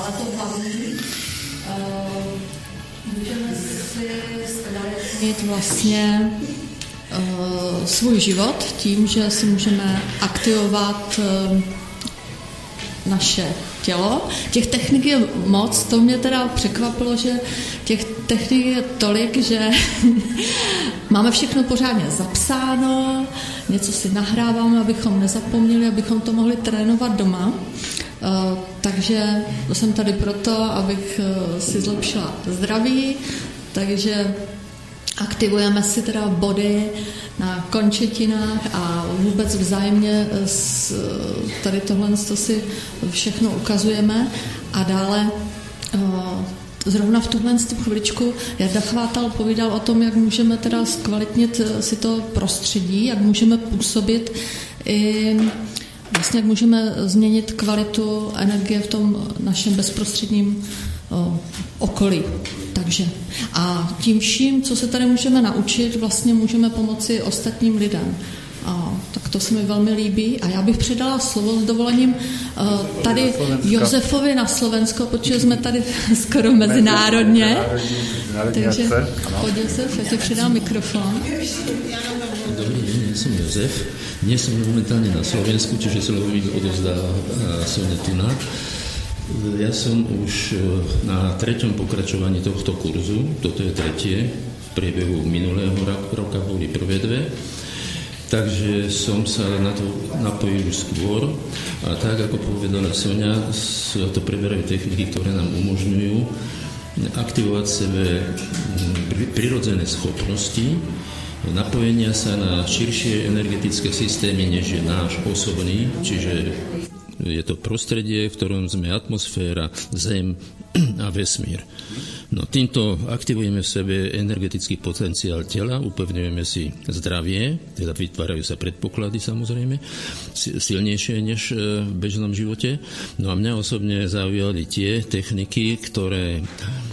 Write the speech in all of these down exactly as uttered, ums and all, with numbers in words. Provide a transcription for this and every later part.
ale to hlavní, můžeme si zkvalitnit vlastně uh, svůj život tím, že si můžeme aktivovat uh, naše tělo. Těch technik je moc, to mě teda překvapilo, že těch technik je tolik, že máme všechno pořádně zapsáno, něco si nahráváme, abychom nezapomněli, abychom to mohli trénovat doma. Uh, takže jsem tady proto, abych uh, si zlepšila zdraví, takže aktivujeme si teda body na končetinách a vůbec vzájemně s, tady tohle si všechno ukazujeme a dále uh, zrovna v tuhle chviličku Jarda Chvátal povídal o tom, jak můžeme teda zkvalitnit si to prostředí, jak můžeme působit i vlastně jak můžeme změnit kvalitu energie v tom našem bezprostředním o, okolí. Takže a tím vším, co se tady můžeme naučit, vlastně můžeme pomoci ostatním lidem. A, tak to se mi velmi líbí. A já bych předala slovo s dovolením uh, tady Josefovi na Slovensko, protože jsme tady skoro mezinárodně. Takže pojď Josef, já ti předám mikrofon. Dobrý deň, ja som Jozef. Dnes som momentálne na Slovensku, čiže slovo mi odovzdáva Sonia Tunák. Ja som už na treťom pokračovaní tohto kurzu, toto je tretie, v priebehu minulého roka boli prvé dve, takže som sa na to napojil skôr a tak, ako povedala Sonia, to preberajú techniky, ktoré nám umožňujú aktivovať sebe prirodzené schopnosti, napojenia sa na širšie energetické systémy, než je náš osobný, čiže je to prostredie, v ktorom sme atmosféra, zem a vesmír. No, týmto aktivujeme v sebe energetický potenciál tela, upevňujeme si zdravie, teda vytvárajú sa predpoklady samozrejme, silnejšie než v bežnom živote. No a mňa osobne zaujali tie techniky, ktoré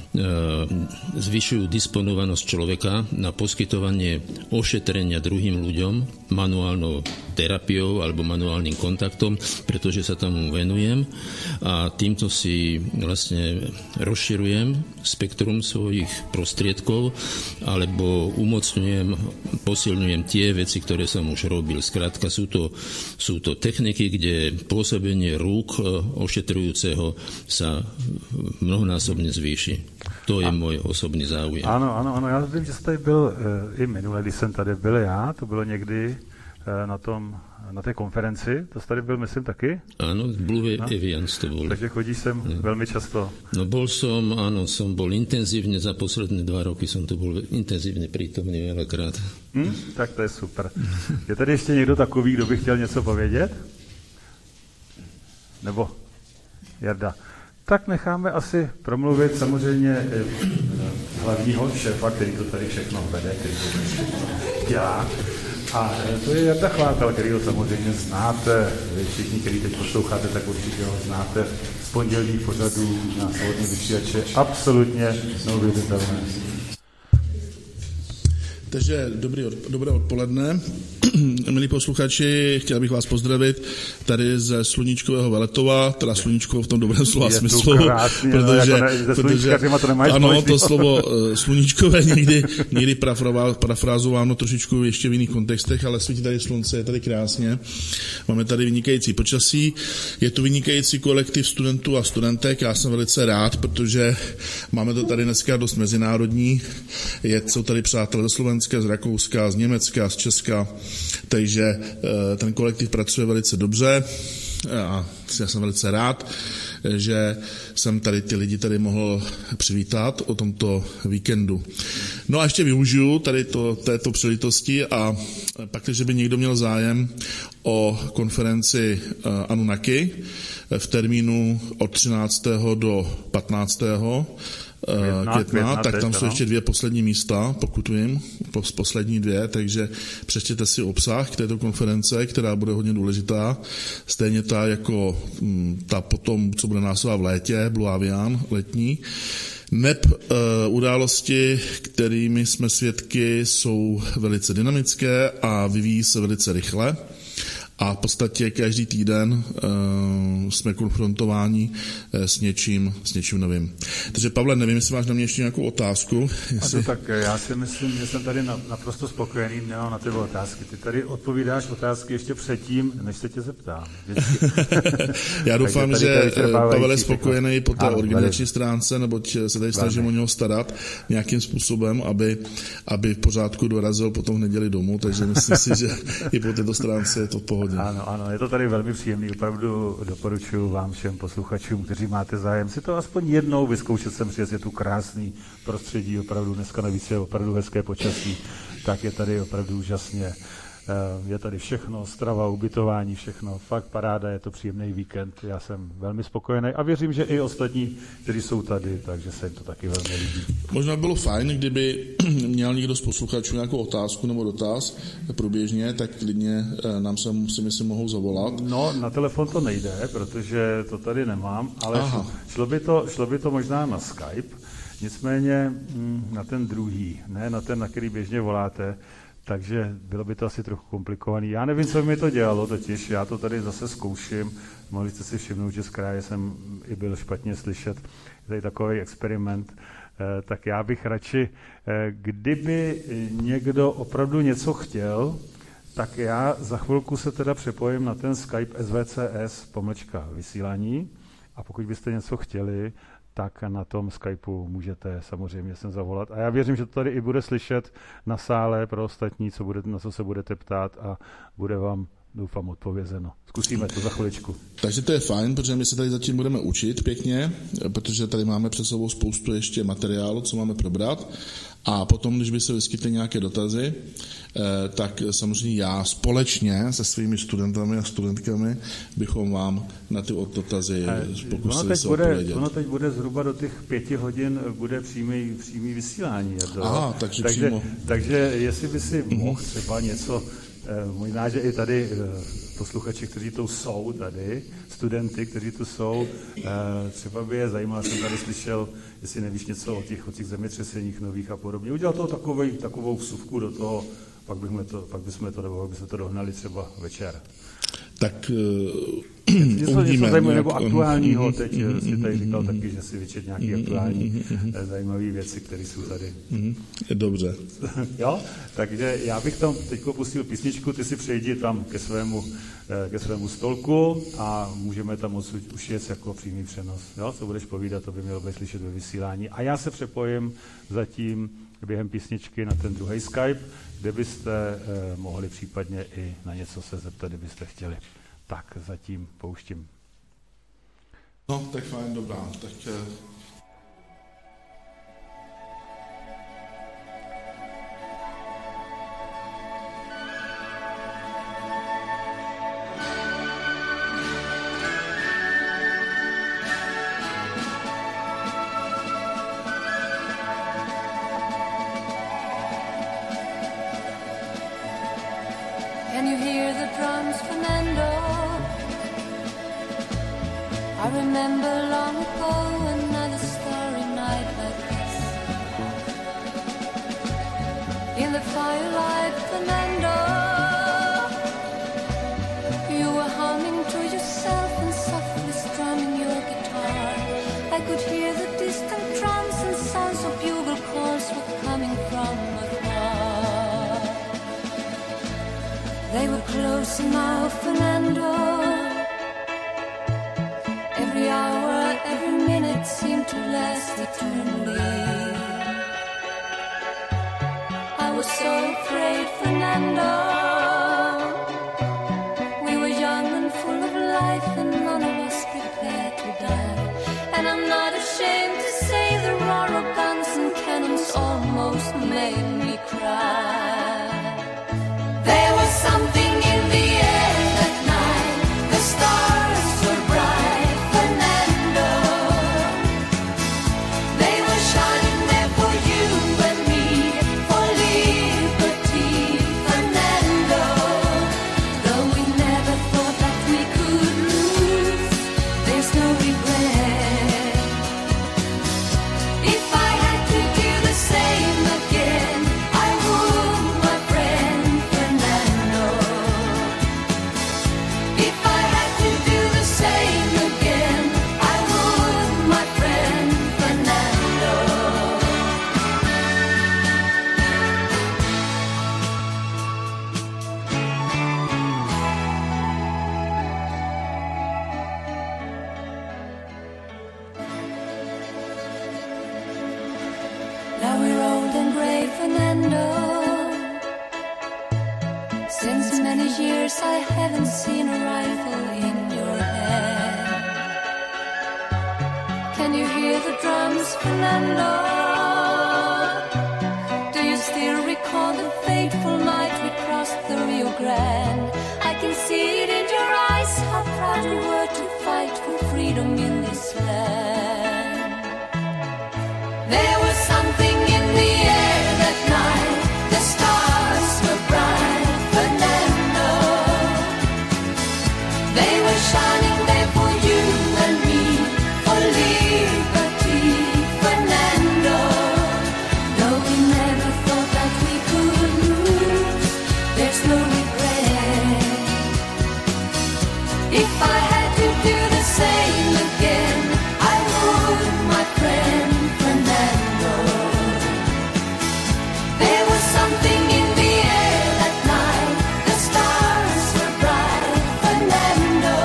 zvyšujú disponovanosť človeka na poskytovanie ošetrenia druhým ľuďom manuálnou terapiou alebo manuálnym kontaktom, pretože sa tomu venujem a týmto si vlastne rozširujem spektrum svojich prostriedkov alebo umocňujem, posilňujem tie veci, ktoré som už robil. Skrátka sú to, sú to techniky, kde pôsobenie rúk ošetrujúceho sa mnohonásobne zvýši. To je a, můj osobní záujem. Ano, ano, ano. Já vím, že jste tady byl e, i minule, když jsem tady byl já. To bylo někdy e, na tom, na té konferenci. To jsi tady byl, myslím, taky? Ano, Blue no. Evians to bol. Takže chodíš sem no. velmi často. No bol som, áno, som bol intenzívne, za posledné dva roky som tu bol intenzívne prítomný veľakrát. Hmm, tak to je super. Je tady ještě někdo takový, kdo by chtěl něco povědět? Nebo Jarda? Tak necháme asi promluvit samozřejmě hlavního šéfa, který to tady všechno vede, který to všechno dělá. A to je Jarda Chvátal, který ho samozřejmě znáte. Vy všichni, kteří teď posloucháte, tak určitě ho znáte z pondělních pořadů na Svobodném vysílači. Absolutně neuvěřitelné. Takže dobrý, dobré odpoledne. Milí posluchači, chtěl bych vás pozdravit tady ze Sluníčkového Veletova, teda Sluníčkovo v tom dobrém slova smyslu, krásně, protože, no, jako ne, protože to ano, to slovo sluníčkové někdy, někdy parafrázováno trošičku ještě v jiných kontextech, ale svítí tady slunce, je tady krásně. Máme tady vynikající počasí, je tu vynikající kolektiv studentů a studentek, já jsem velice rád, protože máme to tady dneska dost mezinárodní, je, jsou tady přátelé ze Slovenska, z Rakouska, z Německa, z Česka, takže ten kolektiv pracuje velice dobře a já jsem velice rád, že jsem tady ty lidi tady mohl přivítat o tomto víkendu. No a ještě využiju tady to, této příležitosti a pak, když by někdo měl zájem o konferenci Anunnaki v termínu od třináctého do patnáctého května, května, tak tam jsou ještě dvě poslední místa, pokud vím, poslední dvě, takže přečtěte si obsah k této konference, která bude hodně důležitá, stejně ta jako ta potom, co bude následovat v létě, Blue Avian, letní. Neb uh, události, kterými jsme svědky, jsou velice dynamické a vyvíjí se velice rychle. a v podstatě každý týden uh, jsme konfrontováni uh, s něčím, s něčím novým. Takže Pavle, nevím, jestli máš na mě ještě nějakou otázku. Jestli... A to tak, já si myslím, že jsem tady naprosto spokojený, nemám na tebe otázky. Ty tady odpovídáš otázky ještě předtím, než se tě zeptám. Já doufám, že Pavel je spokojený po té ano, organizační velice. stránce, neboť se tady snažím o něho starat nějakým způsobem, aby, aby v pořádku dorazil potom v neděli domů, takže myslím si, že i po této stránce je to v pohodě. Ano, ano, je to tady velmi příjemný, opravdu doporučuji vám všem posluchačům, kteří máte zájem si to aspoň jednou vyzkoušet sem přijet, je tu krásný prostředí, opravdu dneska navíc je opravdu hezké počasí, tak je tady opravdu úžasně. Je tady všechno, strava, ubytování, všechno, fakt paráda, je to příjemný víkend, já jsem velmi spokojený a věřím, že i ostatní, kteří jsou tady, takže se jim to taky velmi líbí. Možná bylo fajn, kdyby měl někdo z posluchačů nějakou otázku nebo dotaz průběžně, tak klidně nám se si myslím mohou zavolat. No, na telefon to nejde, protože to tady nemám, ale šlo by, to, šlo by to možná na Skype, nicméně na ten druhý, ne na ten, na který běžně voláte, takže bylo by to asi trochu komplikovaný. Já nevím, co mi to dělalo totiž, já to tady zase zkouším. Mohli jste si všimnout, že z kraje jsem i byl špatně slyšet. Je tady takový experiment. Tak já bych radši, kdyby někdo opravdu něco chtěl, tak já za chvilku se teda přepojím na ten Skype S V C S pomlčka vysílání a pokud byste něco chtěli, tak na tom Skypeu můžete samozřejmě sem zavolat. A já věřím, že to tady i bude slyšet na sále pro ostatní, co bude, na co se budete ptát a bude vám, doufám, odpovězeno. Zkusíme to za chviličku. Takže to je fajn, protože my se tady zatím budeme učit pěkně, protože tady máme před sebou spoustu ještě materiálu, co máme probrat. A potom, když by se vyskytly nějaké dotazy, tak samozřejmě já společně se svými studentami a studentkami bychom vám na ty dotazy pokusili se odpovědět. Ono teď bude zhruba do těch pěti hodin bude přímý, přímý vysílání. Aha, takže, takže přímo. Takže jestli by si mohl třeba něco, možná, že i tady posluchači, kteří tu jsou tady, studenty, kteří tu jsou, třeba by je zajímalo, jsem tady slyšel, jestli nevíš něco o těch, o těch zemětřeseních nových a podobně. Udělal toho takovou, takovou vsuvku do toho, pak bychom to, pak bychom to, nebo bychom to dohnali třeba večer. Tak uh, něco, uvidíme. Něco zajímavého nebo aktuálního, teď mm, si tady říkal mm, taky, že si vyčet nějaké mm, aktuální mm, zajímavé věci, které jsou tady. Mm, dobře. Jo, takže já bych tam teď pustil písničku, ty si přejdi tam ke svému, ke svému stolku a můžeme tam odsud už jet jako přímý přenos. Jo, co budeš povídat, to by mělo být slyšet ve vysílání. A já se přepojím zatím během písničky na ten druhý Skype, kde byste eh, mohli případně i na něco se zeptat, kdybyste chtěli. Tak zatím pouštím. No, tak fajn, dobrá. Tak... Eh... If I had to do the same again, brave Fernando. Since many years I haven't seen a rifle in your hand. Can you hear the drums, Fernando? Do you still recall the fateful night we crossed the Rio Grande? I can see it in your eyes, how proud you were to fight for freedom in this land. There was something in the air that night, the stars were bright, Fernando. They were shining there for you and me, for liberty, Fernando. Though we never thought that we could lose, there's no regret. If I had to do the same again, I would, my friend Fernando. There was something in the air that night, the stars were bright, Fernando.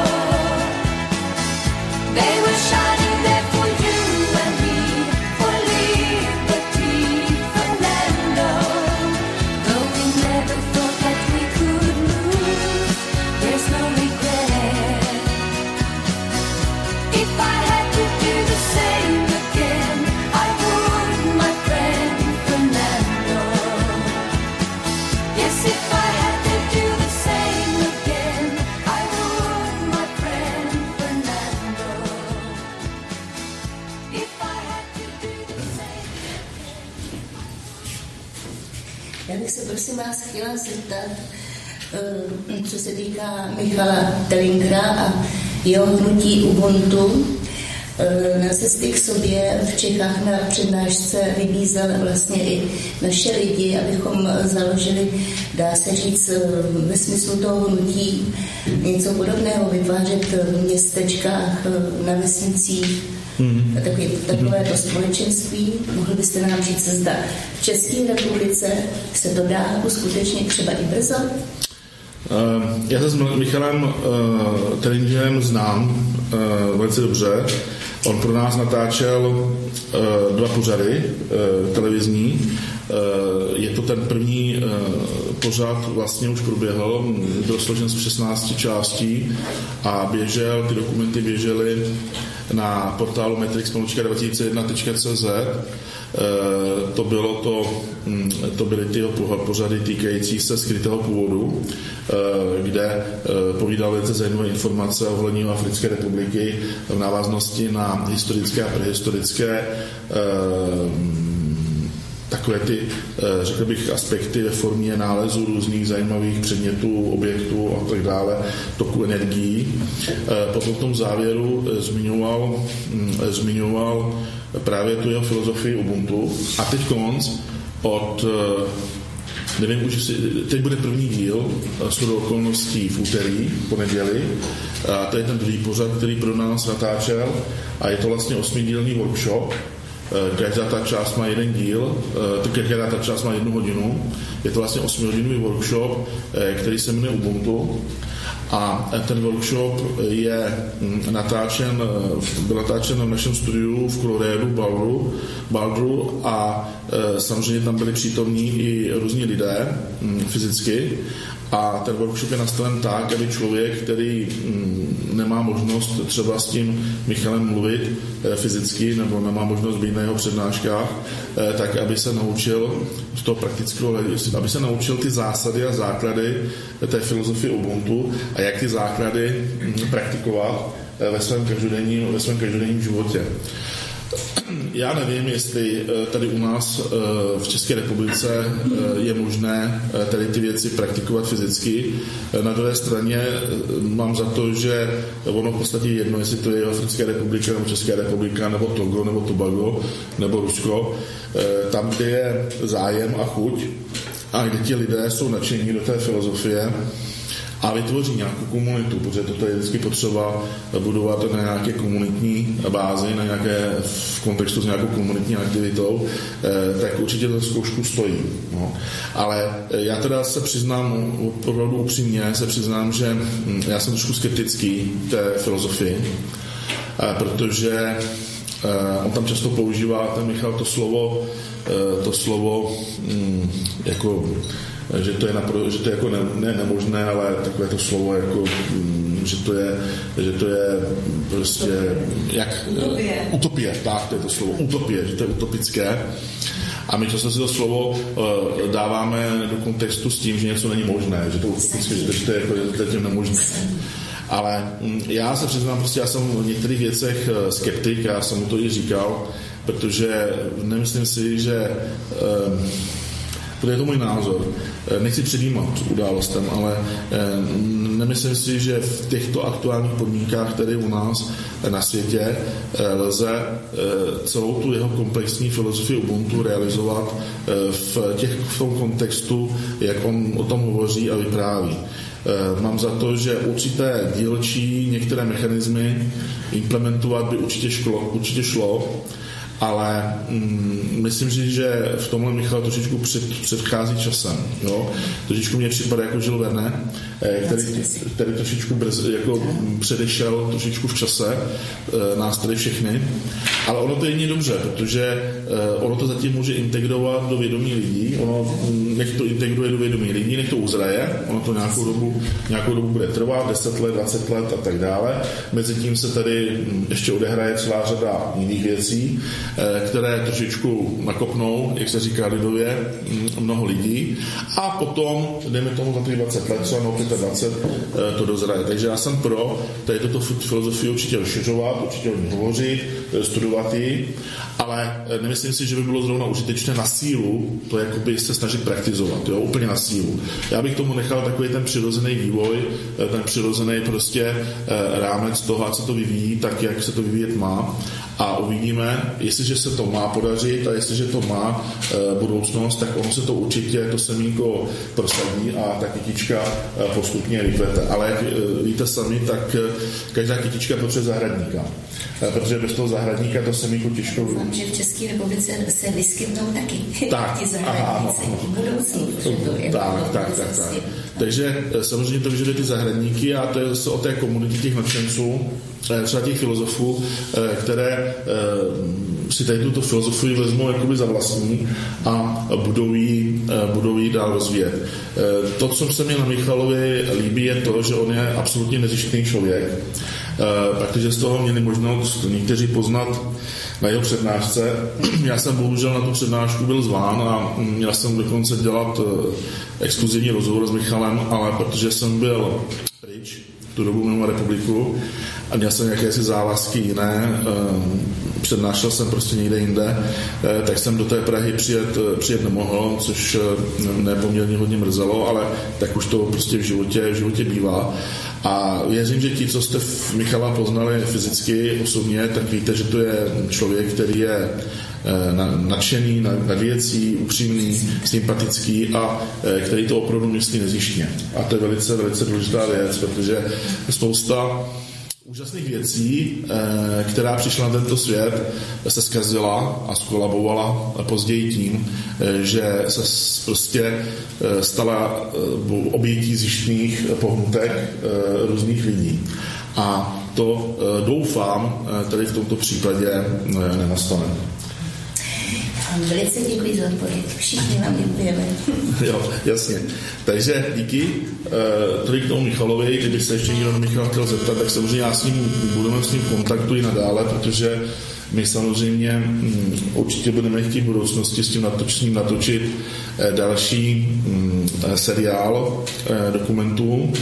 They were shining there for you and me, for liberty, Fernando. Though we never thought that we could lose, there's no regret. If I had to do the same again, I would, my friend Fernando. Yes, if I had to do the same again, I would, my friend Fernando. If I had to do the same. Já bych se prosím vás chtěla zeptat, eh, co se týká Michala Tellingera a jeho hnutí Ubuntu. Eh, Na cestě k sobě v Čechách na přednášce vybízel vlastně i naše lidi, abychom založili, dá se říct, eh, ve smyslu toho hnutí něco podobného, vytvářet v městečkách, eh, na vesnicích, mm. takové, takové to společenství. Mohli byste nám říct, zda v České republice se to dá uskutečnit třeba i brzo? Já se s Michalem uh, Tellingerem znám uh, velice dobře. On pro nás natáčel uh, dva pořady uh, televizní. Uh, je to ten první uh, pořad, vlastně už proběhl, byl složen z šestnácti částí a běžel, ty dokumenty běžely na portálu matrix pomlčka dva tisíce jedna tečka cé zet. Uh, to bylo to, um, to byly ty pořady týkající se skrytého původu, uh, kde uh, povídal velice zajímavé informace o ohledně Africké republiky v návaznosti na historické a prehistorické uh, takové ty, řekl bych, aspekty ve formě nálezů různých zajímavých předmětů, objektů a tak dále, toku energií. Potom v tom závěru zmiňoval, zmiňoval právě tu jeho filozofii Ubuntu. A teď konc od, nevím už, teď bude první díl shodou okolností v úterý, po neděli. A to je ten druhý pořad, který pro nás natáčel a je to vlastně osmidílný workshop. Každá ta část má jeden díl, každá ta část má jednu hodinu. Je to vlastně osmihodinový workshop, který se jmenuje Ubuntu. A ten workshop je natáčen, byl natáčen v našem studiu v Coloradu, Boulderu, Boulderu a samozřejmě tam byli přítomní i různí lidé fyzicky. A ten workshop je nastaven tak, aby člověk, který nemá možnost třeba s tím Michalem mluvit fyzicky nebo nemá možnost být na jeho přednáškách, tak aby se naučil z toho praktického hlediska, aby se naučil ty zásady a základy té filozofie Ubuntu a jak ty základy praktikovat ve svém každodenním, ve svém každodenním životě. Já nevím, jestli tady u nás v České republice je možné tady ty věci praktikovat fyzicky. Na druhé straně mám za to, že ono v podstatě jedno, jestli to je Africká republika nebo Česká republika, nebo Togo, nebo Tobago, nebo Rusko. Tam, kde je zájem a chuť a kde ti lidé jsou nadšení do té filozofie a vytvoří nějakou komunitu, protože toto je vždycky potřeba budovat na nějaké komunitní bázi, na nějaké, v kontextu s nějakou komunitní aktivitou, tak určitě to zkoušku stojí. No. Ale já teda se přiznám, opravdu upřímně se přiznám, že já jsem trošku skeptický té filozofii, protože on tam často používá, ten Michal, to slovo, to slovo jako, že to je, napro, že to je jako ne, ne nemožné, ale takové to slovo jako, že to je, že to je prostě jak utopie. utopie, tak to je to slovo, utopie, že to je utopické. A my často si to slovo uh, dáváme do kontextu s tím, že něco není možné, že to utopické, že to, že to je, jako, že to je tím nemožné. Ale um, já se přiznám, prostě já jsem v některých věcech uh, skeptik, já jsem mu to i říkal, protože nemyslím si, že uh, to je to můj názor. Nechci předjímat událostem, ale nemyslím si, že v těchto aktuálních podmínkách, které u nás na světě, lze celou tu jeho komplexní filozofii Ubuntu realizovat v, těch, v tom kontextu, jak on o tom hovoří a vypráví. Mám za to, že určité dílčí některé mechanismy implementovat by určitě šlo, určitě šlo, ale mm, myslím si, že v tomhle Michal trošičku před, předchází časem. Jo? Trošičku mě připadá jako Žil Verne, který, který trošičku brz, jako předešel trošičku v čase nás tady všechny. Ale ono to je jině dobře, protože ono to zatím může integrovat do vědomí lidí. Ono nech to integruje do vědomí lidí, nech to uzraje. Ono to nějakou dobu, nějakou dobu bude trvat, deset let, dvacet let a tak dále. Mezitím se tady ještě odehraje celá řada jiných věcí, které trošičku nakopnou, jak se říká lidově, mnoho lidí. A potom, dejme tomu za těch dvacet let, třeba no dvacet pět to dozraje. Takže já jsem pro tady tuto filozofii určitě rozšiřovat, určitě o ní hovořit, studovat ji, ale nemyslím si, že by bylo zrovna užitečné na sílu to jakoby se snažit praktizovat, jo, úplně na sílu. Já bych tomu nechal takový ten přirozený vývoj, ten přirozený prostě rámec toho, ať se to vyvíjí tak, jak se to vyvíjet má, a uvidíme, jestliže se to má podařit a jestliže to má e, budoucnost, tak ono se to určitě, to semínko prosadí a ta kytička e, postupně vykvete. Ale jak e, víte sami, tak e, každá kytička potřebuje zahradníka. E, protože bez toho zahradníka to semínko těžko... Doufám, že v České republice se vyskytnou taky tak, ti zahradníci. Budoucí. Tak, tak, tak, tak. Takže e, samozřejmě to vyžaduje ty zahradníky a to je o té komunitě těch nadšenců, třeba těch filozofů, které si tady tuto filozofii vezmou jakoby za vlastní a budou ji, budou ji dál rozvíjet. To, co se mi na Michalovi líbí, je to, že on je absolutně nezištný člověk. Protože z toho měli možnost někteří poznat na jeho přednášce. Já jsem bohužel na tu přednášku byl zván a měl jsem dokonce dělat exkluzivní rozhovor s Michalem, ale protože jsem byl pryč tu dobu mimo republiku a měl jsem jakési závazky jiné, přednášel jsem prostě někde jinde, tak jsem do té Prahy přijet, přijet nemohl, což mě poměrně hodně mrzelo, ale tak už to prostě v životě, v životě bývá. A věřím, že ti, co jste Michala poznali fyzicky, osobně, tak víte, že to je člověk, který je nadšený nad věcí, upřímný, sympatický a který to opravdu myslí nezištně. A to je velice, velice důležitá věc, protože spousta úžasných věcí, která přišla na tento svět, se zkazila a skolabovala později tím, že se prostě stala obětí zištných pohnutek různých lidí. A to doufám, tady v tomto případě nenastane. Velice děkuji za odpověď. Všichni vám děkujeme. Jo, jasně. Takže díky. E, tady k tomu Michalovi, kdyby se ještě někdo na Michala chtěl zeptat, tak samozřejmě já s ním budeme s ním kontaktu i nadále, protože my samozřejmě m, určitě budeme chtít v budoucnosti s tím natočením natočit e, další m, seriál e, dokumentů,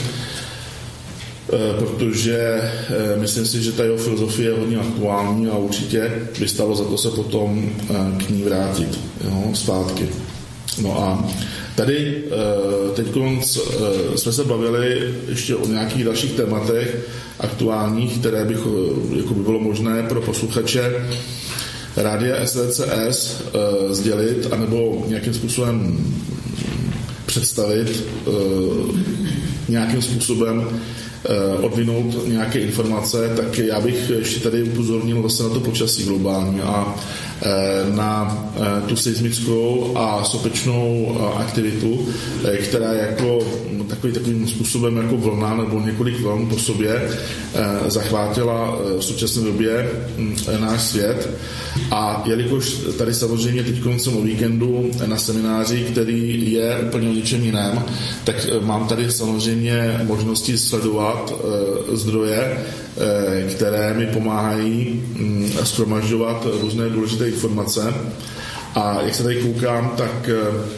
protože myslím si, že ta jeho filozofie je hodně aktuální a určitě by stalo za to se potom k ní vrátit, jo, zpátky. No a tady teď jsme se bavili ještě o nějakých dalších tématech aktuálních, které bych, jako by bylo možné pro posluchače Rádia S V C S sdělit, anebo nějakým způsobem představit nějakým způsobem odvinout nějaké informace, tak já bych ještě tady upozornil zase na to počasí globální a na tu seismickou a sopečnou aktivitu, která jako takový, takovým způsobem jako vlna nebo několik vln po sobě zachvátila v současné době náš svět. A jelikož tady samozřejmě teď koncem o víkendu na semináři, který je úplně o něčem jiném, tak mám tady samozřejmě možnosti sledovat zdroje, které mi pomáhají shromažďovat různé důležité informace. A jak se tady koukám, tak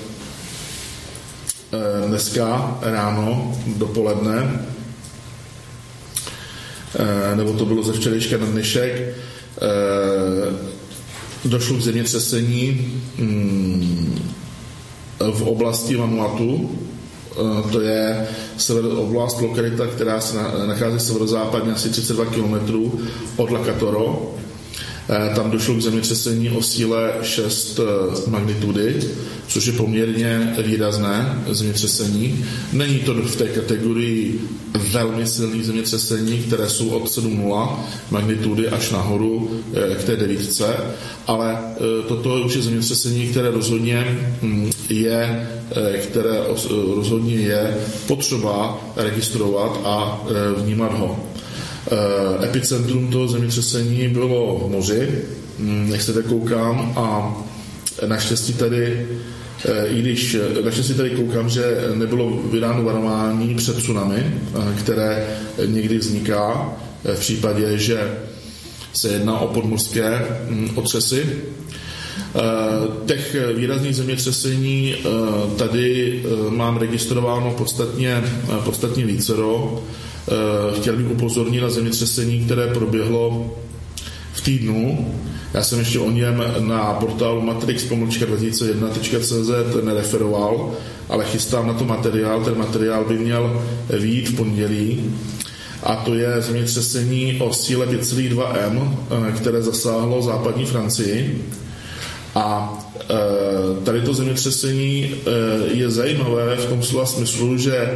dneska ráno, dopoledne, nebo to bylo ze včerejška na dnešek, došlo k zemětřesení v oblasti Vanuatu. To je sever, oblast, lokalita, která se nachází severozápadně asi třicet dva kilometrů od Lakatoro. Tam došlo k zemětřesení o síle šest magnitudy, což je poměrně výrazné zemětřesení. Není to v té kategorii velmi silných zemětřesení, které jsou od sedm nula magnitudy až nahoru k té devítce, ale toto už je zemětřesení, které rozhodně je, které rozhodně je potřeba registrovat a vnímat ho. Epicentrum toho zemětřesení bylo v moři, jak se tak koukám, a naštěstí tady, i když naštěstí tady koukám, že nebylo vydáno varování před tsunami, které někdy vzniká v případě, že se jedná o podmořské otřesy. Těch výrazných zemětřesení tady mám registrováno podstatně, podstatně vícero. Chtěl bych upozornit na zemětřesení, které proběhlo v týdnu. Já jsem ještě o něm na portálu matrix pomlčka dva tisíce jedna tečka cé zet nereferoval, ale chystám na to materiál. Ten materiál by měl vyjít v pondělí. A to je zemětřesení o síle pět celá dva em, které zasáhlo západní Francii. A tady to zemětřesení je zajímavé v tom slova smyslu, že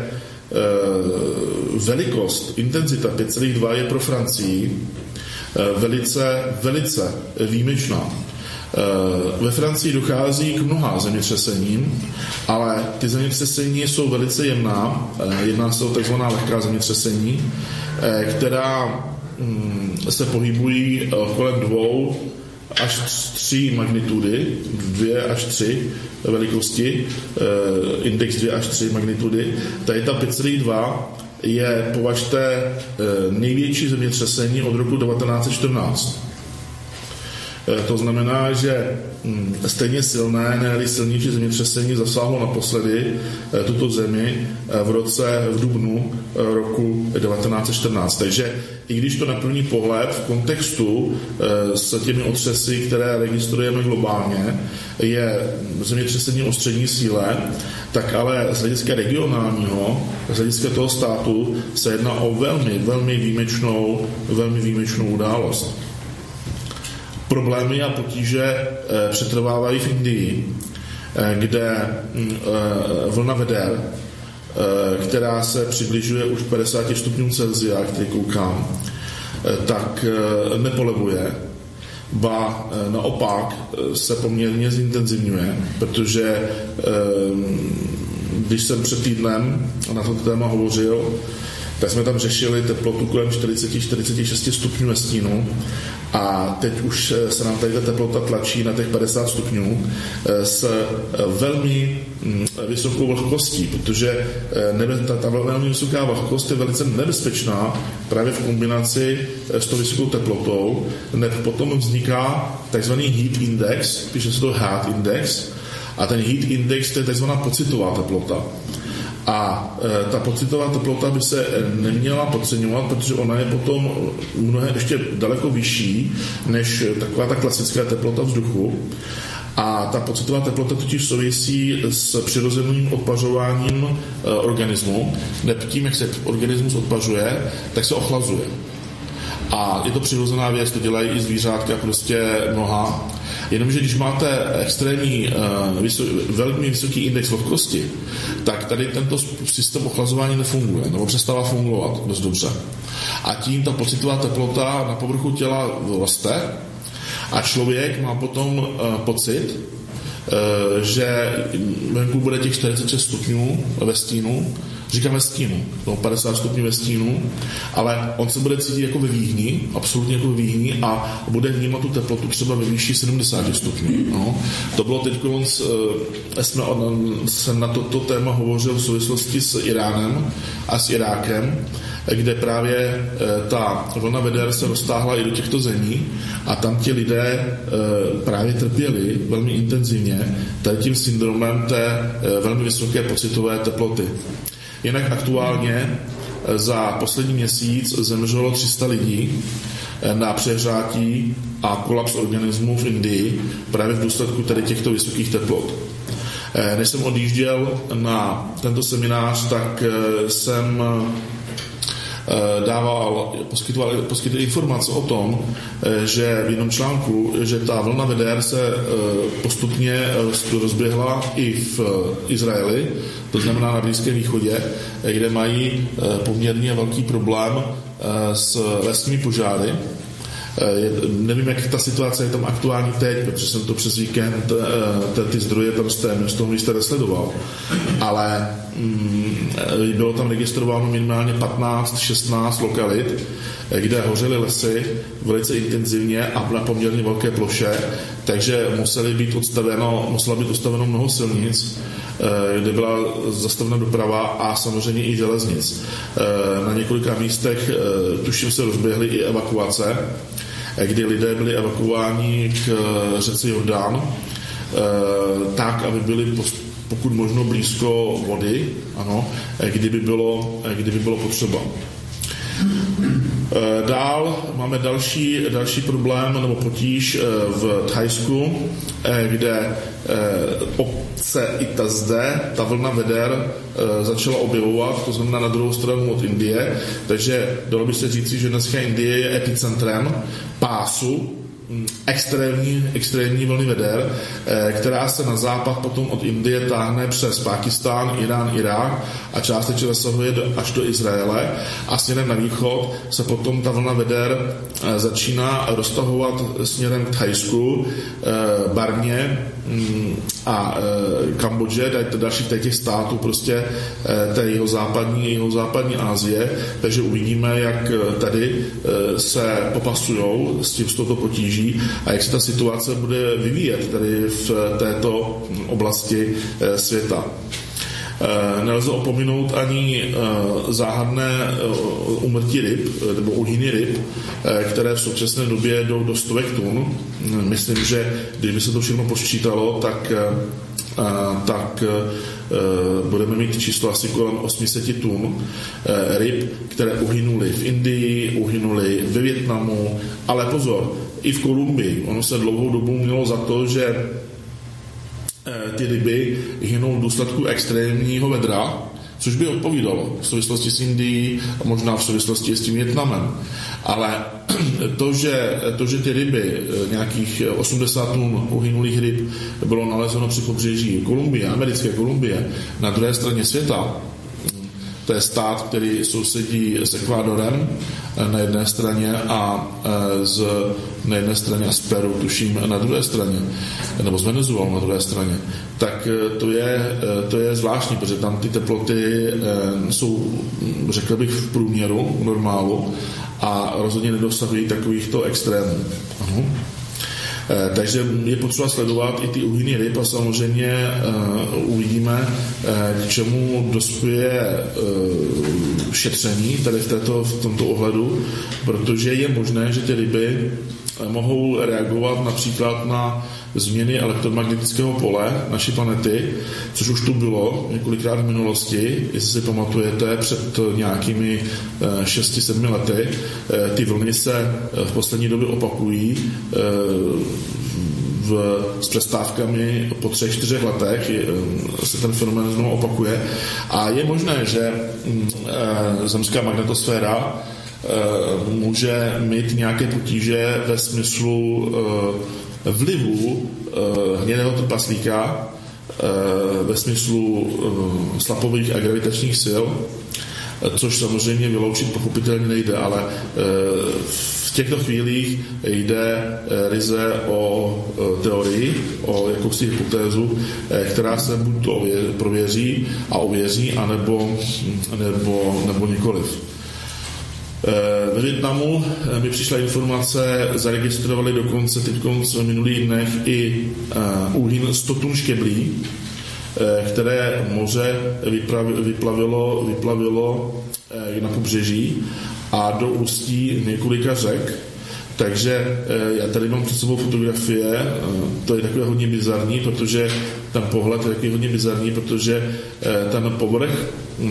velikost, intenzita pět celá dva je pro Francii velice, velice výjimečná. Ve Francii dochází k mnoha zemětřesením, ale ty zemětřesení jsou velice jemná. Jedná se o takzvaná lehká zemětřesení, která se pohybují kolem dvou až tři magnitudy, dvě až tři velikosti, index dvě až tři magnitudy. Tady ta pět celá dva je, považte, největší zemětřesení od roku devatenáct set čtrnáct. To znamená, že stejně silné, ne silnější zemětřesení zasáhlo naposledy tuto zemi v roce, v dubnu roku devatenáct set čtrnáct. Takže i když to na první pohled v kontextu s těmi otřesy, které registrujeme globálně, je zemětřesení o střední síle, tak ale z hlediska regionálního, z hlediska toho státu se jedná o velmi, velmi výjimečnou, velmi výjimečnou událost. Problémy a potíže přetrvávají v Indii, kde vlna veder, která se přibližuje už padesát stupňů Celsia, který koukám, tak nepolevuje, ba naopak se poměrně zintenzivňuje, protože když jsem před týdnem na to téma hovořil, tak jsme tam řešili teplotu kolem čtyřicet až čtyřicet šest stupňů ve stínu a teď už se nám tady ta teplota tlačí na těch padesát stupňů s velmi vysokou vlhkostí, protože nebe, ta, ta velmi vysoká vlhkost je velice nebezpečná právě v kombinaci s tou vysokou teplotou. Potom vzniká takzvaný heat index, píše se to heat index, a ten heat index to je takzvaná pocitová teplota. A e, ta pocitová teplota by se neměla podceňovat, protože ona je potom mnohem ještě daleko vyšší než taková ta klasická teplota vzduchu. A ta pocitová teplota totiž souvisí s přirozeným odpařováním e, organismu. Neb tím, jak se organismus odpařuje, tak se ochlazuje. A je to přirozená věc, to dělají i zvířátka prostě mnoha. Jenomže když máte extrémní, vysok, velmi vysoký index vlhkosti, tak tady tento systém ochlazování nefunguje, nebo přestává fungovat dost dobře. A tím ta pocitová teplota na povrchu těla roste a člověk má potom pocit, že venku bude těch čtyřicet šest stupňů ve stínu, říkám ve stínu, no padesát stupňů ve stínu, ale on se bude cítit jako ve výhni, absolutně jako ve výhni a bude vnímat tu teplotu třeba ve výši sedmdesát stupňů. No. To bylo teď, jsme jsem na toto téma hovořil v souvislosti s Iránem a s Irákem, kde právě ta vlna veder se roztáhla i do těchto zemí a tam ti lidé právě trpěli velmi intenzivně tady tím syndromem té velmi vysoké pocitové teploty. Jinak aktuálně za poslední měsíc zemřelo tři sta lidí na přehřátí a kolaps organismu v Indii právě v důsledku tady těchto vysokých teplot. Než jsem odjížděl na tento seminář, tak jsem dával, poskytoval, poskytoval informace o tom, že v jednom článku, že ta vlna veder se postupně rozběhla i v Izraeli, to znamená na Blízkém východě, kde mají poměrně velký problém s lesními požáry. Nevím, jak ta situace je tam aktuální teď, protože jsem to přes víkend ty zdroje tam z toho místa nesledoval. Ale bylo tam registrováno minimálně patnáct šestnáct lokalit, kde hořely lesy velice intenzivně a na poměrně velké ploše, takže museli být odstaveno, musela být odstaveno mnoho silnic, kde byla zastavena doprava a samozřejmě i železnic. Na několika místech tuším se rozběhly i evakuace, kdy lidé byli evakuováni k řece Jordán, tak, aby byli pokud možno blízko vody, ano, kdyby bylo, kdyby bylo potřeba. Dál máme další, další problém nebo potíž v Thajsku, kde obce i ta zde, ta vlna veder začala objevovat, to znamená na druhou stranu od Indie, takže dalo by se říci, že dneska Indie je epicentrem pásu extrémní, extrémní vlny veder, která se na západ potom od Indie táhne přes Pákistán, Irán, Irák a částečně zasahuje do, až do Izraele a směrem na východ se potom ta vlna veder začíná roztahovat směrem k Thajsku, Barmě a Kambodže, dalších těch států prostě té jeho západní, jeho západní Asie, takže uvidíme, jak tady se popasujou s tím s touto potíží a jak se ta situace bude vyvíjet tady v této oblasti světa. Nelze opominout ani záhadné úmrtí ryb nebo úhyny ryb, které v současné době jdou do stovek tun. Myslím, že když by se to všechno počítalo, tak, tak budeme mít číslo asi kolem osm set tun ryb, které uhynuly v Indii, uhynuly ve Vietnamu, ale pozor, i v Kolumbii. Ono se dlouhou dobu mělo za to, že ty ryby hynou v důsledku extrémního vedra, což by odpovídalo v souvislosti s Indií a možná v souvislosti s tím Vietnamem. Ale to, že, to, že ty ryby, nějakých osmdesát tun uhynulých ryb, bylo nalezeno při pobřeží Kolumbie, americké Kolumbie, na druhé straně světa, to je stát, který sousedí s Ekvádorem na jedné straně a z, na jedné straně a z Peru, tuším, na druhé straně, nebo z Venezuelou na druhé straně, tak to je, to je zvláštní, protože tam ty teploty jsou, řekl bych, v průměru, v normálu a rozhodně nedosahují takovýchto extrémů. Ano. Takže je potřeba sledovat i ty uhyny ryb a samozřejmě uh, uvidíme, uh, k čemu dospěje uh, šetření tady v, této, v tomto ohledu, protože je možné, že ty ryby mohou reagovat například na změny elektromagnetického pole naší planety, což už tu bylo několikrát v minulosti, jestli si pamatujete, před nějakými šesti sedmi lety. Ty vlny se v poslední době opakují v, s přestávkami po třech, čtyřech letech se ten fenomén znovu opakuje a je možné, že zemská magnetosféra může mít nějaké potíže ve smyslu vlivu hnědého trpaslíka ve smyslu slapových a gravitačních sil, což samozřejmě vyloučit pochopitelně nejde, ale v těchto chvílích jde ryze o teorii, o jakousi hypotézu, která se buď to prověří a ověří, anebo, nebo, nebo nikoliv. Ve Vietnamu mi přišla informace, zaregistrovali dokonce teď v minulých dnech i úhyn sto tun škeblí, které moře vyplavilo, vyplavilo na pobřeží a do ústí několika řek. Takže já tady mám před sebou fotografie, to je takové hodně bizarní, protože ten pohled je takový hodně bizarní, protože ten povrch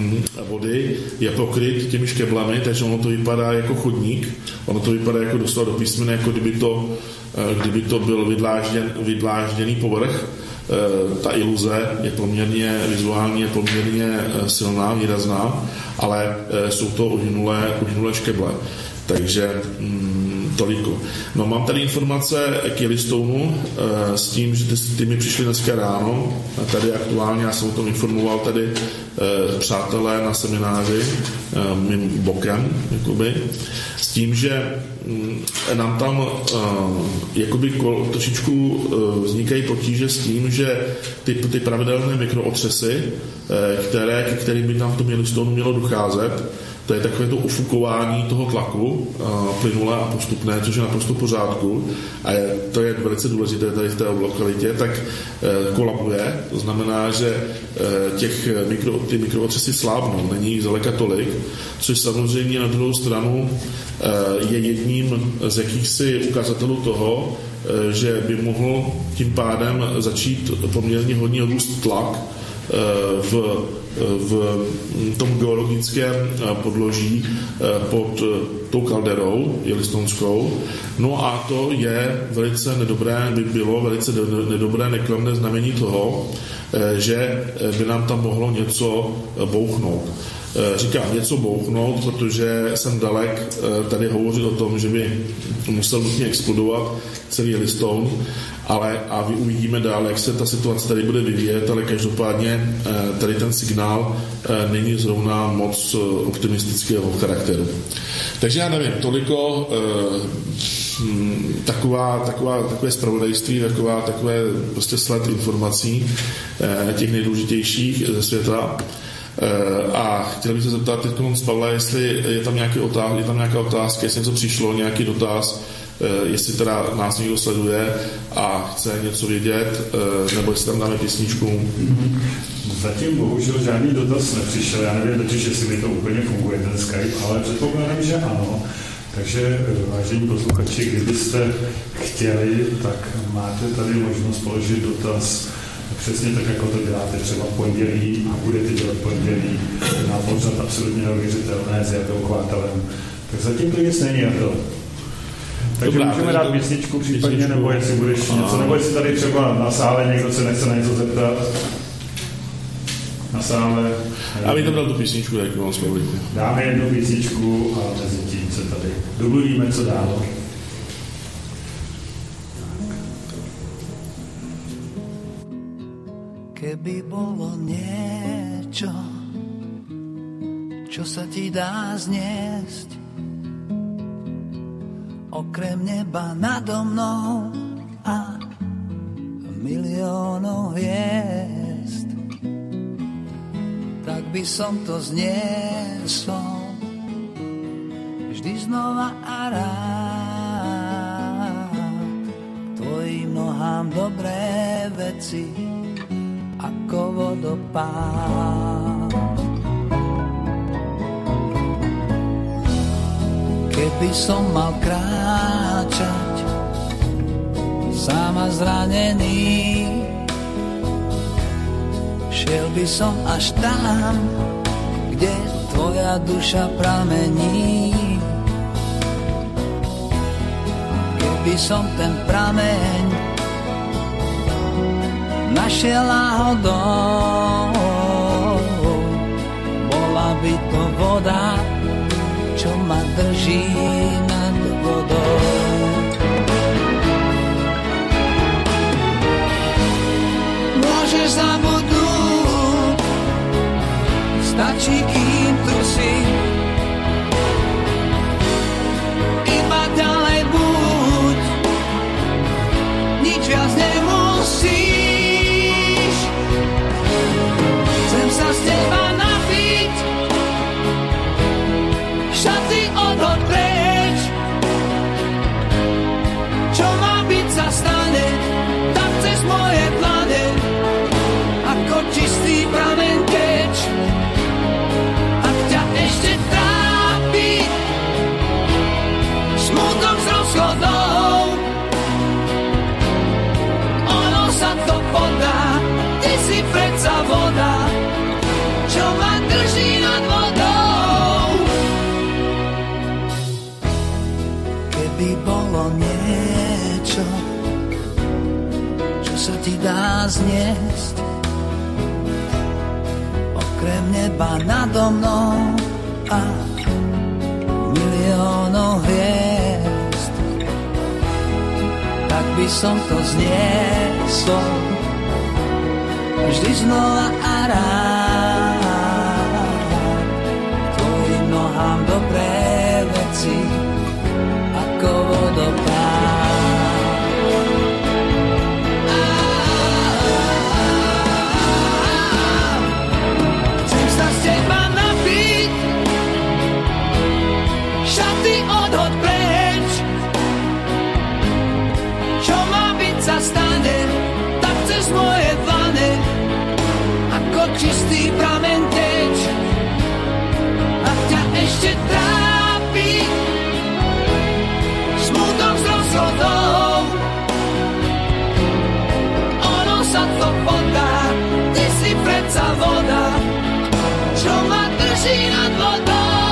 vody je pokryt těmi škeblami, takže ono to vypadá jako chodník, ono to vypadá jako doslova do písmene, jako kdyby to, kdyby to byl vydlážděn, vydlážděný povrch. Ta iluze je poměrně vizuálně poměrně silná, výrazná, ale jsou to uhynulé, uhynulé škeble. Takže mm, toliko. No, mám tady informace k Yellowstoneu e, s tím, že ty, ty mi přišly dneska ráno. A tady aktuálně, já jsem o tom informoval tady e, přátelé na semináři e, mým bokem, jakoby, s tím, že mm, nám tam e, jakoby kol, trošičku e, vznikají potíže s tím, že ty, ty pravidelné mikrootřesy, e, které, k kterým by tam v tom Yellowstoneu mělo docházet, to je takové to ufukování toho tlaku, plynulé a postupné, což je naprosto v pořádku. A je, to je velice důležité tady v té lokalitě, tak e, kolabuje. To znamená, že e, těch mikro, ty mikrootřesy slábnou, není jich zdaleka tolik, což samozřejmě na druhou stranu e, je jedním z jakýchsi ukazatelů toho, e, že by mohl tím pádem začít poměrně hodně růst tlak e, v v tom geologickém podloží pod tou kalderou yellowstonskou. No a to je velice nedobré, by bylo velice nedobré, nekladné znamení toho, že by nám tam mohlo něco bouchnout. Říkám něco bouchnout, protože jsem dalek tady hovořit o tom, že by musel nutně explodovat celý Yellowstone, ale a vy uvidíme dál, jak se ta situace tady bude vyvíjet, ale každopádně tady ten signál není zrovna moc optimistického charakteru. Takže já nevím, toliko taková, taková, takové zpravodajství, taková, takové prostě sled informací těch nejdůležitějších ze světa. A chtěl bych se zeptat teď z Pavla, jestli je tam, nějaký otázka, je tam nějaká otázka, jestli něco přišlo, nějaký dotaz, jestli teda nás někdo sleduje a chce něco vědět, nebo jestli tam dáme písničku. Zatím bohužel žádný dotaz nepřišel, já nevím totiž, jestli mi to úplně funguje, ten Skype, ale předpokládám, že ano. Takže vážení posluchači, kdybyste chtěli, tak máte tady možnost položit dotaz přesně tak, jako to děláte třeba v pondělí a budete dělat pondělí na pořad absolutně neuvěřitelné s Jartou Chvátalem. Tak zatím to nic není, Jarto. Takže dobrá, můžeme dát písničku případně, písničku. Nebo jestli budeš a... něco, nebo jestli tady třeba na sále někdo se nechce na něco zeptat. Na sále. A my tam dal tu písničku, jak mám spavit. Dáme jednu písničku a mezi tím se tady domluvíme, co dál. Keby bolo niečo, čo sa ti dá zniesť, okrem neba nado mnou a miliónov hviezd, tak by som to zniesol vždy znova a rád. Tvojim nohám dobré veci ako vodopád. Keby som mal kráčať sám a zranený, šiel by som až tam, kde tvoja duša pramení. Keby som ten prameň našiel náhodou, bola by to voda, čo čo ma drží nad vodou. Môžeš zabudnúť, stačí, kým tu si. Iba ďalej buď, nič viac nemusíš. Chcem sa z teba napiť, šaty odhoď preč. Čo má byť, sa stane, tak cez moje pláne, ako čistý prameň teč. Ak ťa ešte trápi smutok z rozchodov, ono sa to podá, ty si predsa voda, čo ma drží nad vodou. Keby bolo niečo, čo sa ti dá zniesť, okrem neba nado mnou a miliónov hviezd, tak by som to zniesol vždy znova a rád. Tvojim nohám dobré veci ako vodopád. Chcem sa z teba napiť, šaty odhoď preč. Čo má byť, sa stane, tak cez moje dlane, ako čistý prameň teč. Ak ťa ešte trápi smutok z rozhodov, ono sa to podá, ty si predsa voda, čo ma drží nad vodou.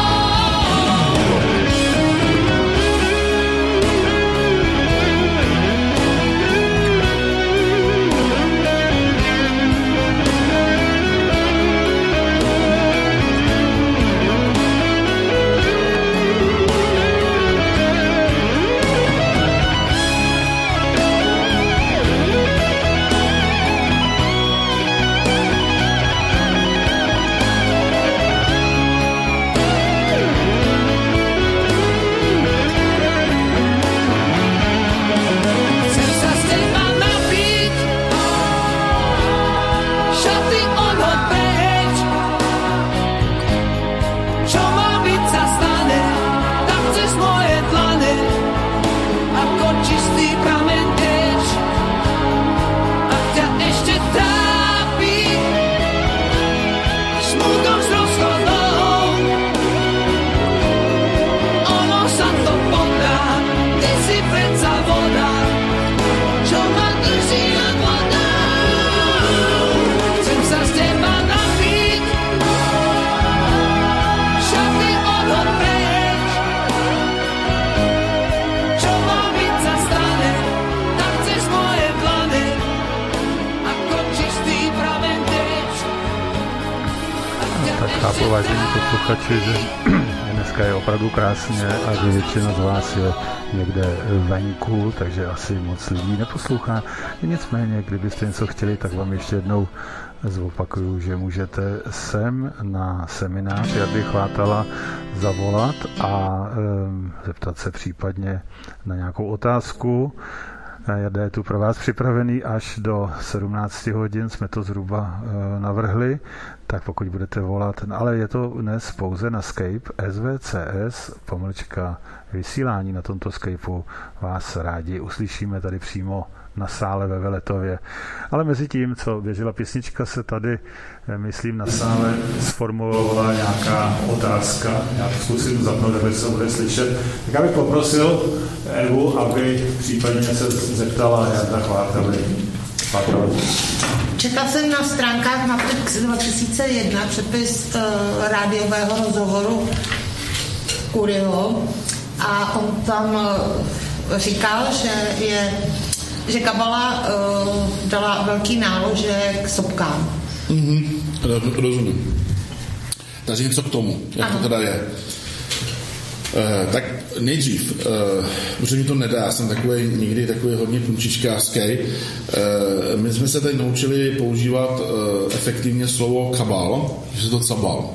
Chápu, vážení posluchači, že dneska je opravdu krásně a že většina z vás je někde venku, takže asi moc lidí neposlouchá. Nicméně, kdybyste něco chtěli, tak vám ještě jednou zopakuju, že můžete sem na seminář Jardy Chvátala zavolat a e, zeptat se případně na nějakou otázku. Jarda je tu pro vás připravený až do sedmnáct hodin, jsme to zhruba e, navrhli, tak pokud budete volat, ale je to dnes pouze na Skype S V C S, pomlčka vysílání na tomto Skypeu, vás rádi uslyšíme tady přímo na sále ve Veletově. Ale mezi tím, co běžela písnička, se tady, myslím, na sále sformulovala nějaká otázka. Já to zkusím zapnout, aby se bude slyšet. Tak já bych poprosil Evu, aby případně se zeptala Jarda Chvátali. Četla jsem na stránkách Matrix dva tisíce jedna přepis uh, rádiového rozhovoru Kurio a on tam uh, říkal, že je že Kabala uh, dala velký nálože k sopkám. Mm-hmm, rozumím. Takže něco k tomu, jak ano. To teda je. Uh, tak nejdřív, uh, protože mi to nedá, já jsem takový někdy takový hodně punčičkářský. Uh, my jsme se teď naučili používat uh, efektivně slovo kabal, že se to cabal.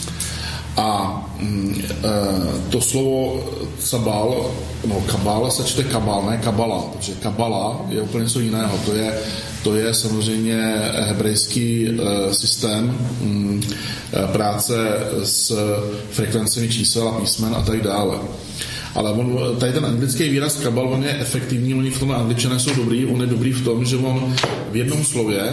A uh, to slovo cabal, no kabal se čte kabal, ne kabala, protože kabala je úplně něco jiného. To je, to je samozřejmě hebrejský uh, systém um, práce s frekvencemi čísel a písmen a tak dále. Ale on, tady ten anglický výraz kabal, on je efektivní, oni v tom Angličané jsou dobrý, on je dobrý v tom, že on v jednom slově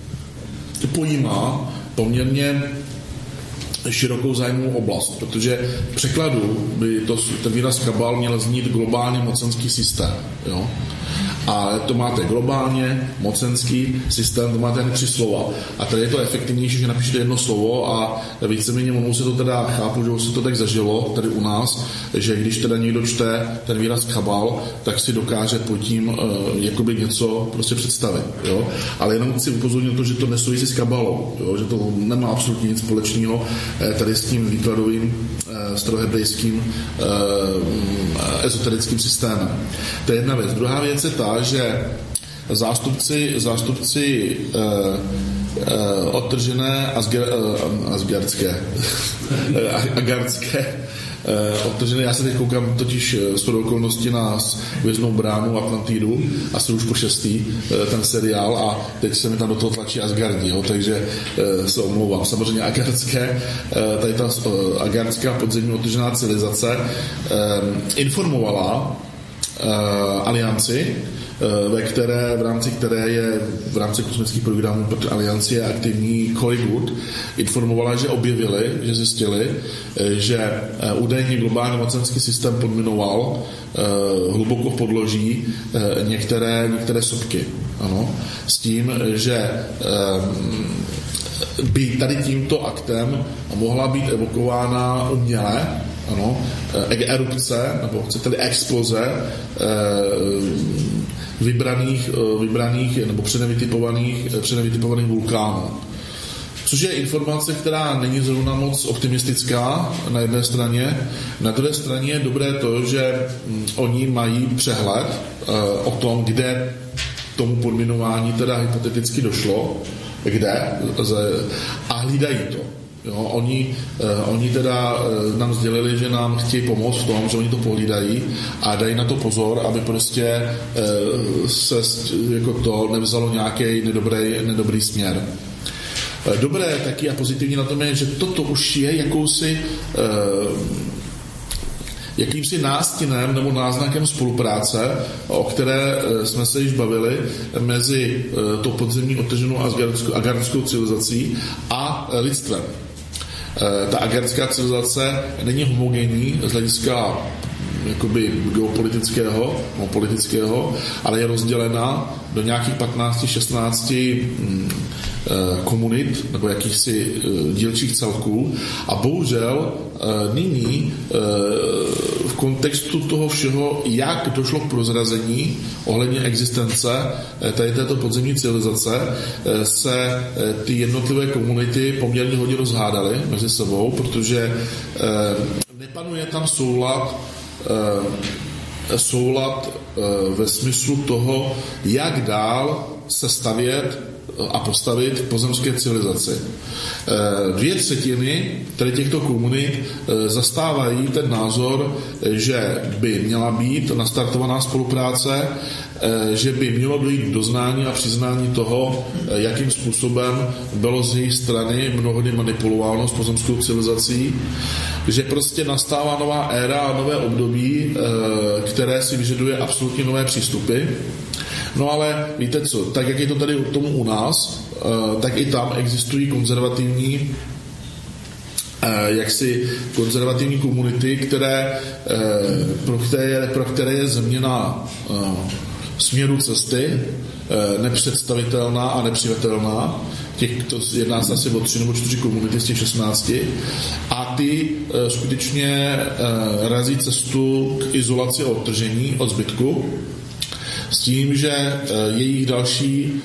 pojímá poměrně širokou zájmovou oblast, protože v překladu by to, ten výraz kabal měl znít globálně mocenský systém. Jo? A to máte globálně, mocenský systém, to máte jen tři slova. A tady je to efektivnější, že napíšete jedno slovo a víceméně ono se to teda, chápu, že se to tak zažilo tady u nás, že když teda někdo čte ten výraz kabal, tak si dokáže pod tím uh, jakoby něco prostě představit. Jo? Ale jenom chci upozornit to, že to nesouvisí s kabalou, jo? Že to nemá absolutně nic společného eh, tady s tím výkladovým eh, starohebrejským eh, ezoterickým systémem. To je jedna věc. Druhá věc je ta, že zástupci, zástupci uh, uh, odtržené asger, uh, asgardské agardské uh, odtržené, já se teď koukám totiž z toho okolností na Hvězdnou bránu Atlantidu a jsem už po šestý uh, ten seriál a teď se mi tam do toho tlačí Asgardi, jo, takže uh, se omlouvám. Samozřejmě agardské, uh, tady ta uh, agardská podzemní odtržená civilizace uh, informovala uh, alianci, ve které, v rámci které je v rámci kosmických programů pro alianci je aktivní Hollywood, informovala, že objevili, že zjistili, že údajně globální mocenský systém podminoval hluboko v podloží některé, některé sopky. Ano, s tím, že by tady tímto aktem mohla být evokována uměle, ano, erupce, nebo chcete-li exploze vybraných, vybraných nebo přenevytipovaných, přenevytipovaných vulkánů. Což je informace, která není zrovna moc optimistická na jedné straně. Na druhé straně je dobré to, že oni mají přehled o tom, kde tomu podminování teda hypoteticky došlo, kde, a hlídají to. Jo, oni, eh, oni teda eh, nám sdělili, že nám chtějí pomoct v tom, že oni to pohlídají a dají na to pozor, aby prostě eh, se jako to nevzalo nějaký nedobrý, nedobrý směr. Eh, dobré taky a pozitivní na tom je, že toto už je jakousi eh, jakýmsi nástinem nebo náznakem spolupráce, o které jsme se již bavili mezi tou podzemní odtrženou agardskou civilizací a lidstvem. Ta agardská civilizace není homogenní z hlediska jakoby geopolitického, no, politického, ale je rozdělena do nějakých patnáct šestnáct komunit nebo jakýchsi dílčích celků a bohužel nyní v kontextu toho všeho, jak došlo k prozrazení ohledně existence tady této podzemní civilizace, se ty jednotlivé komunity poměrně hodně rozhádaly mezi sebou, protože nepanuje tam soulad soulad ve smyslu toho, jak dál se stavět a postavit pozemské civilizaci. Dvě třetiny tady těchto komunit zastávají ten názor, že by měla být nastartovaná spolupráce, že by mělo dojít k doznání a přiznání toho, jakým způsobem bylo z jejich strany mnohdy manipulováno s pozemskou civilizací, že prostě nastává nová éra a nové období, které si vyžaduje absolutně nové přístupy. No ale víte co, tak jak je to tady tomu u nás, tak i tam existují konzervativní jaksi konzervativní komunity, které, pro které, pro které je změna směru cesty nepředstavitelná a nepřijatelná. Těch, to jedná se asi o tři nebo čtyři komunity z těch šestnácti a ty e, skutečně e, razí cestu k izolaci a odtržení od zbytku s tím, že e, jejich další e,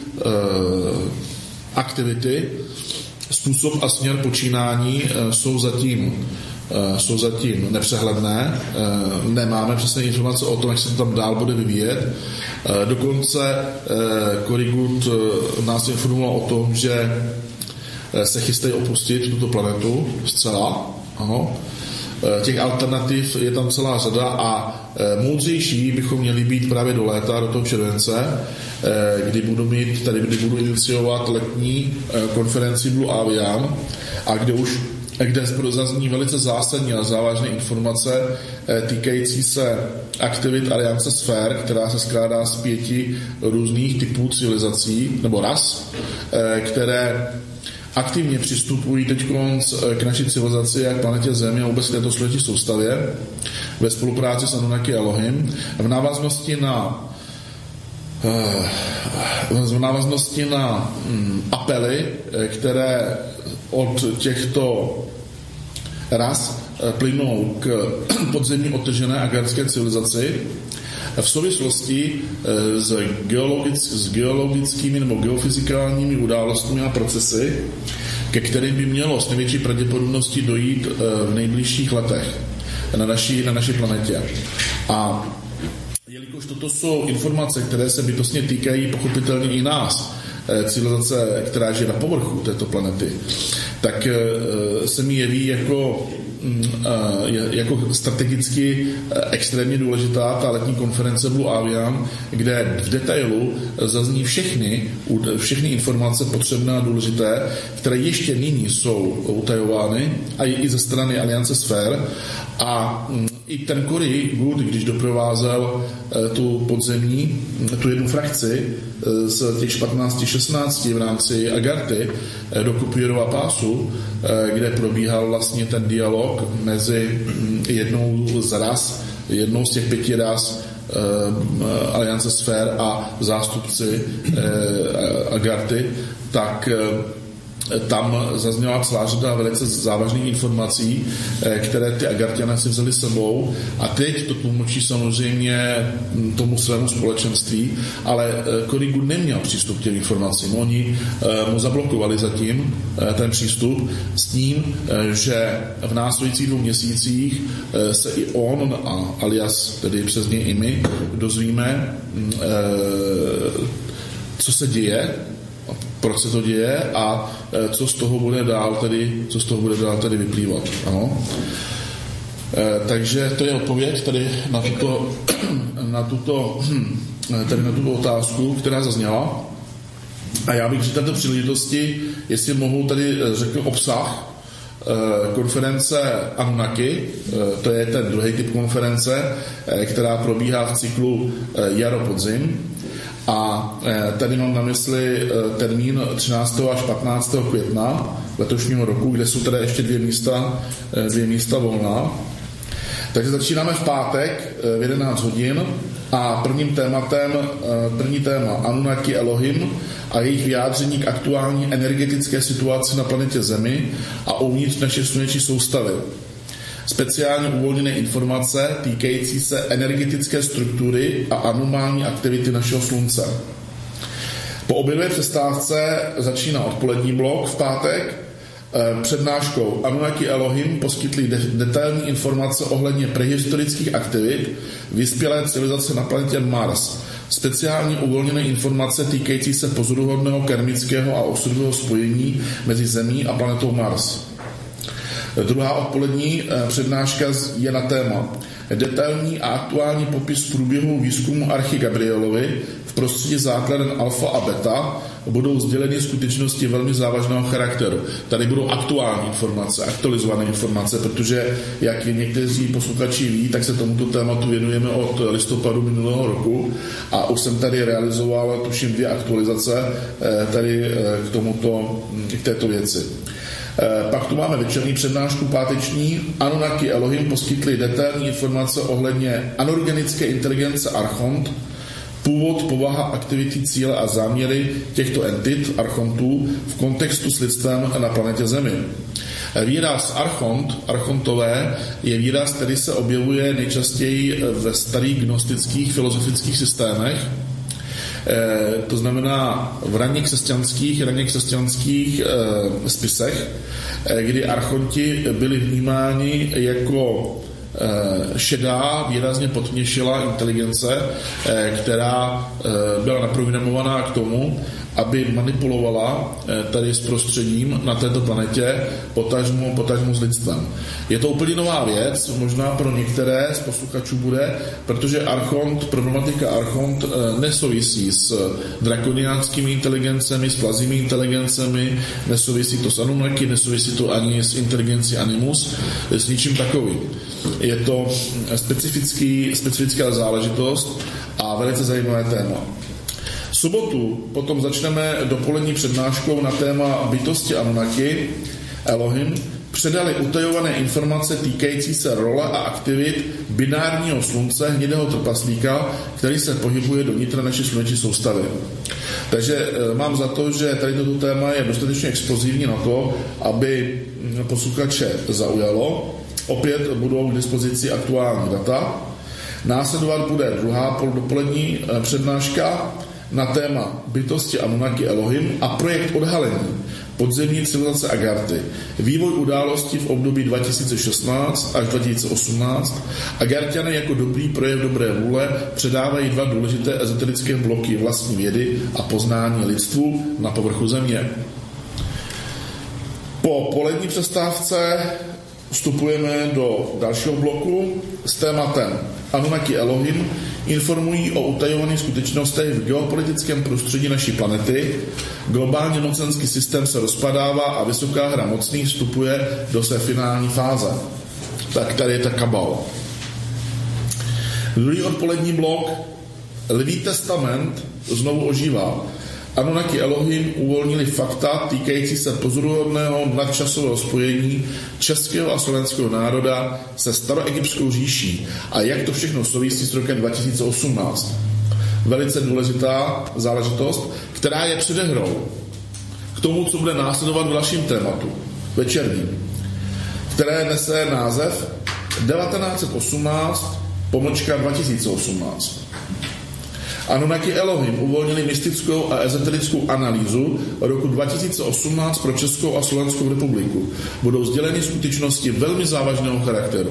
aktivity, způsob a směr počínání e, jsou zatím jsou zatím nepřehledné, nemáme přesné informace o tom, jak se to tam dál bude vyvíjet. Dokonce Cory Good nás informoval o tom, že se chystají opustit tuto planetu zcela. Ano. Těch alternativ je tam celá řada a moudřejší bychom měli být právě do léta, do toho července, kdy budu mít, tady kdy budu iniciovat letní konferenci Blue Avian a kde už kde zazní velice zásadní a závažné informace týkající se aktivit Aliance Sfér, která se skládá z pěti různých typů civilizací nebo ras, které aktivně přistupují teď k naší civilizaci, jak planetě Země a vůbec této složitý soustavě ve spolupráci s Anunnaki Elohim v návaznosti na v návaznosti na apely, které od těchto ras plynou k podzemní odtržené agarské civilizaci v souvislosti s, geologic, s geologickými nebo geofyzikálními událostmi a procesy, ke kterým by mělo s největší pravděpodobností dojít v nejbližších letech na naší, na naší planetě. A jelikož toto jsou informace, které se bytostně týkají pochopitelně i nás, civilizace, která žije na povrchu této planety, tak se mi jeví jako, jako strategicky extrémně důležitá ta letní konference Blue Avian, kde v detailu zazní všechny, všechny informace potřebné a důležité, které ještě nyní jsou utajovány a i ze strany Aliance Sfér. A i ten Cory Good, když doprovázel tu podzemní, tu jednu frakci z těch patnáct šestnáct v rámci Agarty do Kupierova pásu, kde probíhal vlastně ten dialog mezi jednou z ras, jednou z těch pěti ras Aliance Sfér a zástupci Agarty, tak tam zazněla celá řada velice závažných informací, které ty Agartiané si vzali sebou a teď to tlumočí samozřejmě tomu svému společenství, ale Cory Good neměl přístup k těm informacím. Oni mu zablokovali zatím ten přístup s tím, že v následujících dvou měsících se i on, a alias tedy přes něj i my, dozvíme, co se děje, proč se to děje a co z toho bude dál tedy, co z toho bude dál tedy vyplývat. Ano. E, takže to je odpověď tady na tuto, na tuto, tady na tuto otázku, která zazněla. A já bych při této příležitosti, jestli mohu tady řekl obsah e, konference Anunnaki, e, to je ten druhý typ konference, e, která probíhá v cyklu e, jaro-podzim. A tady mám na mysli termín třináctého až patnáctého května letošního roku, kde jsou tady ještě dvě místa, dvě místa volná. Takže začínáme v pátek v jedenáct hodin a prvním tématem, první téma Anunnaki Elohim a jejich vyjádření k aktuální energetické situaci na planetě Zemi a uvnitř naší sluneční soustavy. Speciálně uvolněné informace týkající se energetické struktury a anomální aktivity našeho slunce. Po obědové přestávce začíná odpolední blok v pátek. Přednáškou Anunnaki Elohim poskytli detailní informace ohledně prehistorických aktivit vyspělé civilizace na planetě Mars. Speciálně uvolněné informace týkající se pozoruhodného karmického a osudového spojení mezi Zemí a planetou Mars. Druhá odpolední přednáška je na téma detailní a aktuální popis průběhu výzkumu Archy Gabrielovy v prostředí základen alfa a beta budou sděleny skutečnosti velmi závažného charakteru. Tady budou aktuální informace, aktualizované informace, protože, jak někteří posluchači ví, tak se tomuto tématu věnujeme od listopadu minulého roku a už jsem tady realizoval, tuším, dvě aktualizace tady k tomuto, k této věci. Pak tu máme večerní přednášku páteční. Anunnaki Elohim poskytli detailní informace ohledně anorganické inteligence Archont, původ, povaha, aktivity, cíle a záměry těchto entit, archontů, v kontextu s lidstvem na planetě Zemi. Výraz archont, archontové, je výraz, který se objevuje nejčastěji ve starých gnostických filozofických systémech. to znamená v raně křesťanských, raně křesťanských spisech, kdy archonti byli vnímáni jako šedá, výrazně podměšilá inteligence, která byla naprogramovaná k tomu, aby manipulovala tady s prostředím na této planetě, potažmo, potažmo s lidstvem. Je to úplně nová věc, možná pro některé z posluchačů bude, protože archont, problematika archont nesouvisí s drakoniánskými inteligencemi, s plazími inteligencemi, nesouvisí to s Anunnaki, nesouvisí to ani s inteligencí Animus, s ničím takovým. Je to specifický, specifická záležitost a velice zajímavé téma. V sobotu potom začneme dopolední přednáškou na téma bytosti Anunnaki, Elohim, předali utajované informace týkající se role a aktivit binárního slunce hnědého trpaslíka, který se pohybuje dovnitř naší sluneční soustavy. Takže e, mám za to, že tady toto téma je dostatečně explozivní na to, aby posluchače zaujalo. Opět budou k dispozici aktuální data. Následovat bude druhá dopolední přednáška na téma bytosti Anunnaki Elohim a projekt odhalení podzemní civilizace Agarty. Vývoj událostí v období dva tisíce šestnáct až dva tisíce osmnáct. Agarťané jako dobrý projev dobré vůle předávají dva důležité ezoterické bloky vlastní vědy a poznání lidstvu na povrchu země. Po polední přestávce vstupujeme do dalšího bloku s tématem Anunnaki Elohim informují o utajovaných skutečnostech v geopolitickém prostředí naší planety. Globální mocenský systém se rozpadává a vysoká hra mocných vstupuje do své finální fáze. Tak tady je ta kabala. Druhý odpolední blok Lví testament znovu ožívá. Anunnaki Elohim uvolnili fakta týkající se pozoruhodného nadčasového spojení českého a slovenského národa se staroegyptskou říší a jak to všechno souvisí s rokem dva tisíce osmnáct. Velice důležitá záležitost, která je předehrou k tomu, co bude následovat v dalším tématu, večerním, které nese název devatenáct osmnáct pomlčka dva tisíce osmnáct. Anunnaki Elohim uvolnili mystickou a ezoterickou analýzu roku dva tisíce osmnáct pro Českou a Slovenskou republiku. Budou sděleny skutečnosti velmi závažného charakteru.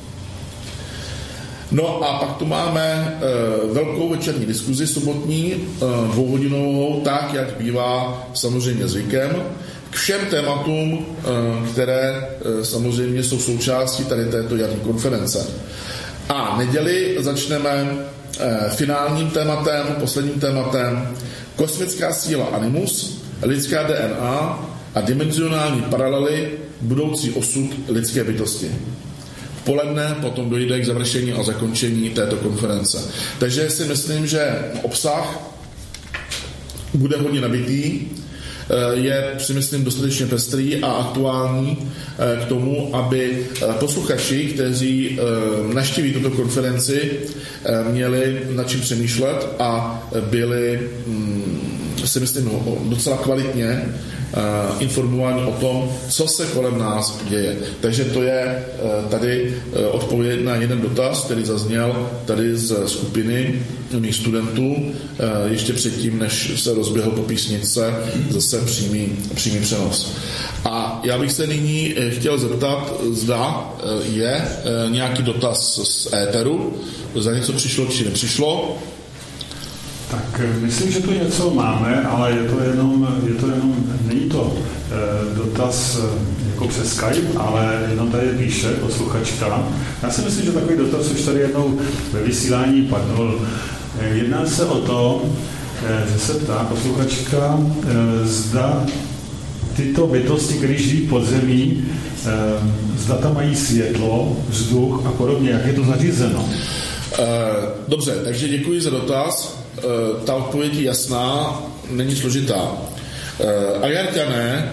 No a pak tu máme e, velkou večerní diskuzi sobotní, e, dvouhodinovou, tak, jak bývá samozřejmě zvykem, k všem tématům, e, které e, samozřejmě jsou součástí tady této jarní konference. A neděli začneme finálním tématem, posledním tématem kosmická síla Animus, lidská D N A a dimenzionální paralely budoucí osud lidské bytosti. V poledne potom dojde k završení a zakončení této konference. Takže si myslím, že obsah bude hodně nabitý, je, si myslím, dostatečně pestrý a aktuální k tomu, aby posluchači, kteří navštíví tuto konferenci, měli nad čím přemýšlet a byli, si myslím, docela kvalitně informováni o tom, co se kolem nás děje. Takže to je tady odpověď na jeden dotaz, který zazněl tady z skupiny mých studentů, ještě předtím, než se rozběhl po písničce zase přímý, přímý přenos. A já bych se nyní chtěl zeptat, zda je nějaký dotaz z éteru, za něco přišlo či nepřišlo. Tak myslím, že tu něco máme, ale je to jenom, je to jenom není to e, dotaz e, jako přes Skype, ale jenom tady píše posluchačka. Já si myslím, že takový dotaz už tady jednou ve vysílání padl. E, jedná se o to, e, že se ptá posluchačka, e, zda tyto bytosti, které žijí pod zemí, e, zda tam mají světlo, vzduch a podobně, jak je to zařízeno. E, dobře, takže děkuji za dotaz. Ta odpověď je jasná, není složitá. Agarťané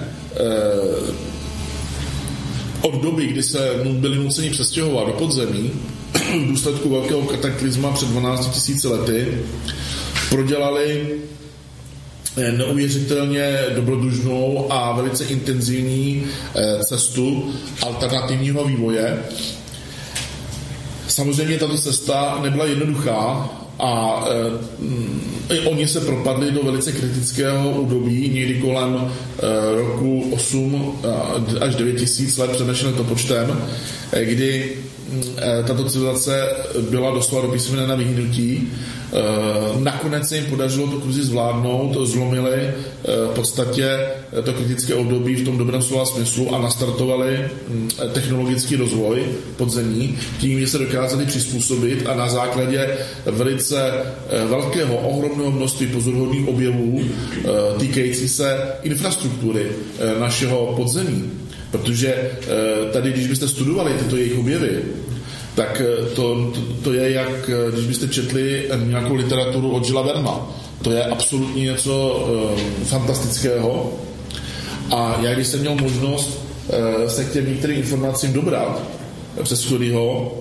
od doby, kdy se byli nuceni přestěhovat do podzemí v důsledku velkého kataklizma před dvanácti tisíci lety, prodělali neuvěřitelně dobrodružnou a velice intenzivní cestu alternativního vývoje. Samozřejmě tato cesta nebyla jednoduchá, a e, oni se propadli do velice kritického údobí někdy kolem e, roku osm až devět tisíc let před naším letopočtem, e, kdy e, tato civilizace byla doslova do písmene na vyhnutí. E, nakonec se jim podařilo tu krizi zvládnout, zlomili e, v podstatě to kritické období v tom dobrém slova smyslu a nastartovali e, technologický rozvoj podzemí, tím, že se dokázali přizpůsobit a na základě velice e, velkého, ohromného množství pozoruhodných objevů e, týkající se infrastruktury e, našeho podzemí. Protože e, tady, když byste studovali tyto jejich objevy, tak to, to, to je jak, když byste četli nějakou literaturu od Žila Verna. To je absolutně něco e, fantastického. A já, když jsem měl možnost e, se k těm některým informacím dobrat přes Storyho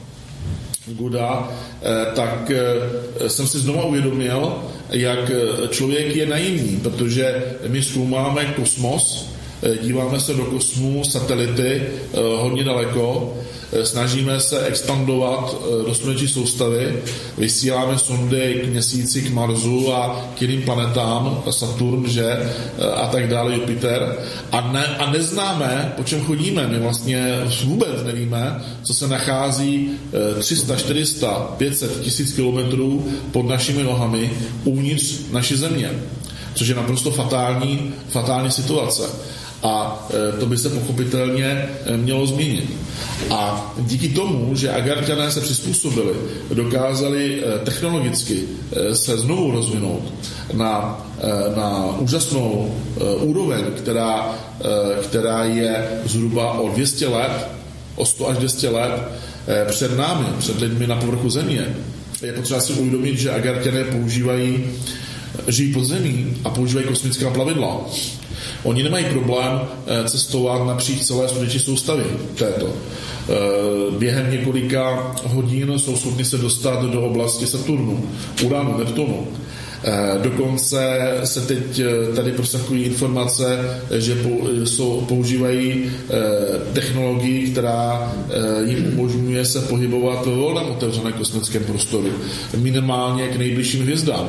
Gooda, e, tak e, jsem si znova uvědomil, jak člověk je naivní, protože my zkoumáme kosmos, díváme se do kosmu, satelity hodně daleko, snažíme se expandovat do sluneční soustavy, vysíláme sondy k Měsíci, k Marsu a k jiným planetám, Saturn, že, a tak dále, Jupiter. A, ne, a neznáme, po čem chodíme. My vlastně vůbec nevíme, co se nachází tři sta, čtyři sta, pět set tisíc kilometrů pod našimi nohami uvnitř naší země. Což je naprosto fatální, fatální situace. A to by se pochopitelně mělo změnit. A díky tomu, že Agarťané se přizpůsobili, dokázali technologicky se znovu rozvinout na, na úžasnou úroveň, která, která je zhruba o dvě stě let, o sto až dvě stě let před námi, před lidmi na povrchu země. Je potřeba si uvědomit, že Agarťané používají, žijí pod zemí a používají kosmická plavidla. Oni nemají problém cestovat napříč celé sluneční soustavy této. Během několika hodin jsou schopni se dostat do oblasti Saturnu, Uranu, Neptunu. Dokonce se teď tady prosakují informace, že používají technologii, která jim umožňuje se pohybovat ve volném otevřeném kosmickém prostoru, minimálně k nejbližším hvězdám.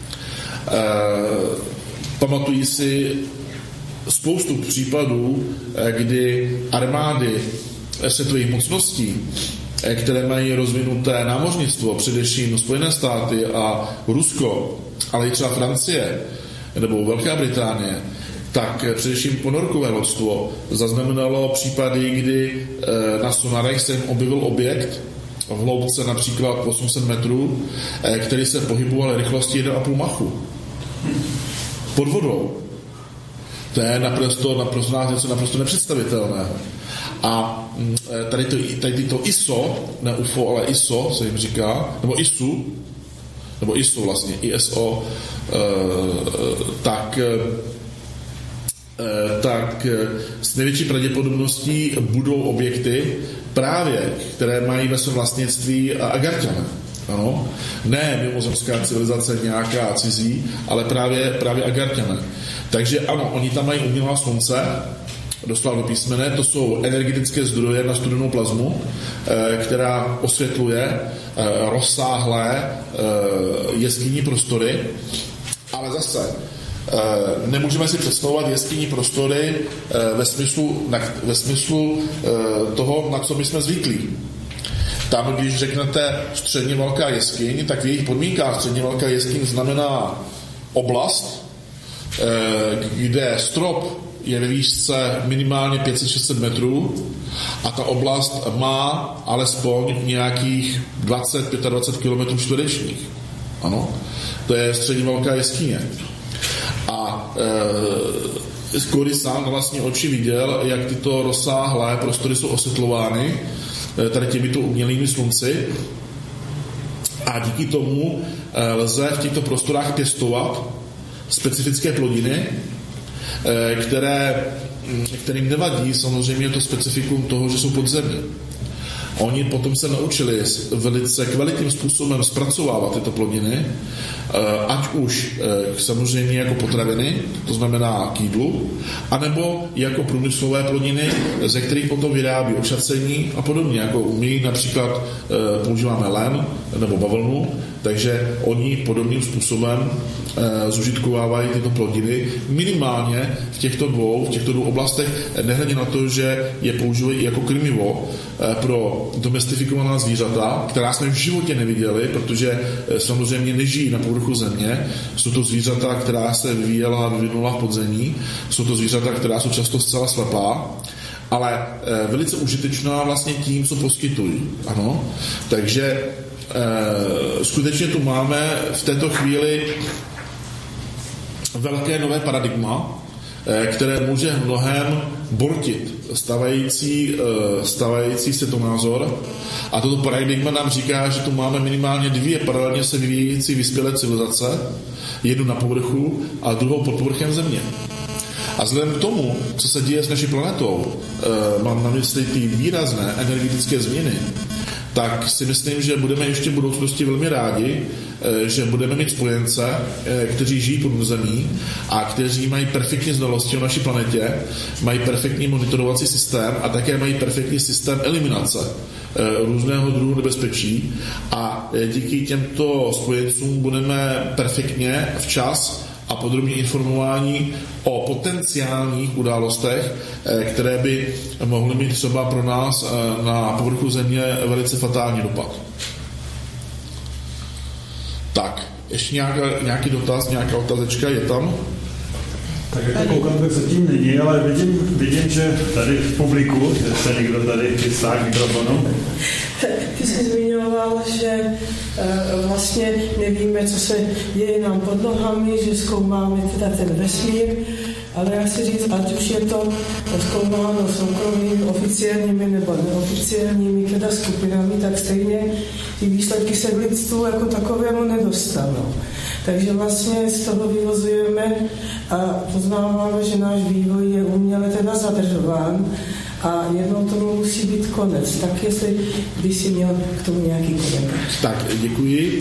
Pamatují si spoustu případů, kdy armády světových mocností, které mají rozvinuté námořnictvo, především Spojené státy a Rusko, ale i třeba Francie nebo Velká Británie, tak především ponorkové lodstvo zaznamenalo případy, kdy na sonarech se jim objevil objekt v hloubce například osm set metrů, který se pohyboval rychlostí jedna a půl machu. Pod vodou. To je naprosto, naprosto, něco naprosto nepředstavitelného. A tady, to, tady to I S O, ne U F O, ale I S O se jim říká, nebo I S U, nebo I S O vlastně, I S O, tak, tak s největší pravděpodobností budou objekty právě, které mají ve svém vlastnictví Agarťané. Ano, ne mimozemská civilizace nějaká cizí, ale právě, právě Agarťané. Takže ano, oni tam mají umělá slunce, doslova do písmene, to jsou energetické zdroje na studenou plazmu, která osvětluje rozsáhlé jeskyní prostory, ale zase nemůžeme si představovat jeskyní prostory ve smyslu, ve smyslu toho, na co my jsme zvyklí. Tam, když řeknete středně velká jeskyň, tak v jejich podmínkách středně velká jeskyň znamená oblast, kde strop je ve výšce minimálně pět set šest set metrů a ta oblast má alespoň nějakých dvacet až dvacet pět kilometrů čtverečních. Ano, to je středně velká jeskyně. A e, Scotty sám na vlastní oči viděl, jak tyto rozsáhlé prostory jsou osvětlovány tady těmito umělými slunci a díky tomu lze v těchto prostorách pěstovat specifické plodiny, které, kterým nevadí samozřejmě to specifikum toho, že jsou pod zemí. Oni potom se naučili velice kvalitním způsobem zpracovávat tyto plodiny, ať už samozřejmě jako potraviny, to znamená k jídlu, anebo jako průmyslové plodiny, ze kterých potom vyrábí ošacení a podobně. Jako my například používáme len nebo bavlnu, Takže oni podobným způsobem e, zužitkovávají tyto plodiny minimálně v těchto dvou, v těchto dvou oblastech, nehledě na to, že je používají jako krmivo e, pro domestifikovaná zvířata, která jsme v životě neviděli, protože e, samozřejmě nežijí na povrchu země. Jsou to zvířata, která se vyvíjela a vyvinula v podzemí. Jsou to zvířata, která jsou často zcela slepá, ale e, velice užitečná vlastně tím, co poskytují. Ano? Takže e, skutečně tu máme v této chvíli velké nové paradigma, e, které může mnohem bortit stávající, e, stávající světonázor. A toto paradigma nám říká, že tu máme minimálně dvě paralelně se vyvíjející vyspělé civilizace, jednu na povrchu a druhou pod povrchem země. A vzhledem k tomu, co se děje s naší planetou, e, mám na mysli ty výrazné energetické změny, tak si myslím, že budeme ještě v budoucnosti velmi rádi, e, že budeme mít spojence, e, kteří žijí pod zemí a kteří mají perfektní znalosti o naší planetě, mají perfektní monitorovací systém a také mají perfektní systém eliminace e, různého druhu nebezpečí a e, díky těmto spojencům budeme perfektně včas a podrobně informování o potenciálních událostech, které by mohly mít třeba pro nás na povrchu země velice fatální dopad. Tak, ještě nějaká, nějaký dotaz, nějaká otázečka je tam? Tak jako koukám, tak zatím není, ale vidím, vidím, že tady v publiku, že se někdo tady chystá k mikrofonu. Ty jsi zmiňoval, že uh, vlastně nevíme, co se děje nám pod nohami, že zkoumáme teda ten vesmír, ale já chci říct, ať už je to zkoumáno soukromými, oficiálními nebo neoficiálními teda skupinami, tak stejně ty výsledky se v lidstvu jako takovému nedostanou. Takže vlastně z toho vyvozujeme a poznáváme, že náš vývoj je uměle teda zadržován a jednou tomu musí být konec. Tak jestli by si měl k tomu nějaký komentář. Tak, děkuji.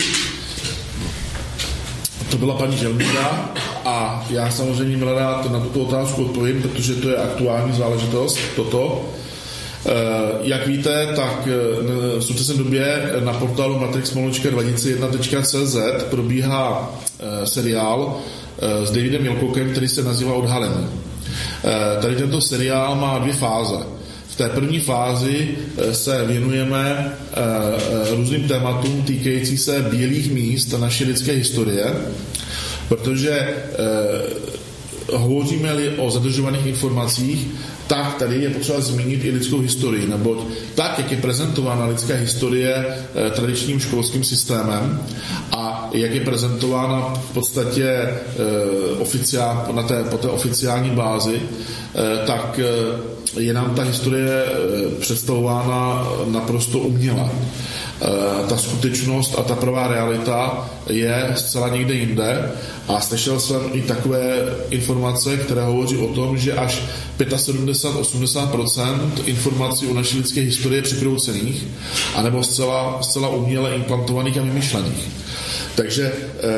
To byla paní Želmíra a já samozřejmě rád na tuto otázku odpovím, protože to je aktuální záležitost, toto. Jak víte, tak v současné době na portálu matrix dva tisíce jedna tečka cé zet probíhá seriál s Davidem Milcockem, který se nazývá Odhalení. Tady tento seriál má dvě fáze. V té první fázi se věnujeme různým tématům týkající se bílých míst naší lidské historie, protože hovoříme-li o zadržovaných informacích, tak tady je potřeba zmínit i lidskou historii, neboť tak, jak je prezentována lidská historie eh, tradičním školským systémem a jak je prezentována v podstatě eh, oficiál, na té, po té oficiální bázi, eh, tak eh, je nám ta historie eh, představována naprosto uměle. Ta skutečnost a ta pravá realita je zcela někde jinde a slyšel jsem i takové informace, které hovoří o tom, že až sedmdesát až osmdesát procent informací o naší lidské historii je překroucených anebo zcela, zcela uměle implantovaných a vymyšlených. Takže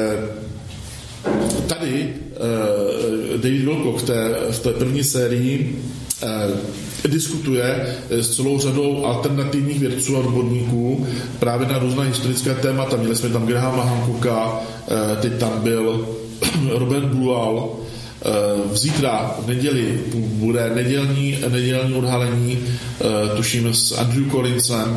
tady David Wilcock v té, v té první sérii diskutuje s celou řadou alternativních vědců a odborníků právě na různá historická témata. Měli jsme tam Grahama Hancocka, teď tam byl Robert Brual. V zítra v neděli bude nedělní, nedělní odhalení, tuším s Andrew Collinsem,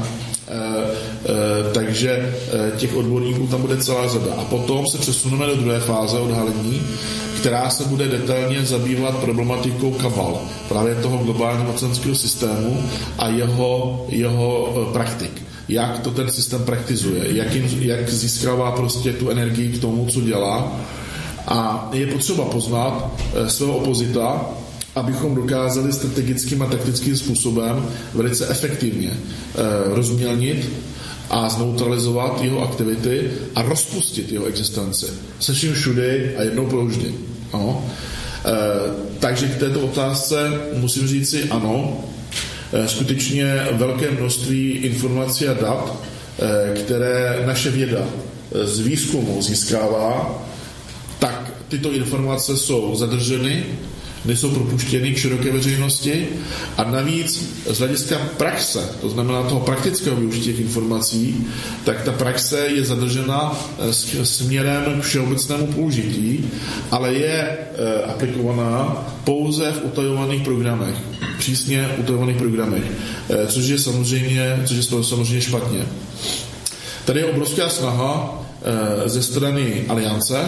takže těch odborníků tam bude celá řada. A potom se přesuneme do druhé fáze odhalení, která se bude detailně zabývat problematikou kabal, právě toho globálního mocenského systému a jeho, jeho praktik. Jak to ten systém praktizuje, jak, jim, jak získává prostě tu energii k tomu, co dělá. A je potřeba poznat svého opozita, abychom dokázali strategickým a taktickým způsobem velice efektivně rozmělnit a zneutralizovat jeho aktivity a rozpustit jeho existenci. Se vším všudy a jednou provždy. Ano. E, takže k této otázce musím říci ano. E, skutečně velké množství informací a dat, e, které naše věda z výzkumu získává, tak tyto informace jsou zadrženy nejsou propuštěny k široké veřejnosti a navíc z hlediska praxe, to znamená toho praktického využití těch informací, tak ta praxe je zadržena směrem k všeobecnému použití, ale je aplikovaná pouze v utajovaných programech, přísně utajovaných programech, což je samozřejmě, což je samozřejmě špatně. Tady je obrovská snaha ze strany Aliance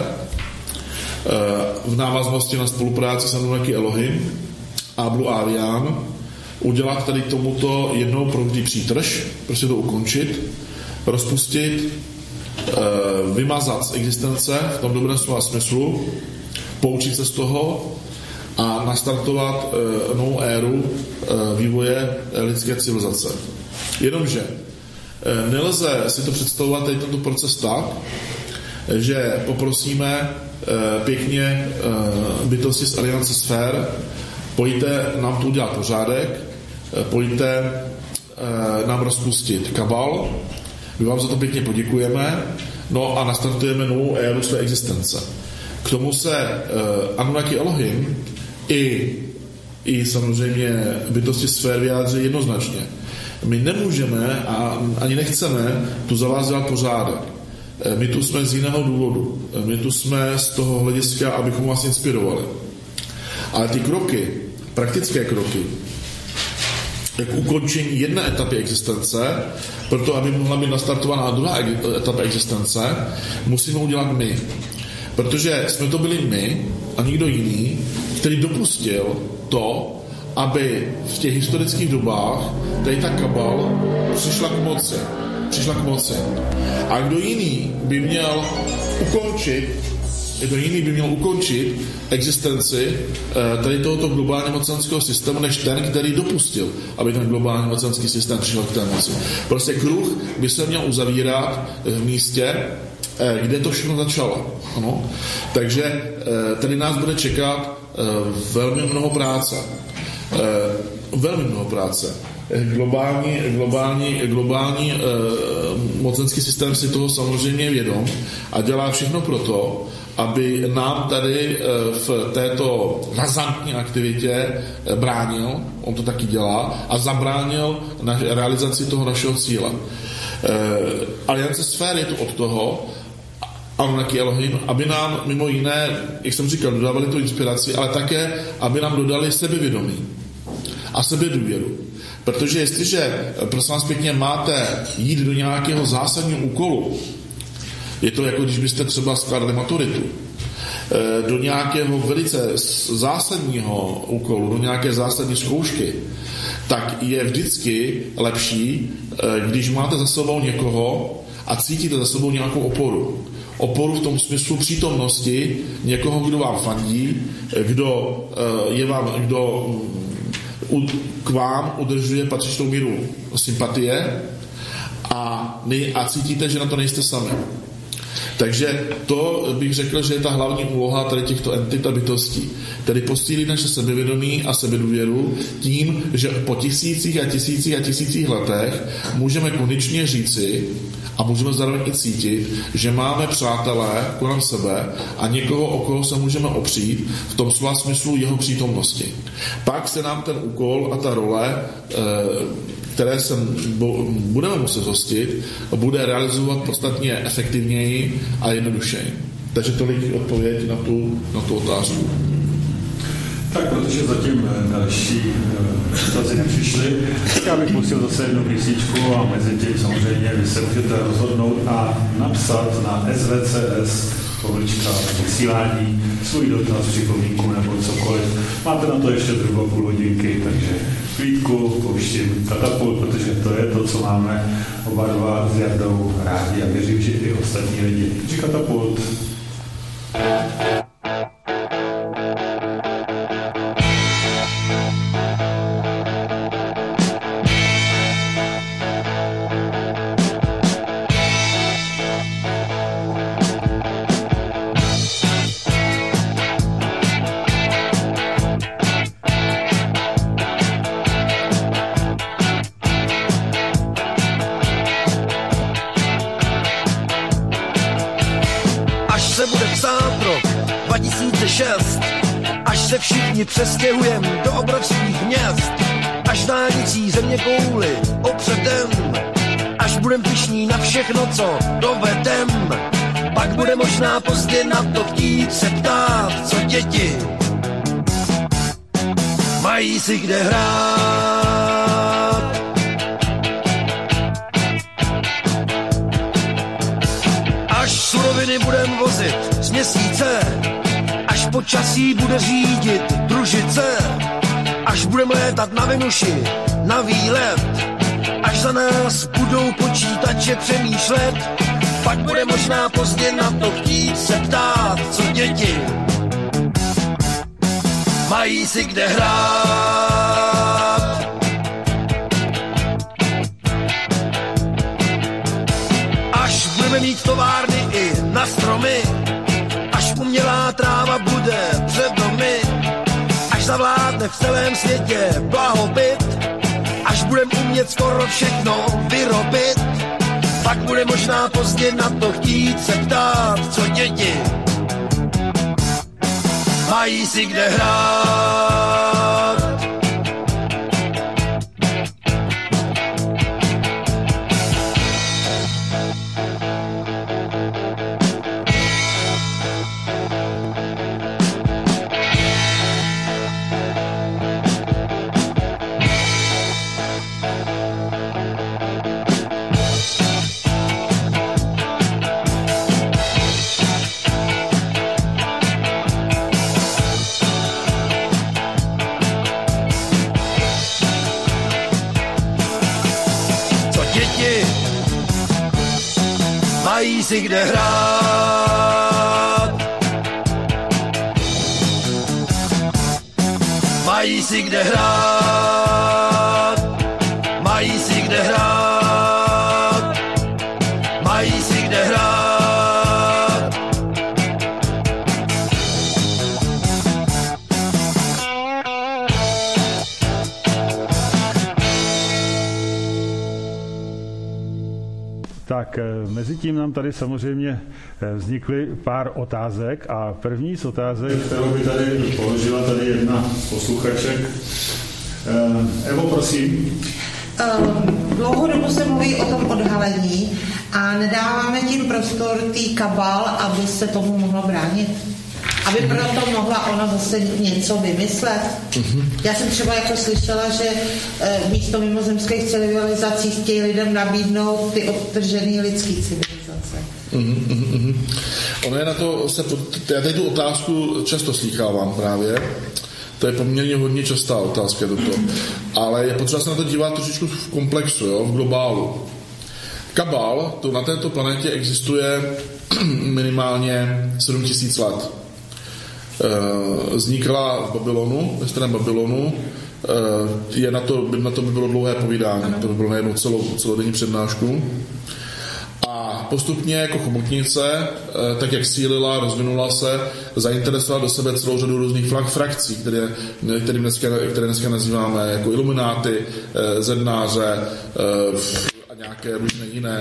v návaznosti na spolupráci s Anunnaki Elohim a Blue Avian udělat tady tomuto jednou provždy přítrž, prostě to ukončit, rozpustit, vymazat z existence v tom dobrém slova smyslu, poučit se z toho a nastartovat novou éru vývoje lidské civilizace. Jenomže nelze si to představovat tady tento proces tak, že poprosíme pěkně bytosti z Aliance sfér, pojďte nám tu udělat pořádek, pojďte nám rozpustit kabal, my vám za to pěkně poděkujeme, no a nastartujeme novou éru své existence. K tomu se Anunnaki Elohim i, i samozřejmě bytosti sfér vyjádří jednoznačně. My nemůžeme a ani nechceme tu za vás dělat pořádek. My tu jsme z jiného důvodu. My tu jsme z toho hlediska, abychom vás inspirovali. Ale ty kroky, praktické kroky, jak ukončení jedné etapy existence, proto aby mohla být nastartovaná druhá etapa existence, musíme udělat my. Protože jsme to byli my a nikdo jiný, který dopustil to, aby v těch historických dobách tady ta kabal přišla k moci. Přišla k moci. A kdo jiný by měl ukončit, kdo jiný by měl ukončit existenci tady tohoto globálního mocenského systému, než ten, který dopustil, aby ten globální mocenský systém přišel k té moci. Prostě kruh by se měl uzavírat v místě, kde to všechno začalo. Ano? Takže tady nás bude čekat velmi mnoho práce. Velmi mnoho práce. Globální, globální, globální eh, mocenský systém si toho samozřejmě je vědom a dělá všechno proto, aby nám tady eh, v této razantní aktivitě eh, bránil, on to taky dělá, a zabránil na realizaci toho našeho cíle. Eh, Aliance sfér je tu od toho, Anunnaki Elohim, aby nám mimo jiné, jak jsem říkal, dodávali tu inspiraci, ale také, aby nám dodali sebevědomí a sebedůvěru. Protože jestliže, prosím vás pěkně, máte jít do nějakého zásadního úkolu, je to jako když byste třeba skládali maturitu, do nějakého velice zásadního úkolu, do nějaké zásadní zkoušky, tak je vždycky lepší, když máte za sebou někoho a cítíte za sebou nějakou oporu. Oporu v tom smyslu přítomnosti někoho, kdo vám fandí, kdo je vám, kdo k vám udržuje patřičnou míru sympatie a, nej, a cítíte, že na to nejste sami. Takže to bych řekl, že je ta hlavní úloha tady těchto entit a bytostí. Tedy posílit naše sebevědomí a sebedůvěru tím, že po tisících a tisících a tisících letech můžeme konečně říci a můžeme zároveň i cítit, že máme přátelé kolem sebe a někoho, o koho se můžeme opřít v tom slova smyslu jeho přítomnosti. Pak se nám ten úkol a ta role, které se budeme muset zhostit, bude realizovat podstatně efektivněji a jednodušeji. Takže tolik odpověď na tu, na tu otázku. Tak, protože zatím další dotazy nepřišly, já bych pustil zase jednu písničku a mezi tím samozřejmě vy se můžete rozhodnout a napsat na S V C S povrčka vysílání svůj dotaz, připomínku nebo cokoliv. Máte na to ještě zhruba půl hodinky, takže chvíľku pouštím Katapult, protože to je to, co máme oba dva s Jardou rádi a věřím, že i ostatní lidi. Takže Katapult. Až se bude psát rok dva tisíce šest, až se všichni přestěhujem do obrovských měst, až dálnicí země kouli opředem, až budem pyšní na všechno, co dovedem, pak bude možná pozdě na to chtít se ptát, co děti mají si kde hrát. Až suroviny budem vozit z měsíce, až počasí bude řídit družice, až budeme létat na Venuši, na výlet, až za nás budou počítače přemýšlet, pak bude možná pozdě na to chtít se ptát, co děti mají si kde hrát. Až budeme mít továrny i na stromy, až umělá tráva bude před domy, až zavládne v celém světě blahobyt, až budeme umět skoro všechno vyrobit, pak bude možná pozdě na to chtít se ptát, co děti mají si kde hrát. Mají si kde hrát. Mají si kde hrát. Mají si kde hrát. Mají si kde hrát. Tak mezi tím nám tady samozřejmě vznikly pár otázek a první z otázek, kterou by tady položila tady jedna z posluchaček. Evo, prosím. Dlouhodobu se mluví o tom odhalení a nedáváme tím prostor tý kabal, aby se tomu mohlo bránit. Aby proto mohla ona zase něco vymyslet. Mm-hmm. Já jsem třeba jako slyšela, že e, místo mimozemských civilizací chtějí lidem nabídnout ty odtržené lidské civilizace. Mm-hmm. Ono je na to, se, já tady tu otázku často slýchávám právě. To je poměrně hodně častá otázka toto. Ale je potřeba se na to dívat trošičku v komplexu, jo, v globálu. Kabal, to na této planetě existuje minimálně sedm tisíc let. Vznikla v Babylonu, ve starém Babylonu. Je na to, na to by bylo dlouhé povídání, to by bylo na jednu celou, celodenní přednášku. A postupně jako chobotnice, tak jak sílila, rozvinula se, zainteresovala do sebe celou řadu různých frakcí, které, které, dneska, které dneska nazýváme jako ilumináty, zednáře a nějaké různé jiné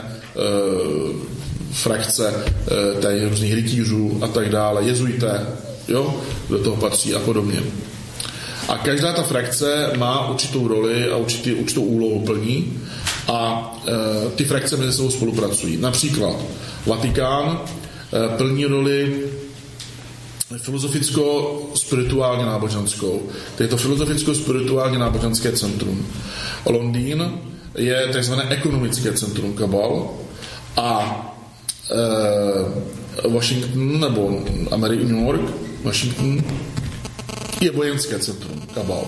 frakce tady různých rytířů a tak dále, jezuité, jo, do toho patří a podobně. A každá ta frakce má určitou roli a určitý, určitou úlohu plní a e, ty frakce mezi sebou spolupracují. Například Vatikán e, plní roli filozoficko-spirituálně náboženskou. To je to filozoficko-spirituálně náboženské centrum. Londýn je takzvané ekonomické centrum kabal a e, Washington nebo Amerika, New York, Washington je vojenské centrum kabal.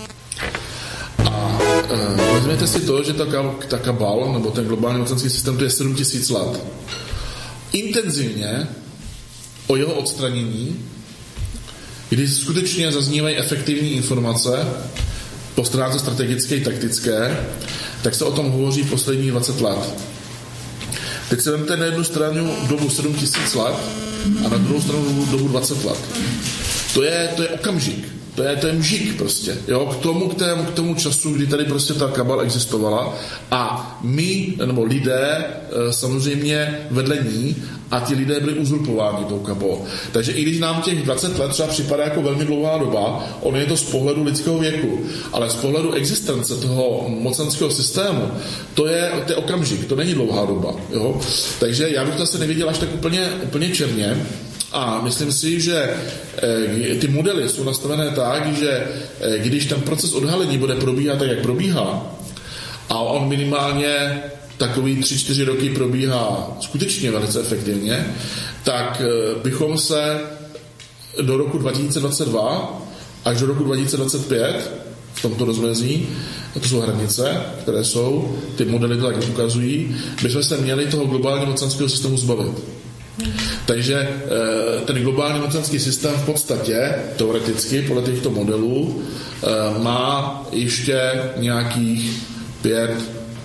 A e, vezměte si to, že ta, ta kabal, nebo ten globální mocenský systém, to je sedm tisíc let. Intenzivně o jeho odstranění, když skutečně zaznívají efektivní informace po stránce strategické i taktické, tak se o tom hovoří posledních dvacet let. Teď se vemte na jednu stranu dobu sedm tisíc let a na druhou stranu dobu dvacet let. To je, to je okamžik. To je, to je mžik prostě, jo, k tomu, k tomu, k tomu času, kdy tady prostě ta kabala existovala a my, nebo lidé, samozřejmě vedle ní a ti lidé byli uzurpováni tou kabalou. Takže i když nám těch dvacet let třeba připadá jako velmi dlouhá doba, ono je to z pohledu lidského věku, ale z pohledu existence toho mocenského systému, to je, to je okamžik, to není dlouhá doba, jo. Takže já bych to asi neviděl až tak úplně, úplně černě. A myslím si, že e, ty modely jsou nastavené tak, že e, když ten proces odhalení bude probíhat tak, jak probíhá, a on minimálně takový tři čtyři roky probíhá skutečně velice efektivně, tak e, bychom se do roku dva tisíce dvacet dva až do roku dva tisíce dvacet pět v tomto rozmezí, to jsou hranice, které jsou, ty modely to tak ukazují, bychom se měli toho globálního mocenského systému zbavit. Takže ten globální mocenský systém v podstatě, teoreticky, podle těchto modelů, má ještě nějakých pět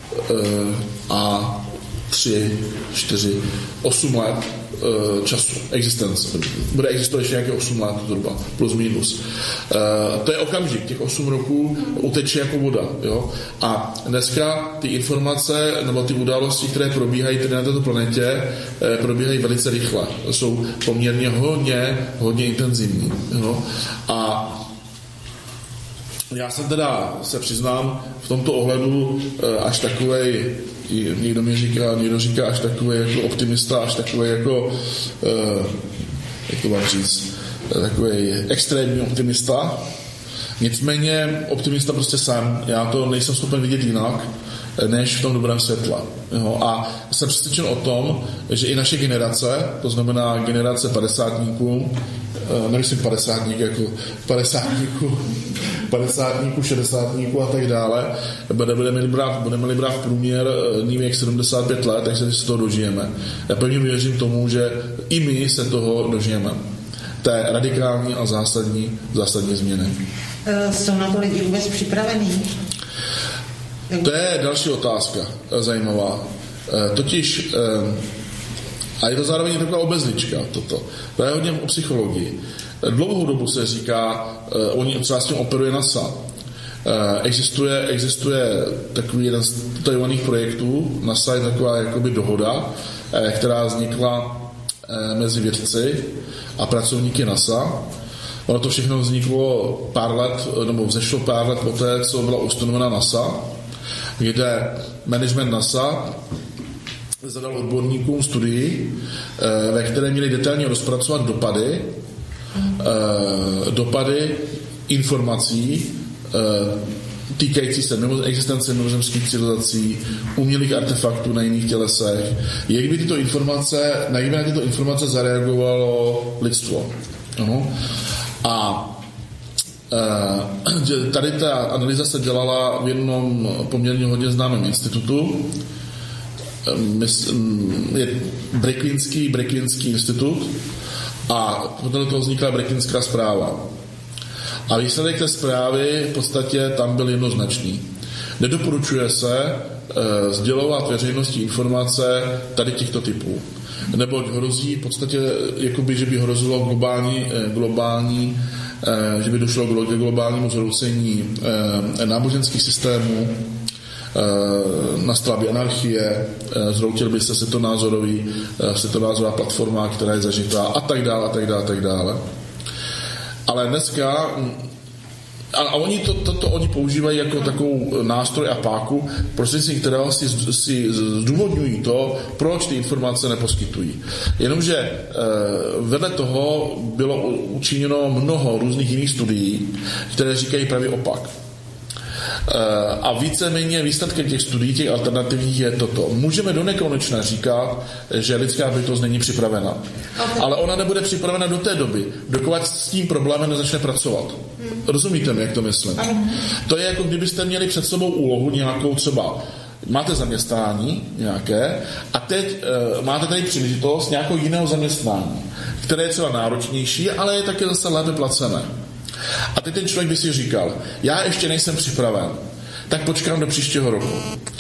a tři, čtyři, osm let času existence. Bude existovat ještě nějaké osm let zhruba, plus minus. To je okamžik, těch osm roků uteče jako voda. Jo? A dneska ty informace nebo ty události, které probíhají tady na této planetě, probíhají velice rychle. Jsou poměrně hodně, hodně intenzivní. Jo? A já jsem teda, se přiznám, v tomto ohledu až takovej, někdo mi říká, někdo říká až takový jako optimista, až takový jako, jak to mám říct, takový extrémní optimista. Nicméně optimista prostě jsem. Já to nejsem schopen vidět jinak, než v tom dobrém světle. Jo? A jsem přesvědčen o tom, že i naše generace, to znamená generace padesátníků, nemyslím padesátník jako padesátníků, padesátníků, šedesátníků a tak dále, budeme-li brát, budeme-li brát v průměr nimi jak sedmdesát pět let, takže se toho dožijeme. Já pevně věřím tomu, že i my se toho dožijeme. Té radikální a zásadní, zásadní změny. Jsou na to lidi vůbec připravení? To je další otázka zajímavá. Totiž, a je to zároveň taková obezlička, toto. To je hodně o psychologii. Dlouhou dobu se říká, oni třeba s tím operuje NASA. Existuje, existuje takový jeden z tajovaných projektů, NASA je taková jakoby dohoda, která vznikla mezi vědci a pracovníky NASA. Ono to všechno vzniklo pár let, nebo vzešlo pár let poté, co byla ustanovena NASA, kde management NASA zadal odborníkům studii, ve které měli detailně rozpracovat dopady, dopady informací týkající se mimo, existence mimozemských civilizací, umělých artefaktů na jiných tělesech, jak by tyto informace, na jak by na tyto informace zareagovalo lidstvo. Ano. A e, tady ta analýza se dělala v jednom poměrně hodně známém institutu, je Brecklínský, Brecklínský institut, a potom toho vznikla Brecklinská zpráva. A výsledek té zprávy v podstatě tam byl jednoznačný. Nedoporučuje se e, sdělovat veřejnosti informace tady těchto typů. Neboť hrozí v podstatě, jakoby, že by hrozilo globální, e, globální e, že by došlo k globálnímu zhroucení e, náboženských systémů, e, nastala by anarchie, e, zhroutil by se světonázorový, e, světonázorová platforma, která je zažitá a tak dále, a tak dále, a tak dále. Ale dneska, a, a oni to, to, to oni používají jako takovou nástroj a páku, prostřednictvím kterého si, si zdůvodňují to, proč ty informace neposkytují. Jenomže e, vedle toho bylo učiněno mnoho různých jiných studií, které říkají právě opak. A víceméně výsledkem těch studií, těch alternativních je toto. Můžeme do nekonečna říkat, že lidská bytost není připravena. Okay. Ale ona nebude připravena do té doby, dokud s tím problémem nezačne pracovat. Hmm. Rozumíte mi, jak to myslím? Hmm. To je jako kdybyste měli před sebou úlohu nějakou třeba. Máte zaměstnání nějaké a teď e, máte tady příležitost nějakého jiného zaměstnání, které je třeba náročnější, ale je také zase lépe placené. A teď ten člověk by si říkal, já ještě nejsem připraven, tak počkám do příštího roku.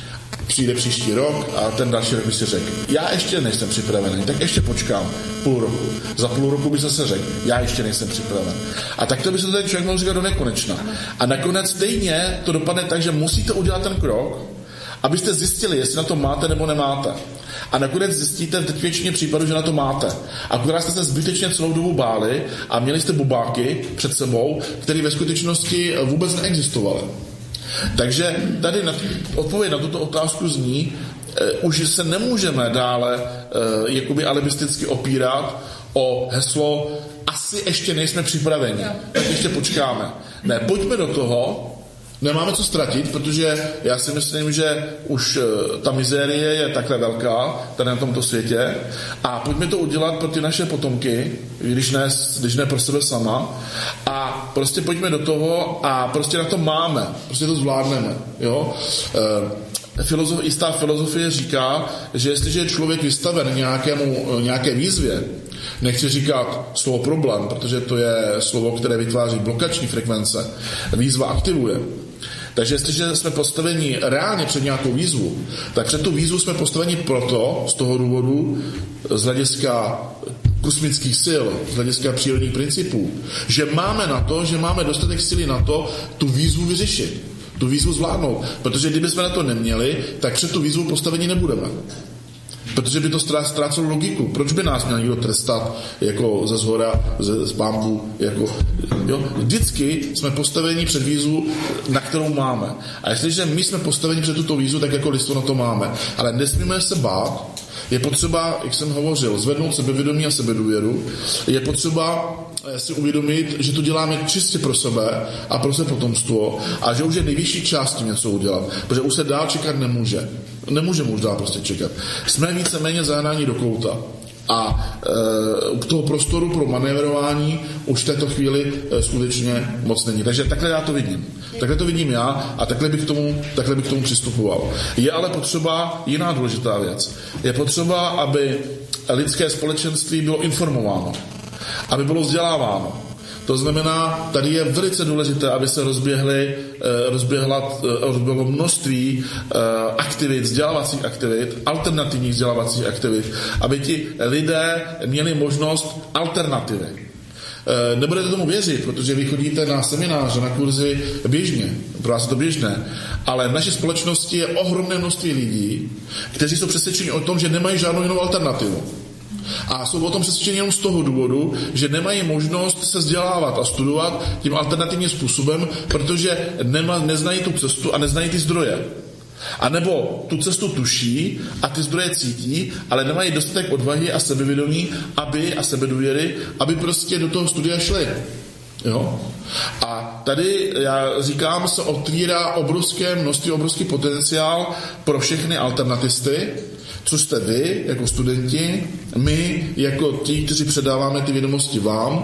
přijde příští rok a ten další rok by si řekl, já ještě nejsem připravený, tak ještě počkám půl roku. Za půl roku by se řekl, já ještě nejsem připraven. A tak to by se ten člověk mohl říkat do nekonečna. A nakonec stejně to dopadne tak, že musíte udělat ten krok, abyste zjistili, jestli na to máte nebo nemáte. A nakonec zjistíte v většině případů, že na to máte. Akorát jste se zbytečně celou dobu báli a měli jste bubáky před sebou, které ve skutečnosti vůbec neexistovaly. Takže tady na, odpověď na tuto otázku zní, eh, už se nemůžeme dále eh, jakoby alibisticky opírat o heslo asi ještě nejsme připraveni, tak ještě počkáme. Ne, pojďme do toho, nemáme co ztratit, protože já si myslím, že už ta mizérie je takhle velká tady na tomto světě a pojďme to udělat pro ty naše potomky, když ne, když ne pro sebe sama a prostě pojďme do toho a prostě na to máme, prostě to zvládneme, jo. Filozof, jistá filozofie říká, že jestliže je člověk vystaven nějakému, nějaké výzvě, nechci říkat slovo problém, protože to je slovo, které vytváří blokační frekvence, výzva aktivuje. Takže jestliže jsme postaveni reálně před nějakou výzvu, tak před tu výzvu jsme postaveni proto, z toho důvodu, z hlediska kosmických sil, z hlediska přírodních principů, že máme na to, že máme dostatek síly na to, tu výzvu vyřešit, tu výzvu zvládnout. Protože kdybychom na to neměli, tak před tu výzvu postaveni nebudeme. Protože by to ztrácelo logiku. Proč by nás měl někdo trestat jako ze zhora, z, z bambu, jako, jo? Vždycky jsme postaveni před výzvu, na kterou máme. A jestliže my jsme postaveni před tuto výzvu, tak jako listu na to máme. Ale nesmíme se bát. Je potřeba, jak jsem hovořil, zvednout sebevědomí a sebedůvěru. Je potřeba si uvědomit, že to děláme čistě pro sebe a pro své potomstvo a že už je nejvyšší čas tím něco udělat, protože už se dál čekat nemůže. Nemůžeme už dál prostě čekat. Jsme víceméně zahnáni do kouta a e, toho prostoru pro manévrování už v této chvíli e, skutečně moc není. Takže takhle já to vidím. Takhle to vidím já a takhle bych k tomu, takhle bych k tomu přistupoval. Je ale potřeba jiná důležitá věc. Je potřeba, aby lidské společenství bylo informováno, aby bylo vzděláváno. To znamená, tady je velice důležité, aby se rozběhly, rozběhla, rozběhlo množství aktivit, vzdělávacích aktivit, alternativních vzdělávacích aktivit, aby ti lidé měli možnost alternativy. Nebudete tomu věřit, protože vy chodíte na semináře, na kurzy běžně, pro vás je to běžné, ale v naší společnosti je ohromné množství lidí, kteří jsou přesvědčeni o tom, že nemají žádnou jinou alternativu. A jsou o tom přesvědčeni jenom z toho důvodu, že nemají možnost se vzdělávat a studovat tím alternativním způsobem, protože nema, neznají tu cestu a neznají ty zdroje. A nebo tu cestu tuší a ty zdroje cítí, ale nemají dostatek odvahy a sebevědomí, aby, a sebedůvěry, aby prostě do toho studia šli. Jo? A tady, já říkám, se otvírá obrovské množství, obrovský potenciál pro všechny alternatisty, co jste vy, jako studenti, my, jako ti, kteří předáváme ty vědomosti vám,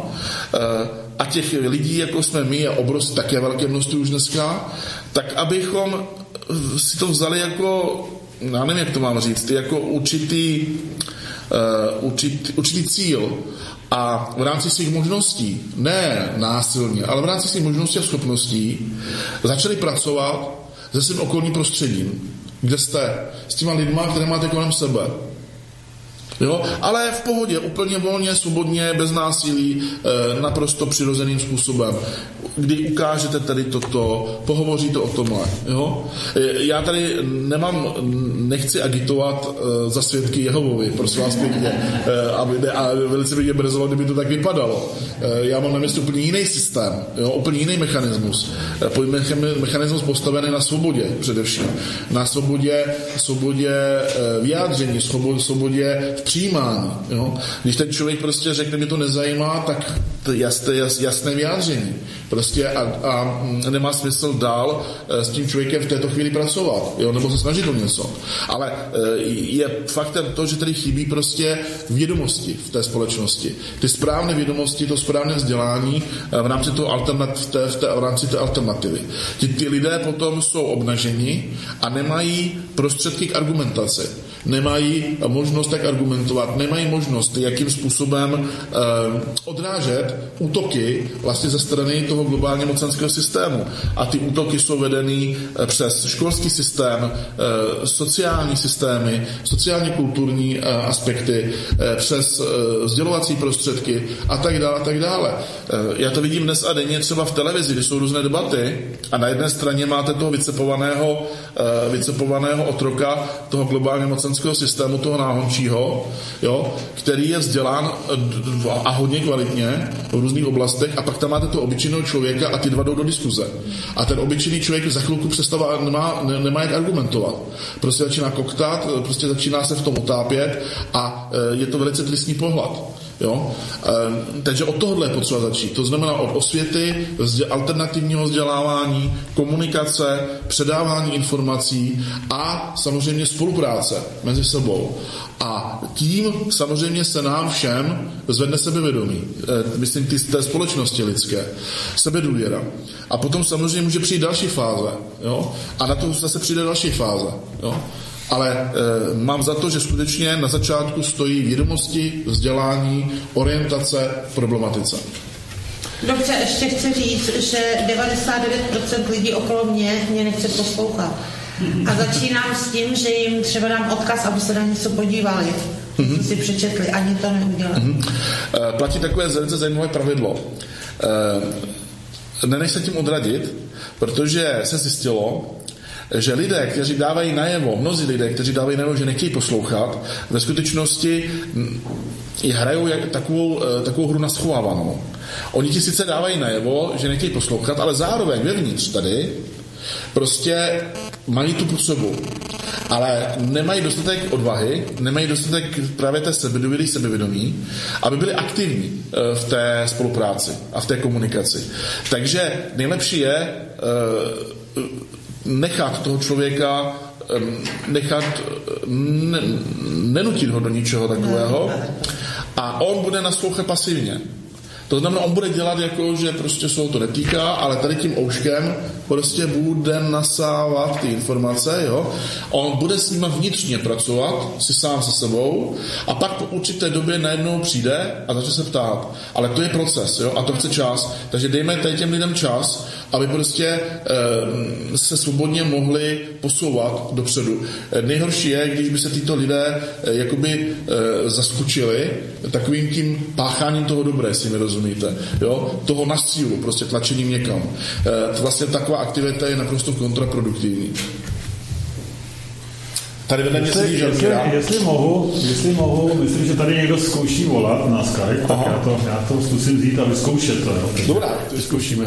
a těch lidí, jako jsme my, je obrovské, také velké množství už dneska, tak abychom si to vzali jako, já nevím, jak to mám říct, jako určitý, uh, určitý, určitý cíl a v rámci svých možností, ne násilně, ale v rámci svých možností a schopností začali pracovat se svým okolním prostředím, kde jste, s těma lidma, které máte kolem sebe. Jo? Ale v pohodě, úplně volně, svobodně, bez násilí, e, naprosto přirozeným způsobem. Kdy ukážete tady toto, pohovoříte o tomhle. Jo? E, já tady nemám, nechci agitovat e, za svědky Jehovovi, prosím vás pěkně, e, aby ne, a velice by mě mrzelo, kdyby to tak vypadalo. E, já mám na mysli úplně jiný systém, jo? Úplně jiný mechanismus. E, mechanismus postavený na svobodě především. Na svobodě, svobodě e, vyjádření, svobodě, svobodě přijímání. Jo? Když ten člověk prostě řekne, mě to nezajímá, tak to je jasné, jasné vyjádření. Prostě a, a nemá smysl dál s tím člověkem v této chvíli pracovat, jo? Nebo se snažit o něco. Ale je faktem to, že tady chybí prostě vědomosti v té společnosti. Ty správné vědomosti, to správné vzdělání v rámci, toho alternat, v té, v té, v rámci té alternativy. Ty, ty lidé potom jsou obnaženi a nemají prostředky k argumentaci. Nemají možnost tak argumentovat, nemají možnost, jakým způsobem eh, odrážet vidět útoky vlastně ze strany toho globálně mocenského systému. A ty útoky jsou vedeny přes školský systém, sociální systémy, sociálně kulturní aspekty, přes sdělovací prostředky a tak dále, a tak dále. Já to vidím dnes a denně třeba v televizi, kde jsou různé debaty a na jedné straně máte toho vycepovaného, vycepovaného otroka toho globálně mocenského systému, toho náhončího, jo, který je vzdělán a hodně kvalitně v různých oblastech, a pak tam máte toho obyčejného člověka a ty dva jdou do diskuze. A ten obyčejný člověk za chvilku přestává, nemá, nemá jak argumentovat. Prostě začíná koktat, prostě začíná se v tom utápět a je to velice tristní pohled. Jo? Takže od tohohle je potřeba začít. To znamená od osvěty, alternativního vzdělávání, komunikace, předávání informací a samozřejmě spolupráce mezi sebou. A tím samozřejmě se nám všem zvedne sebevědomí. Myslím, ty z té společnosti lidské. Sebedůvěra. A potom samozřejmě může přijít další fáze. Jo? A na to zase přijde další fáze. Jo? Ale e, mám za to, že skutečně na začátku stojí vědomosti, vzdělání, orientace v problematice. Dobře, ještě chci říct, že devadesát devět procent lidí okolo mě mě nechce poslouchat. A začínám s tím, že jim třeba dám odkaz, aby se na něco podívali. Mm-hmm. Si přečetli, ani to neudělali. Mm-hmm. E, platí takové velice zajímavé pravidlo. E, nenech se tím odradit, protože se zjistilo, že lidé, kteří dávají najevo, mnozí lidé, kteří dávají najevo, že nechtějí poslouchat, ve skutečnosti hrajou takovou, takovou hru na schovávanou. Oni ti sice dávají najevo, že nechtějí poslouchat, ale zároveň vevnitř tady prostě mají tu potřebu. Ale nemají dostatek odvahy, nemají dostatek právě té sebedůvěry, sebevědomí, aby byli aktivní v té spolupráci a v té komunikaci. Takže nejlepší je nechat toho člověka, nechat, ne, nenutit ho do ničeho takového a on bude naslouchat pasivně. To znamená, on bude dělat jako, že prostě se ho to netýká, ale tady tím ouškem prostě bude nasávat ty informace, jo. On bude s nima vnitřně pracovat, si sám se sebou, a pak po určité době najednou přijde a začne se ptát. Ale to je proces, jo, a to chce čas. Takže dejme tady těm lidem čas, aby prostě e, se svobodně mohli posouvat dopředu. E, nejhorší je, když by se tyto lidé e, jakoby e, zaskučili takovým tím pácháním toho dobré, jestli mi rozumíte, jo, toho na sílu, prostě tlačením někam. E, vlastně taková aktivita je naprosto kontraproduktivní. Tady vedle mě sedí Želvíra. Jestli mohu, jestli mohu, myslím, že tady někdo zkouší volat na Skype, tak já to, já to zkusím vzít a vyzkoušet to. Jo. Dobrá, to vyzkoušíme.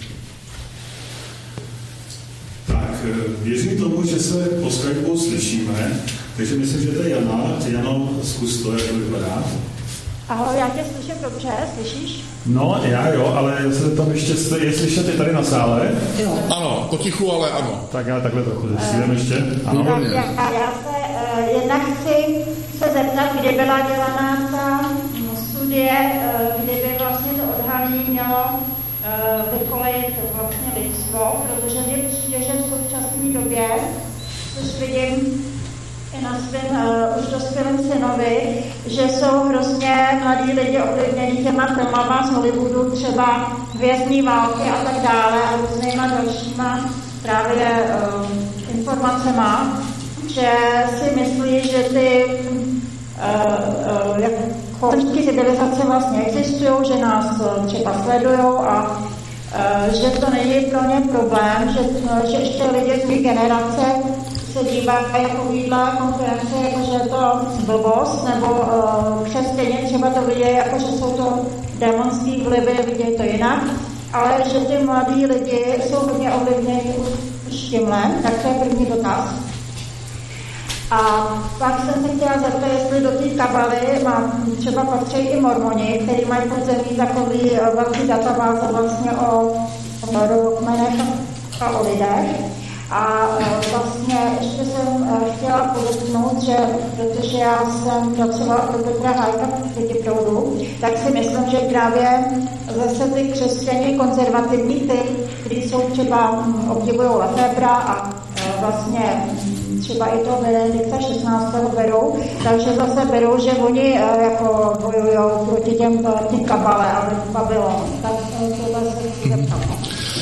Tak, věřím tomu, že se po Skypeu slyšíme, takže myslím, že to je Jana. Jano, zkus to, jak to vypadá. Ahoj, já tě slyším dobře, slyšíš? No, já jo, ale jestli tam ještě je slyšet, je tady na sále? Jo. Ano, potichu, ale ano. Tak já takhle trochu zesílím ještě. Ano. Tak, já, a já se uh, jednak chci se zeptat, kdy byla dělaná ta studie, uh, kdyby vlastně to odhalení mělo uh, vykolejit vlastně lidstvo, protože mě přijde, že v současné době, což vidím i na svém uh, už dospělém synovi, že jsou hrozně mladí lidi ovlivnění těma filmama z Hollywoodu, třeba Hvězdní války a tak dále a různýma dalšíma právě uh, informacema, že si myslí, že ty uh, uh, jako civilizace vlastně existují, že nás uh, třeba sledujou a uh, že to není pro ně problém, že, uh, že ještě lidi z mé generace se dívají jako výdla konference, jako že je to blbost, nebo uh, křesťané třeba to vidějí, jako že jsou to démonský vlivy, vidějí to jinak, ale že ty mladí lidi jsou hodně ovlivněni už tímhle, tak to je první dotaz. A pak jsem se chtěla zeptat, jestli do té kabaly má třeba patří i mormoni, kteří mají podzemí takový uh, velký databáze vlastně o, o kmenech a o lidech. A vlastně ještě jsem chtěla podotknout, že protože já jsem pracovala pro Petra Hájka v Pětiproudu, tak si myslím, že právě zase ty křesťané konzervativní ty, kteří jsou třeba obdivují Lefebvra a vlastně třeba i toho Benedikta šestnáctého berou, takže zase berou, že oni jako bojujou proti těm, těm kabale a Babylonu. Tak tohle se zeptám.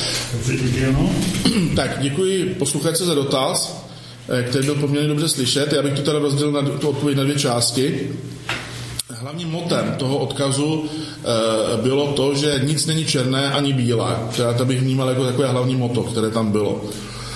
Tak děkuji posluchačce za dotaz, který byl poměrně dobře slyšet. Já bych to teda rozdělil na tu odpověď na dvě části. Hlavním motem toho odkazu e, bylo to, že nic není černé ani bílé. To bych vnímal jako takové hlavní moto, které tam bylo.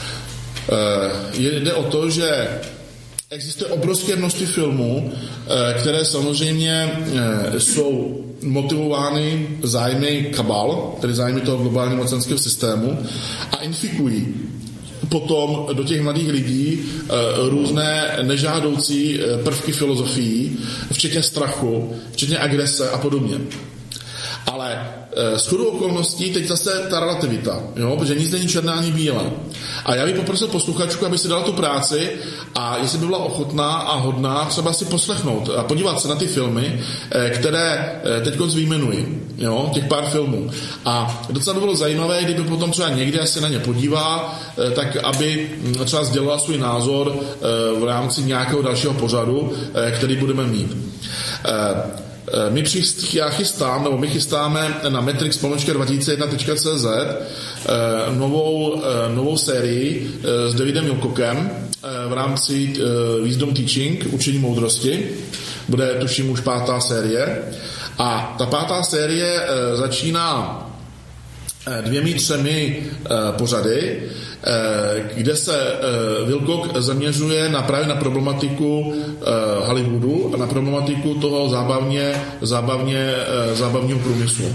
E, jde o to, že existuje obrovské množství filmů, e, které samozřejmě e, jsou motivovány zájmy kabal, tedy zájmy toho globálního mocenského systému a infikují potom do těch mladých lidí e, různé nežádoucí prvky filozofií, včetně strachu, včetně agrese a podobně. Ale e, shodou okolností teď zase ta relativita, jo? Protože nic není černé ani bílé. A já bych poprosil posluchačku, aby si dala tu práci a jestli by byla ochotná a hodná třeba si poslechnout a podívat se na ty filmy, e, které e, teď vyjmenuji, jo? Těch pár filmů. A docela by bylo zajímavé, kdyby potom třeba někde se na ně podívá, e, tak aby třeba sdělila svůj názor e, v rámci nějakého dalšího pořadu, e, který budeme mít. E, My přist, já chystám, nebo my chystáme na Matrix pomlčka dva tisíce jedna tečka cé zet novou, novou sérii s Davidem Wilcockem v rámci Wisdom Teaching, učení moudrosti. Bude tuším už pátá série. A ta pátá série začíná dvěmi, třemi pořady, kde se Wilcock zaměřuje na právě na problematiku Hollywoodu a na problematiku toho zábavně, zábavně, zábavního průmyslu.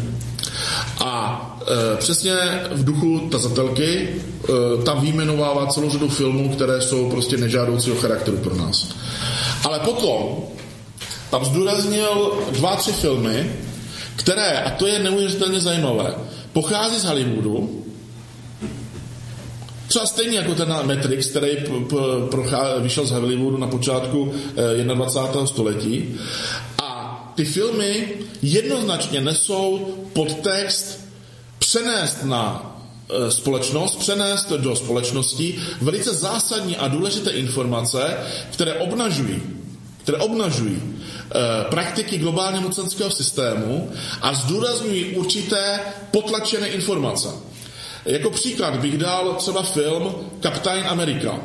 A přesně v duchu tazatelky tam vyjmenovává celou řadu filmů, které jsou prostě nežádoucího charakteru pro nás. Ale potom tam zdůraznil dva, tři filmy, které, a to je neuvěřitelně zajímavé, pochází z Hollywoodu, třeba stejně jako ten Matrix, který vyšel z Hollywoodu na počátku dvacátého prvního století. A ty filmy jednoznačně nesou podtext přenést na společnost, přenést do společnosti velice zásadní a důležité informace, které obnažují, které obnažují praktiky globálně mocenského systému a zdůrazňují určité potlačené informace. Jako příklad bych dal třeba film Kapitán Amerika,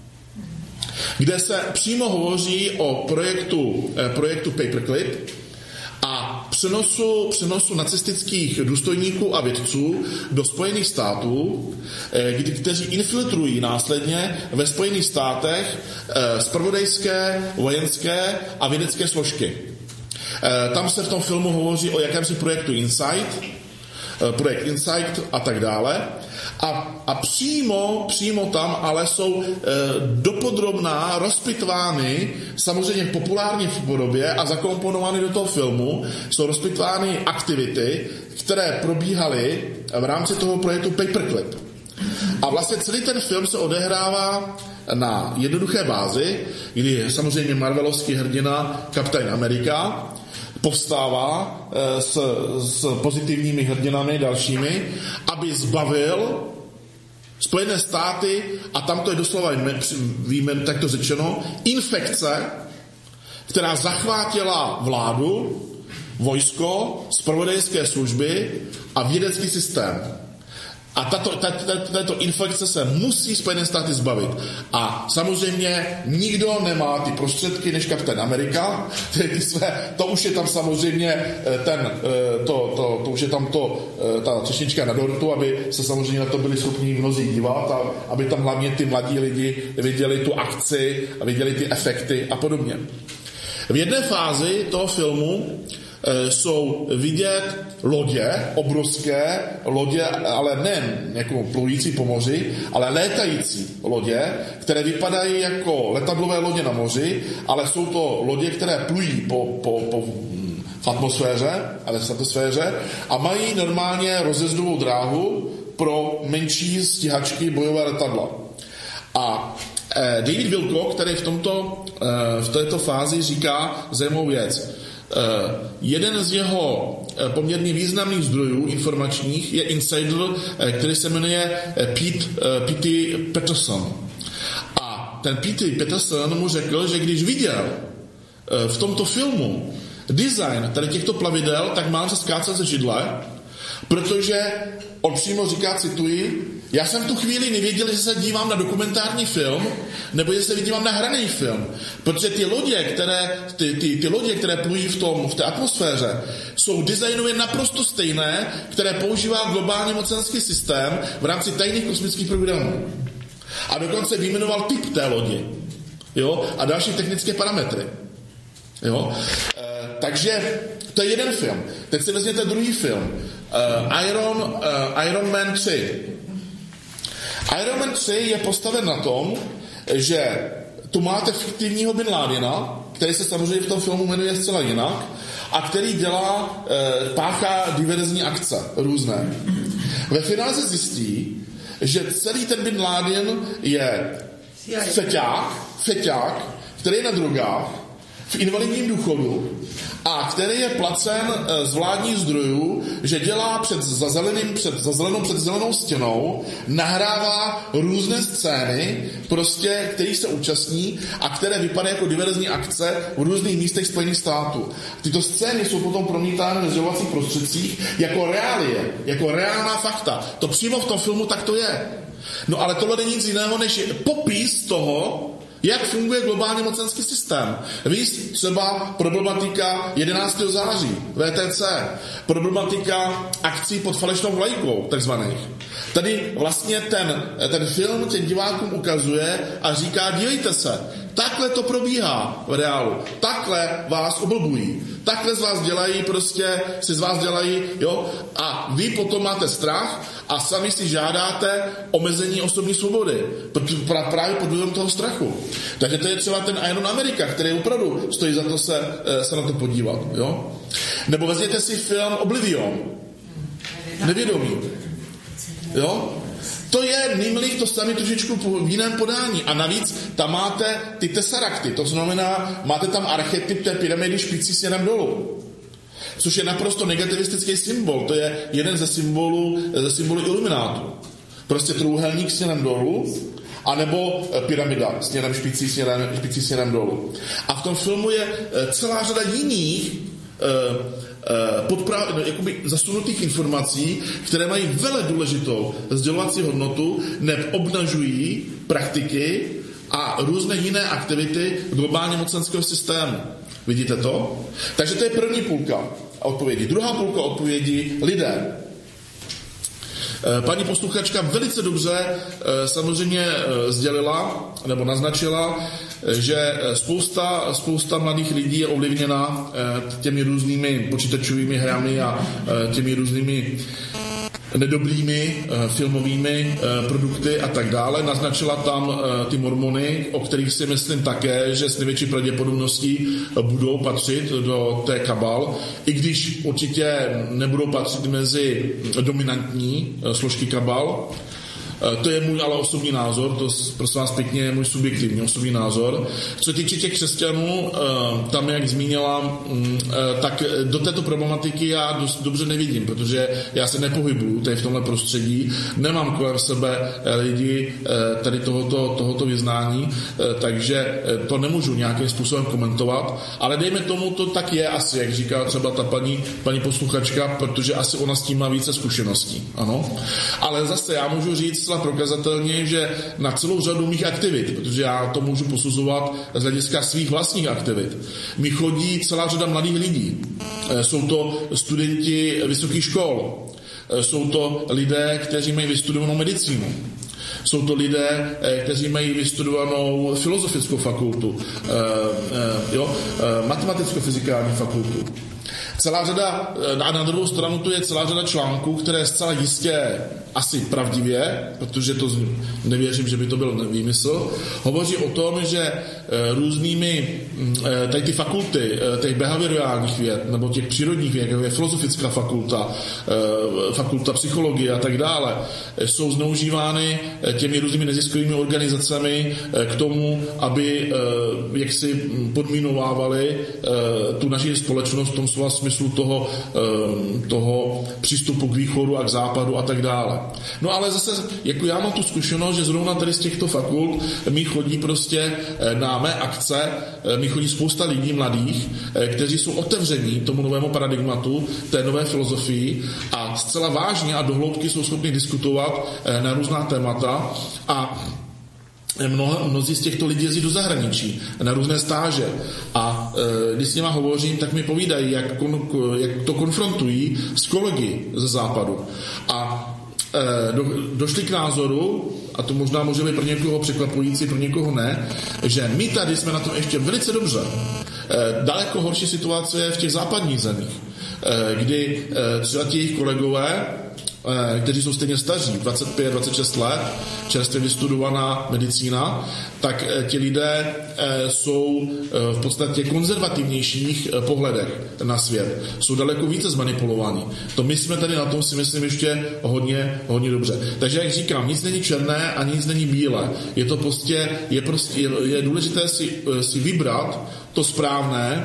kde se přímo hovoří o projektu, projektu Paperclip a přenosu, přenosu nacistických důstojníků a vědců do Spojených států, kdy, kteří infiltrují následně ve Spojených státech zpravodajské, vojenské a vědecké složky. Tam se v tom filmu hovoří o jakémsi projektu Insight, projekt Insight a tak dále. A, a přímo, přímo tam ale jsou e, dopodrobná rozpitvány, samozřejmě v populární podobě a zakomponovány do toho filmu, jsou rozpitvány aktivity, které probíhaly v rámci toho projektu Paperclip. A vlastně celý ten film se odehrává na jednoduché bázi, kdy samozřejmě marvelovský hrdina Kapitán Amerika povstává s, s pozitivními hrdinami dalšími, aby zbavil Spojené státy, a tam to je doslova výjmen, tak to řečeno, infekce, která zachvátila vládu, vojsko, zpravodajské služby a vědecký systém. A tato, tato, tato infekce se musí Spojené státy zbavit. A samozřejmě nikdo nemá ty prostředky než Kapitán Amerika. Ty své, to už je tam samozřejmě ten, to, to, to už je tam to, ta třešnička na dortu, aby se samozřejmě na to byli schopni mnozí dívat a aby tam hlavně ty mladí lidi viděli tu akci a viděli ty efekty a podobně. V jedné fázi toho filmu jsou vidět lodě, obrovské lodě, ale ne jako plující po moři, ale létající lodě, které vypadají jako letadlové lodě na moři, ale jsou to lodě, které plují po, po, po v atmosféře, ale v atmosféře a mají normálně rozjezdovou dráhu pro menší stíhačky bojové letadla. A David Wilcock, který v, tomto, v této fázi říká zajímavou věc. Uh, jeden z jeho uh, poměrně významných zdrojů informačních je insider, uh, který se jmenuje uh, Pete, uh, Pete Patterson. A ten Peter Peterson mu řekl, že když viděl v tomto filmu design tady těchto plavidel, tak mám se skácat ze židle, protože on přímo říká, cituji, já jsem v tu chvíli nevěděl, že se dívám na dokumentární film, nebo že se dívám na hraný film. Protože ty lodě, které, ty, ty, ty lodě, které plují v, tom, v té atmosféře, jsou designově naprosto stejné, které používá globální mocenský systém v rámci tajných kosmických programů. A dokonce vyjmenoval typ té lodi. Jo? A další technické parametry. Jo? E, takže to je jeden film. Teď si vezměte druhý film. Uh, Iron, uh, Iron Man tři. Iron Man tři je postaven na tom, že tu máte fiktivního Bin Ládena, který se samozřejmě v tom filmu jmenuje zcela jinak, a který dělá, uh, páchá diverzní akce různé. Ve finále se zjistí, že celý ten Bin Laden je feťák, feťák, který je na drogách, v invalidním důchodu a který je placen z vládních zdrojů, že dělá před, za zeleným, před, za zelenou, před zelenou stěnou, nahrává různé scény, prostě, kterých se účastní a které vypadají jako diverzní akce v různých místech Spojených států. Tyto scény jsou potom promítány ve sdělovacích prostředcích jako reálie, jako reálná fakta. To přímo v tom filmu tak to je. No ale tohle není nic jiného, než popis toho, jak funguje globální mocenský systém. Víš, třeba problematika jedenáctého září, V T C, problematika akcí pod falešnou vlajkou, takzvaných. Tady vlastně ten, ten film těm divákům ukazuje a říká, dívejte se, takhle to probíhá v reálu, takhle vás oblbují, takhle z vás dělají prostě, si z vás dělají, jo, a vy potom máte strach a sami si žádáte omezení osobní svobody, právě pod vlivem toho strachu. Takže to je třeba ten Iron America, který opravdu stojí za to se, se na to podívat, jo. Nebo vezměte si film Oblivion, Nevědomí, jo. To je Nimlich, to sami trošičku v jiném podání. A navíc tam máte ty tesarakty, to znamená, máte tam archetyp té pyramidy špicí směrem dolů. Což je naprosto negativistický symbol. To je jeden ze symbolů, ze symbolů iluminátů. Prostě trůhelník směrem dolů, anebo pyramida směrem špicí, směrem, špicí směrem dolů. A v tom filmu je celá řada jiných podpra- jakoby zasunutých informací, které mají vele důležitou sdělovací hodnotu, neb obnažují praktiky a různé jiné aktivity globálně mocenského systému. Vidíte to? Takže to je první půlka odpovědi. Druhá půlka odpovědi lidé. Paní posluchačka velice dobře samozřejmě sdělila nebo naznačila, že spousta, spousta mladých lidí je ovlivněna těmi různými počítačovými hrami a těmi různými nedobrými filmovými produkty a tak dále. Naznačila tam ty mormony, o kterých si myslím také, že s největší pravděpodobností budou patřit do té kabal, i když určitě nebudou patřit mezi dominantní složky kabal. To je můj ale osobní názor, to prosím vás pěkně je můj subjektivní osobní názor. Co týče těch křesťanů, tam, jak zmínila, tak do této problematiky já dost dobře nevidím, protože já se nepohybuju tady v tomhle prostředí, nemám kolem sebe lidi tady tohoto, tohoto vyznání, takže to nemůžu nějakým způsobem komentovat, ale dejme tomu, to tak je asi, jak říká třeba ta paní, paní posluchačka, protože asi ona s tím má více zkušeností, ano. Ale zase já můžu říct prokazatelně, že na celou řadu mých aktivit, protože já to můžu posuzovat z hlediska svých vlastních aktivit, mi chodí celá řada mladých lidí. Jsou to studenti vysokých škol, jsou to lidé, kteří mají vystudovanou medicínu, jsou to lidé, kteří mají vystudovanou filozofickou fakultu, jo, matematicko-fyzikální fakultu. Celá řada, a na druhou stranu to je celá řada článků, které zcela jistě asi pravdivě, protože to nevěřím, že by to byl výmysl, hovoří o tom, že různými tady ty fakulty, těch behaviorálních věd, nebo těch přírodních věd, jako je filozofická fakulta, fakulta psychologie a tak dále, jsou zneužívány těmi různými neziskovými organizacemi k tomu, aby jaksi podmínovávali tu naši společnost v tom slova smyslu smyslu toho, toho přístupu k východu a k západu a tak dále. No ale zase, jako já mám tu zkušenost, že zrovna tady z těchto fakult mi chodí prostě na mé akce, mi chodí spousta lidí mladých, kteří jsou otevření tomu novému paradigmatu, té nové filozofii a zcela vážně a dohloubky jsou schopni diskutovat na různá témata a Mnoho, mnozí z těchto lidí jezdí do zahraničí na různé stáže a e, když s nima hovořím, tak mi povídají, jak, kon, jak to konfrontují s kolegy ze západu. A e, do, došli k názoru, a to možná může být pro někoho překvapující, pro někoho ne, že my tady jsme na tom ještě velice dobře. E, daleko horší situace je v těch západních zemích, e, kdy e, třeba ti jejich kolegové, kteří jsou stejně staří, dvacet pět dvacet šest let, čerstvě vystudovaná medicína, tak ti lidé jsou v podstatě konzervativnějších pohledech na svět. Jsou daleko více zmanipulovaní. To my jsme tady na tom si myslím ještě hodně, hodně dobře. Takže jak říkám, nic není černé a nic není bílé. Je to prostě, je prostě, je, je důležité si, si vybrat to správné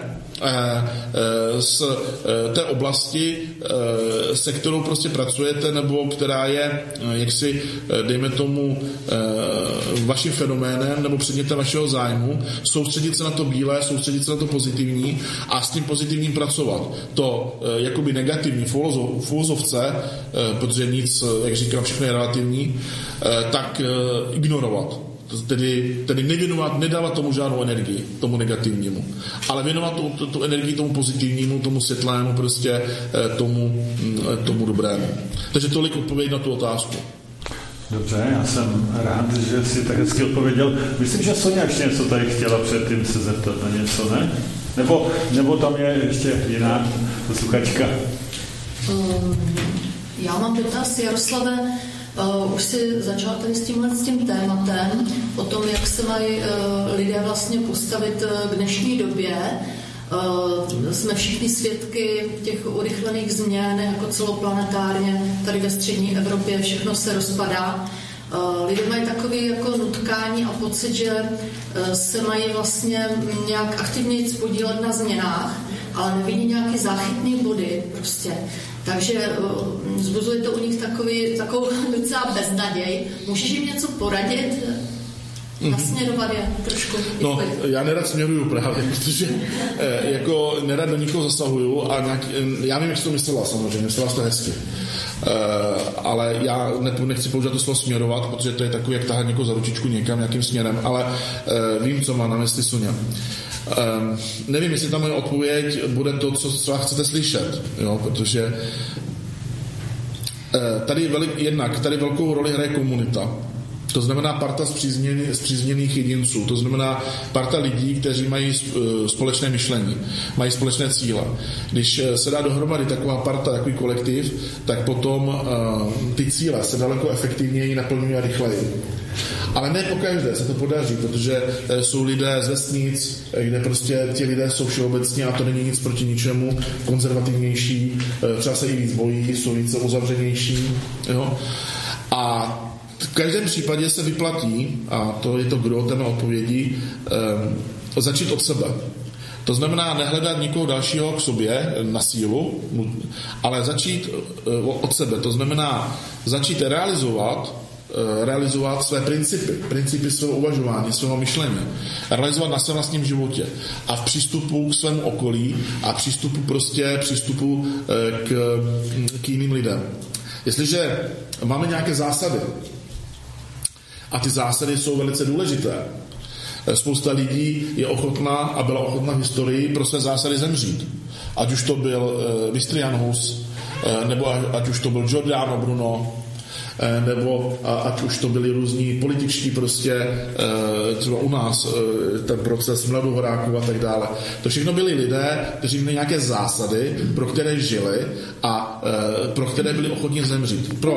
z té oblasti, se kterou prostě pracujete, nebo která je jaksi, dejme tomu, vaším fenoménem nebo předmětem vašeho zájmu, soustředit se na to bílé, soustředit se na to pozitivní a s tím pozitivním pracovat. To jakoby negativní v úvozovce, protože nic, jak říkám, všechno je relativní, tak ignorovat. Tedy, tedy nevěnovat, nedávat tomu žádnou energii, tomu negativnímu, ale věnovat tu, tu, tu energii tomu pozitivnímu, tomu světlému, prostě tomu, tomu dobrému. Takže tolik odpověď na tu otázku. Dobře, já jsem rád, že jsi tak hezky odpověděl. Myslím, že Sonia ještě něco tady chtěla předtím se zeptat na něco, ne? Nebo, nebo tam je ještě jiná posluchačka? Um, já mám dotaz, Jaroslave. Uh, už si začal tady s tímhle s tím tématem o tom, jak se mají uh, lidé vlastně postavit uh, k dnešní době. Uh, jsme všichni svědky těch urychlených změn, jako celoplanetárně, tady ve střední Evropě všechno se rozpadá. Uh, lidé mají takový jako nutkání a pocit, že uh, se mají vlastně nějak aktivněji podílet na změnách, ale nevidí nějaký záchytný body prostě. Takže uh, zbuzuje to u nich takový, takovou docela beznaděj. Můžeš jim něco poradit? Nasměrovat je trošku? No, já nerad směruju právě, protože eh, jako nerad do nikoho zasahuju a nějak, já nevím, jak jsi to myslela samozřejmě, myslela jsi to hezky. Eh, ale já ne, nechci použít to slovo směrovat, protože to je takový, jak tahat někoho za ručičku někam, nějakým směrem, ale eh, vím, co má na mysli Sonia. Um, nevím, jestli ta moje odpověď bude to, co třeba chcete slyšet, jo, protože uh, tady velik, jednak tady velkou roli hraje komunita. To znamená parta spřízněných jedinců, to znamená parta lidí, kteří mají společné myšlení, mají společné cíle. Když se dá dohromady taková parta, takový kolektiv, tak potom uh, ty cíle se daleko efektivněji naplňují a rychleji. Ale ne pokaždé se to podaří, protože jsou lidé z vesnic, kde prostě ti lidé jsou všeobecně a to není nic proti ničemu, konzervativnější, třeba se i víc bojí, jsou více uzavřenější. Jo? A v každém případě se vyplatí, a to je to gro té mé odpovědi, eh, začít od sebe. To znamená nehledat nikoho dalšího k sobě na sílu, ale začít eh, od sebe. To znamená začít realizovat realizovat své principy, principy svého uvažování, svého myšlení, realizovat na svém vlastním životě a v přístupu k svému okolí a přístupu prostě přístupu k, k jiným lidem. Jestliže máme nějaké zásady a ty zásady jsou velice důležité, spousta lidí je ochotná a byla ochotná v historii pro své zásady zemřít. Ať už to byl Vystrian Hus, nebo ať už to byl Giordano Bruno, nebo ať už to byli různí političtí prostě, třeba u nás ten proces Mladou Horáků a tak dále. To všechno byli lidé, kteří měli nějaké zásady, pro které žili a pro které byli ochotní zemřít. Proč?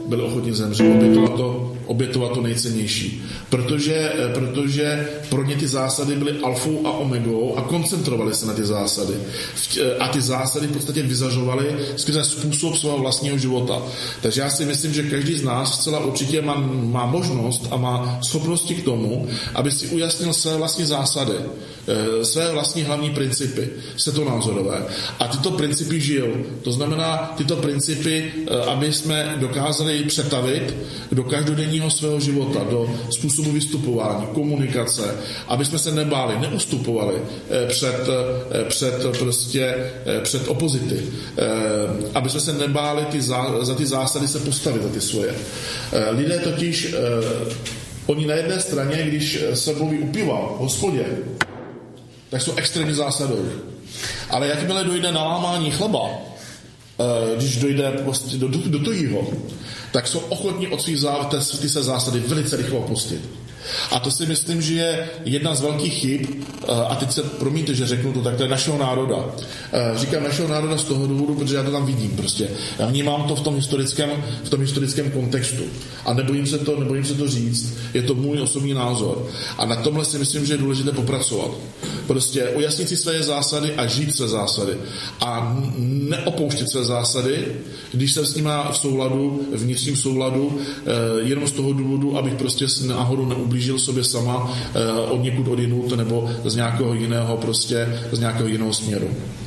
byli ochotni zemřít, obětovat to, obětovat to nejcennější. Protože, protože pro ně ty zásady byly alfou a omegou a koncentrovali se na ty zásady. A ty zásady v podstatě vyzařovaly skrze způsob svého vlastního života. Takže já si myslím, že každý z nás zcela určitě má, má možnost a má schopnosti k tomu, aby si ujasnil své vlastní zásady, své vlastní hlavní principy, světonázorové. A tyto principy žijou. To znamená, tyto principy, aby jsme dokázali přetavit do každodenního svého života, do způsobu vystupování, komunikace, aby jsme se nebáli, neustupovali před, před, prostě, před opozity, aby jsme se nebáli ty zá, za ty zásady se postavit, za ty svoje. Lidé totiž, oni na jedné straně, když se mluví u piva v hospodě, tak jsou extrémně zásadou. Ale jakmile dojde na lámání chleba, když dojde prostě do, do, do tojího, tak jsou ochotní od svých zá, ty se zásady velice rychle opustit. A to si myslím, že je jedna z velkých chyb, a teď se promiňte, že řeknu to, tak to je našeho národa. Říkám našeho národa z toho důvodu, protože já to tam vidím prostě. Já vnímám to v tom historickém, v tom historickém kontextu. A nebojím se to, nebojím se to říct. Je to můj osobní názor. A na tomhle si myslím, že je důležité popracovat. Prostě ujasnit si své zásady a žít své zásady. A neopouštět své zásady, když jsem s nimi v souladu, vnitřním souladu, jenom z toho důvodu, abych prostě náhodou neublížil sobě sama od někud odinut nebo z nějakého jiného prostě, z nějakého jiného směru.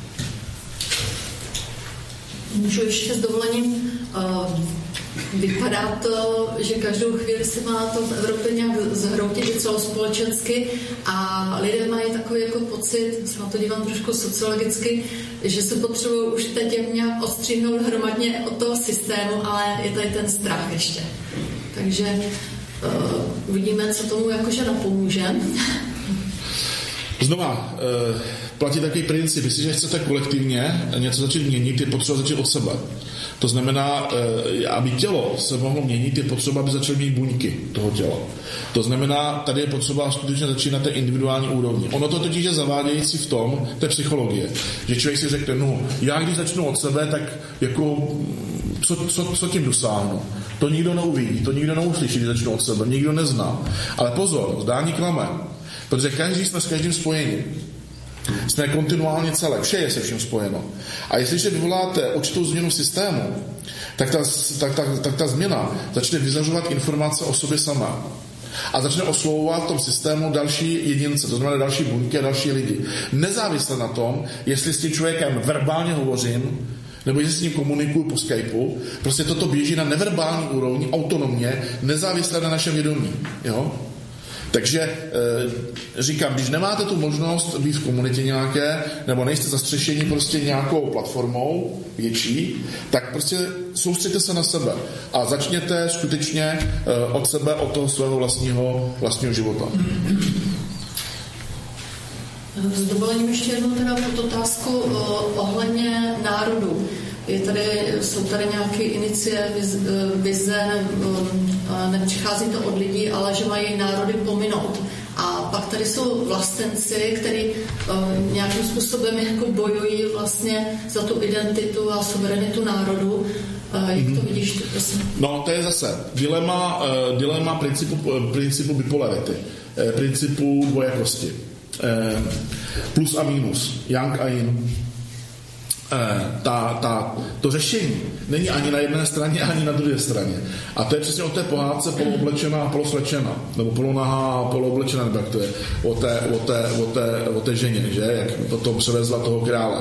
Můžu ještě s dovolením uh, vypadá to, že každou chvíli se má to v Evropě nějak zhroutit celospolečensky a lidé mají takový jako pocit, se na to dívám trošku sociologicky, že se potřebují už teď nějak odstřihnout hromadně od toho systému, ale je tady ten strach ještě. Takže uh, uvidíme, co tomu jakože napomůže. Znova, uh, platí takový princip, jestliže chcete kolektivně něco začít měnit, je potřeba začít od sebe. To znamená, aby tělo se mohlo měnit, je potřeba, aby začaly mít buňky toho těla. To znamená, tady je potřeba skutečně začít na té individuální úrovni. Ono to totiž je zavádějící v tom, té psychologie, že člověk si řekne, no, já když začnu od sebe, tak jako, co, co, co tím dosáhnu? To nikdo neuvidí, to nikdo neuslyší, když začnu od sebe, nikdo nezná. Ale pozor, zdání klame, protože každý jsme s každým spojení. Jsme kontinuálně celé, vše je se vším spojeno. A jestliže vyvoláte určitou změnu systému, tak ta, tak, tak, tak ta změna začne vyzařovat informace o sobě sama. A začne oslovovat v tom systému další jedince, to znamená další buňky a další lidi. Nezávisle na tom, jestli s tím člověkem verbálně hovořím, nebo jestli s ním komunikuju po Skypeu, prostě toto běží na neverbální úrovni, autonomně, nezávisle na našem vědomí. Jo? Takže e, říkám, když nemáte tu možnost být v komunitě nějaké, nebo nejste zastřešení prostě nějakou platformou větší, tak prostě soustřeďte se na sebe a začněte skutečně e, od sebe, od toho svého vlastního, vlastního života. S dovolením ještě jednou teda pod otázku ohledně národů. Je tady, jsou tady nějaké inicie, vize, nepřichází to od lidí, ale že mají národy pominout. A pak tady jsou vlastenci, kteří nějakým způsobem jako bojují vlastně za tu identitu a suverenitu národu. Jak to vidíš ty, prosím? No, to je zase dilema, dilema principu, principu bipolarity, principu dvojakosti. Plus a minus, yang a yin. Ta, ta, to řešení není ani na jedné straně, ani na druhé straně. A to je přesně o té pohádce polooblečená a poloslečená, nebo polonahá a polooblečená, nebo jak to je, o té, o té, o té, o té ženě, že? Jak potom převezla toho krále.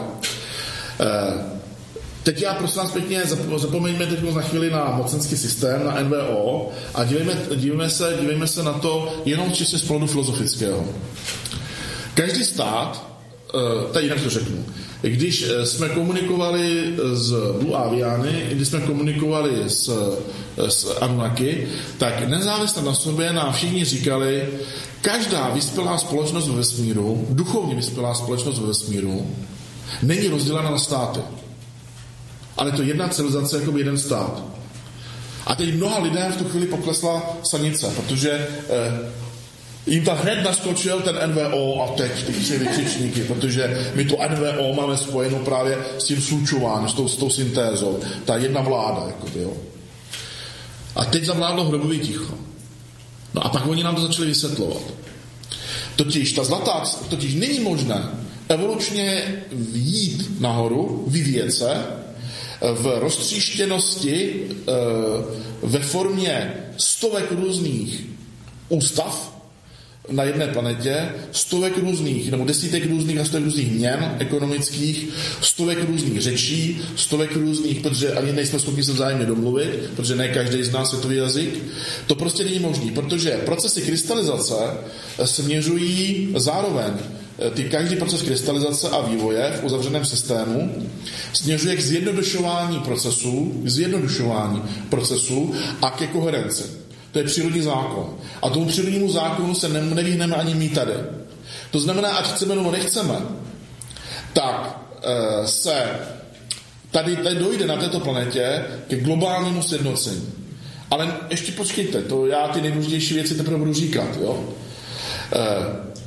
Teď já prosím vás pěkně, zapomeňme teď na chvíli na mocenský systém, na N V O a dívejme, dívejme, se, dívejme se na to jenom čistě z pohledu filozofického. Každý stát, tady jinak to řeknu, když jsme komunikovali s Blue Aviany, když jsme komunikovali s, s Anunnaki, tak nezávisle na sobě nám všichni říkali, každá vyspělá společnost ve vesmíru, duchovně vyspělá společnost ve vesmíru, není rozdělena na státy. Ale to jedna civilizace jako jeden stát. A teď mnoha lidem v tu chvíli poklesla sanice, protože eh, jim tam hned naskočil ten N V O a teď ty tři vykřičníky, protože my to N V O máme spojeno právě s tím slučováním, s tou, s tou syntézou. Ta jedna vláda, jako to, jo. A teď zavládlo hrobový ticho. No a pak oni nám to začali vysvětlovat. Totiž ta zlatá, totiž není možné evolučně jít nahoru, vyvíjet se v roztříštěnosti ve formě stovek různých ústav na jedné planetě, stovek různých, nebo desítek různých a stovek různých měn ekonomických, stovek různých řečí, stovek různých, protože ani nejsme schopni se vzájemně domluvit, protože ne každý zná světový jazyk. To prostě není možné, protože procesy krystalizace směřují zároveň ty každý proces krystalizace a vývoje v uzavřeném systému směřuje k zjednodušování procesů, k zjednodušování procesů a ke koherenci. To je přírodní zákon. A tomu přírodnímu zákonu se nevyhneme ani my tady. To znamená, ať chceme nebo nechceme, tak e, se tady, tady dojde na této planetě ke globálnímu sjednocení. Ale ještě počkejte, to já ty nejdůležitější věci teprve budu říkat. Jo? E,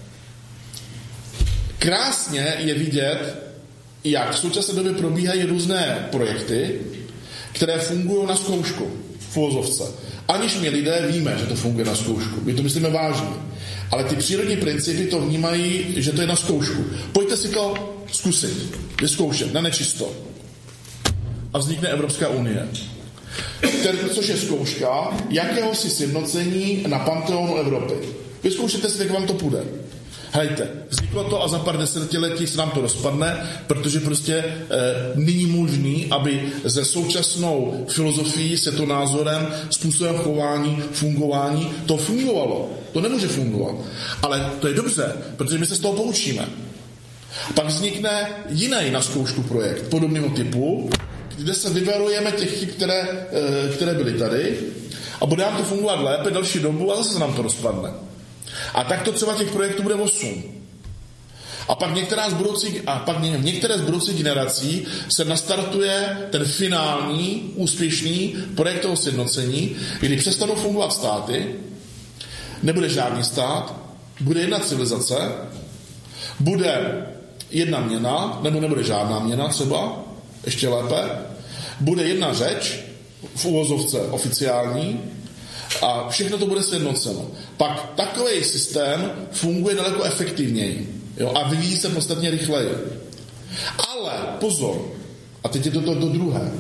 krásně je vidět, jak v současné době probíhají různé projekty, které fungují na zkoušku v uvozovce. Aniž my lidé víme, že to funguje na zkoušku. My to myslíme vážně. Ale ty přírodní principy to vnímají, že to je na zkoušku. Pojďte si to zkusit, vyzkoušet, na nečisto. A vznikne Evropská unie. Ten, což je zkouška jakéhosi sjednocení na panteonu Evropy. Vyzkoušete si, jak vám to půjde. Hejte, vzniklo to a za pár desetiletí se nám to rozpadne, protože prostě e, není možný, aby ze současnou filozofií, světonázorem, způsobem chování, fungování, to fungovalo. To nemůže fungovat. Ale to je dobře, protože my se z toho poučíme. Pak vznikne jiný na zkoušku projekt podobného typu, kde se vyvarujeme těch chyb, které, e, které byly tady a bude nám to fungovat lépe další dobu a zase se nám to rozpadne. A tak to třeba těch projektů bude osm. A pak, některá z budoucích, a pak některé z budoucích generací se nastartuje ten finální, úspěšný projekt toho sjednocení, kdy přestanou fungovat státy, nebude žádný stát, bude jedna civilizace, bude jedna měna, nebo nebude žádná měna třeba, ještě lépe, bude jedna řeč, v uvozovce oficiální, a všechno to bude sjednoceno. Pak takový systém funguje daleko efektivněji, jo, a vyvíjí se podstatně rychleji. Ale pozor, a teď je to to, to druhé.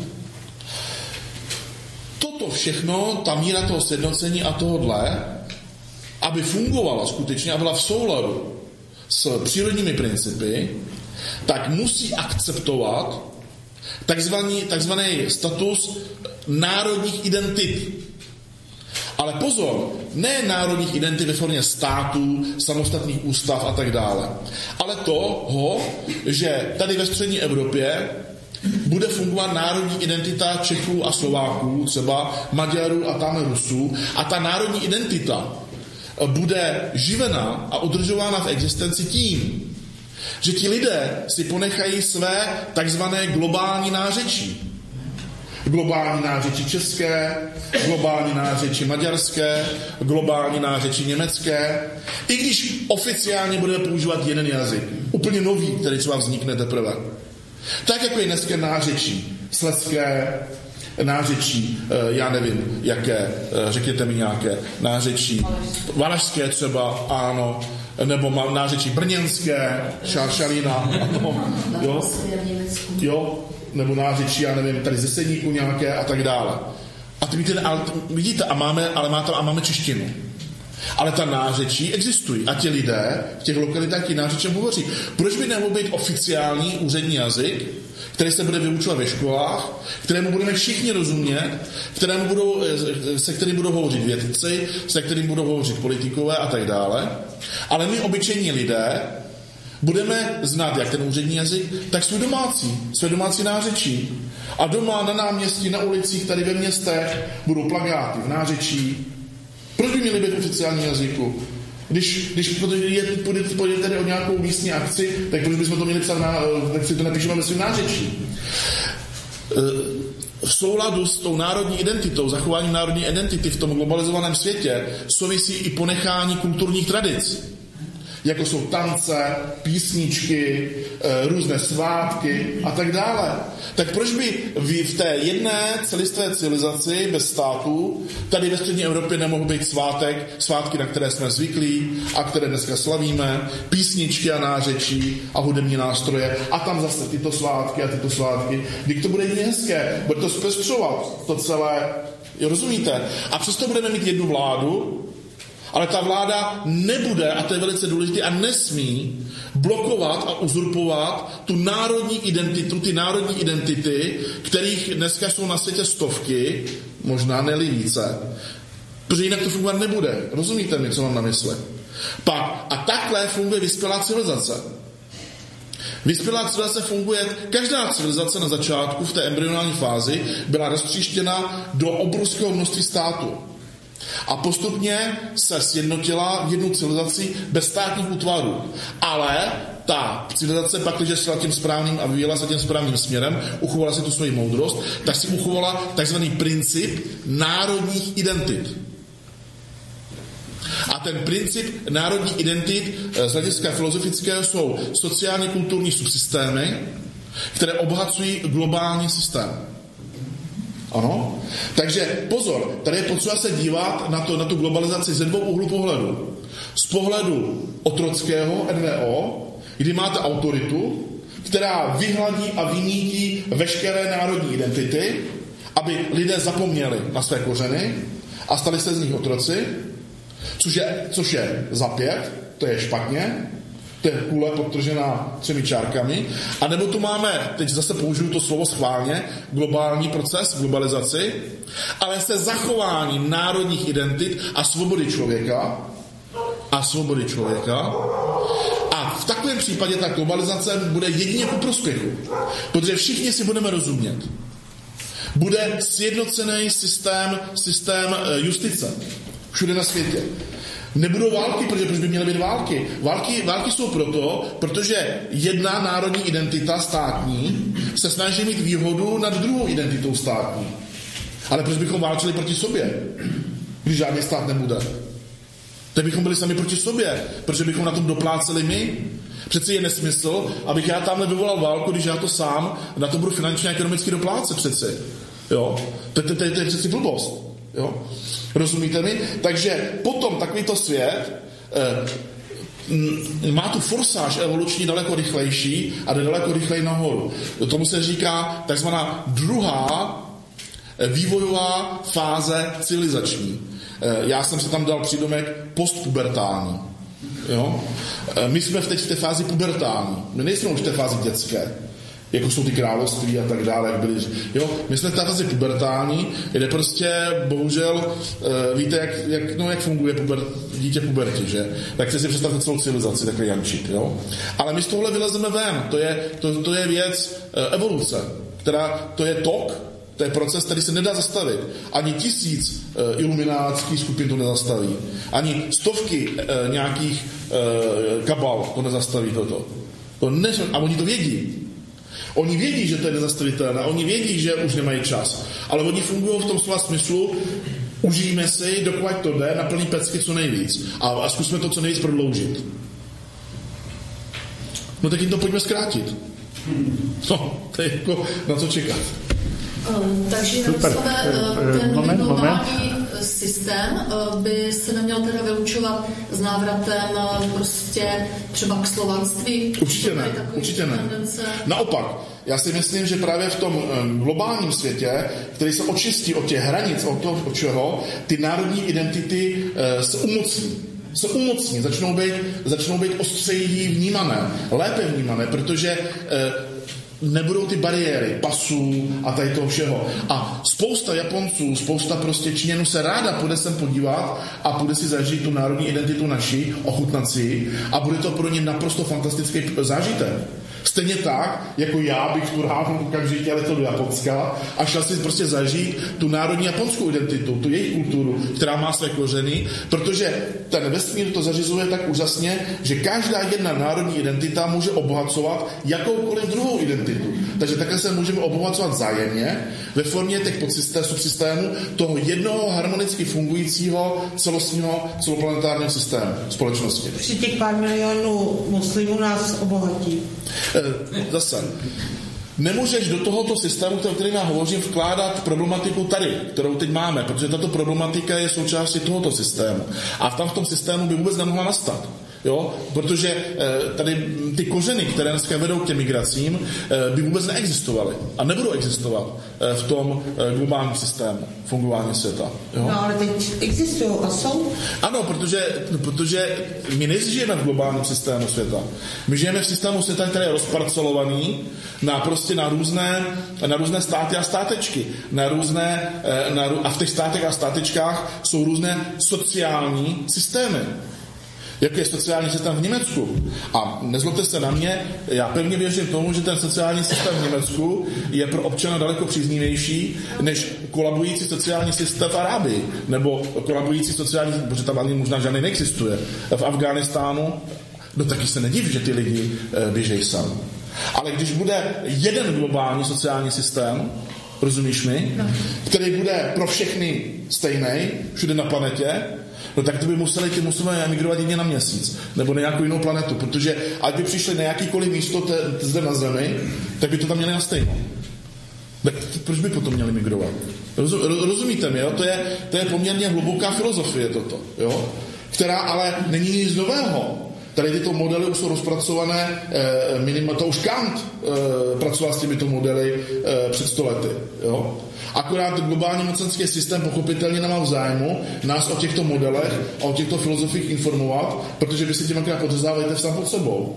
Toto všechno, ta míra toho sjednocení a tohodle, aby fungovala skutečně a byla v souladu s přírodními principy, tak musí akceptovat takzvaný, takzvaný status národních identit. Ale pozor, ne národních identit ve formě států, samostatných ústav a tak dále. Ale toho, že tady ve střední Evropě bude fungovat národní identita Čechů a Slováků, třeba Maďarů a tam Rusů, a ta národní identita bude živena a udržována v existenci tím, že ti lidé si ponechají své takzvané globální nářečí. Globální nářečí české, globální nářečí maďarské, globální nářečí německé, i když oficiálně budeme používat jeden jazyk, úplně nový, který třeba vznikne teprve. Tak jako je dneska nářečí slezské, nářečí, já nevím, jaké, řekněte mi nějaké, nářečí valašské třeba, ano, nebo nářečí brněnské, šaršalina, ano, jo, jo, nebo nářečí, já nevím, tady ze Sedníku nějaké a tak dále. A ty vidíte, ale, vidíte a máme, ale má tam, a máme češtinu. Ale ta nářečí existují a ti lidé v těch lokalitách ti nářečem hovoří. Proč by nemohl být oficiální úřední jazyk, který se bude vyučovat ve školách, kterému budeme všichni rozumět, kterému budou, se kterým budou hovořit vědci, se kterým budou hovořit politikové a tak dále. Ale my, obyčejní lidé, budeme znát jak ten úřední jazyk, tak svůj domácí, své domácí nářečí. A doma, na náměstí, na ulicích, tady ve městech budou plakáty v nářečí. Proč by měli být v oficiálním jazyku? Když, když půjdete půjde tady o nějakou místní akci, tak proč bychom to měli psát, na, tak si to napíšeme ve svém nářečí. V souladu s tou národní identitou, zachováním národní identity v tom globalizovaném světě souvisí i ponechání kulturních tradic. jako jsou tance, písničky, různé svátky a tak dále. Tak proč by v té jedné celistvé civilizaci bez států tady ve střední Evropě nemohl být svátek, svátky, na které jsme zvyklí a které dneska slavíme, písničky a nářečí a hudební nástroje a tam zase tyto svátky a tyto svátky. Když to bude jedině hezké, bude to zpestřovat to celé, rozumíte? A přesto budeme mít jednu vládu, ale ta vláda nebude, a to je velice důležité, a nesmí blokovat a uzurpovat tu národní identitu, ty národní identity, kterých dneska jsou na světě stovky, možná ne více. Protože jinak to fungovat nebude. Rozumíte mi, co mám na mysli? Pak, a takhle funguje vyspělá civilizace. Vyspělá civilizace funguje, každá civilizace na začátku, v té embryonální fázi, byla roztříštěna do obrovského množství států. A postupně se sjednotila v jednu civilizaci bez státních útvarů. Ale ta civilizace pak, když šla tím správným a vyvíjela se tím správným směrem, uchovala si tu svoji moudrost, tak si uchovala takzvaný princip národních identit. A ten princip národních identit z hlediska filozofického jsou sociálně kulturní subsystémy, které obohacují globální systém. Ano? Takže pozor, tady je potřeba se dívat na, to, na tu globalizaci ze dvou úhlů pohledu. Z pohledu otrockého N V O, kdy máte autoritu, která vyhladí a vymítí veškeré národní identity, aby lidé zapomněli na své kořeny a stali se z nich otroci, což je, což je za pět, to je špatně, to je kule podtržená třemi čárkami, a nebo tu máme, teď zase použiju to slovo schválně, globální proces, globalizaci, ale se zachováním národních identit a svobody člověka a svobody člověka. A v takovém případě ta globalizace bude jedině ku prospěchu, protože všichni si budeme rozumět. Bude sjednocený systém, systém justice všude na světě. Nebudou války, protože proč by měly být války? Války, války jsou proto, protože jedna národní identita státní se snaží mít výhodu nad druhou identitou státní. Ale proč bychom válčili proti sobě, když žádný stát nebude? Tak bychom byli sami proti sobě, protože bychom na tom dopláceli my. Přeci je nesmysl, abych já tamhle vyvolal válku, když já to sám na to budu finančně a ekonomicky doplácet přeci. Jo? To, to, to, to je přeci blbost. Jo? Rozumíte mi? Takže potom takovýto svět eh, má tu forsáž evoluční daleko rychlejší a jde daleko rychleji nahoru. Tomu se říká takzvaná druhá vývojová fáze civilizační. Eh, já jsem se tam dal přídomek postpubertální. Jo? Eh, my jsme teď v té fázi pubertální. My nejsme už v té fázi dětské, jako jsou ty království a tak dále, jak byli. Jo, my jsme v té fázi pubertální, kde prostě, bohužel, e, víte, jak, jak, no, jak funguje puber, dítě puberty, že? Tak si představte celou civilizaci, takhle jančit, jo? Ale my z tohle vylezeme ven, to je, to, to je věc e, evoluce, která, to je tok, to je proces, který se nedá zastavit. Ani tisíc e, iluminátských skupin to nezastaví. Ani stovky e, nějakých e, kabal to nezastaví toto. To ne, a oni to vědí. Oni vědí, že to je nezastavitelné, oni vědí, že už nemají čas, ale oni fungují v tom slova smyslu, užijeme si, dokud to jde, na plný pecky co nejvíc a, a zkusme to co nejvíc prodloužit. No tak jim to pojďme zkrátit. No, to je jako na co čekat. Um, takže Jaroslave, ten moment, globální moment. systém by se neměl teda vyučovat s návratem prostě třeba k slovanství? Určitě ne, určitě ne. Tendence. Naopak, já si myslím, že právě v tom globálním světě, který se očistí od těch hranic, od toho, od čeho, ty národní identity se umocní. se umocní, začnou být, začnou být ostřeji vnímané, lépe vnímané, protože eh, nebudou ty bariéry pasů a tady toho všeho. A spousta Japonců, spousta prostě Číňanů se ráda půjde sem podívat a půjde si zažít tu národní identitu naší, ochutnat si a bude to pro ně naprosto fantastický zážitek. Stejně tak, jako já bych tu ráno okamžitě letěl do Japonska a šel si prostě zažít tu národní japonskou identitu, tu jejich kulturu, která má své kořeny, protože ten vesmír to zařizuje tak úžasně, že každá jedna národní identita může obohacovat jakoukoliv druhou identitu. Takže také se můžeme obohacovat vzájemně ve formě těch podsystém, subsystémů toho jednoho harmonicky fungujícího celostního celoplanetárního systému společnosti. Při těch pár milionů muslimů nás obohatí. Zase, nemůžeš do tohoto systému, o kterém já hovořím, vkládat problematiku tady, kterou teď máme, protože tato problematika je součástí tohoto systému. A tam v tom systému by vůbec nemohla nastat. Jo? Protože e, tady ty kořeny, které dneska vedou k těm migracím, e, by vůbec neexistovaly a nebudou existovat e, v tom e, globálním systému fungování světa. Jo? No ale teď existují a jsou? Ano, protože, protože my nežijeme v globálním systému světa. My žijeme v systému světa, který je rozparcelovaný na prostě na různé, na různé státy a státečky. Na různé, e, na, a v těch státech a státečkách jsou různé sociální systémy. Jaký je sociální systém v Německu. A nezlobte se na mě, já pevně věřím tomu, že ten sociální systém v Německu je pro občana daleko příznivější než kolabující sociální systém v Arábii, nebo kolabující sociální, protože tam ani možná žádný neexistuje, v Afghánistánu. No taky se nediv, že ty lidi běžejí sami. Ale když bude jeden globální sociální systém, rozumíš mi, no. který bude pro všechny stejný, všude na planetě, no tak to by museli ty musíme emigrovat jedině na měsíc, nebo na nějakou jinou planetu, protože ať by přišli na jakýkoliv místo te, zde na Zemi, tak by to tam měli na stejno. Tak proč by potom měli migrovat? Rozum, rozumíte mi, jo? To je, to je poměrně hluboká filozofie toto, jo? Která ale není nic nového. Tady tyto modely už jsou rozpracované, eh, minimum, to už Kant eh, pracoval s těmito modely eh, před sto lety. Jo? Akorát globální mocenský systém pochopitelně nemá v zájmu nás o těchto modelech a o těchto filozofiích informovat, protože vy si tím akorát podřezávajíte sám pod sebou.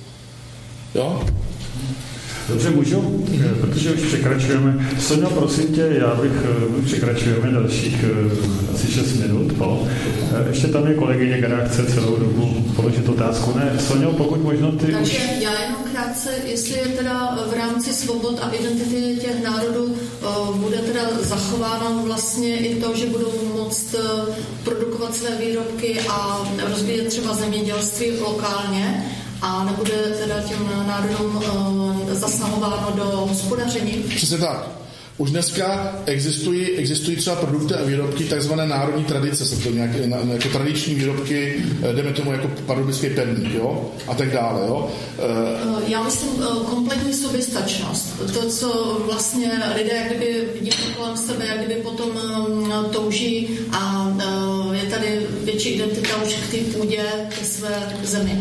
Jo? Dobře, můžu? Protože už překračujeme. Soňo, prosím tě, já bych, překračujeme dalších asi šest minut. Po. Ještě tam je kolegyně, která chce celou dobu položit otázku. Ne, Soňo, pokud možno ty Takže už... já jenom krátce, jestli je teda v rámci svobod a identity těch národů bude teda zachováno vlastně i to, že budou moct produkovat své výrobky a rozvíjet třeba zemědělství lokálně, a nebude teda těm národům uh, zasahováno do hospodaření? Přesně tak. Už dneska existují, existují třeba produkty a výrobky, takzvané národní tradice, jsou to nějaké jako tradiční výrobky, jdeme tomu jako pardubický pevník, jo, a tak dále, jo. Uh, Já myslím uh, kompletní soběstačnost. To, co vlastně lidé jak kdyby vidí kolem sebe, jak kdyby potom um, touží a uh, je tady větší identita už k té půdě, ke své zemi.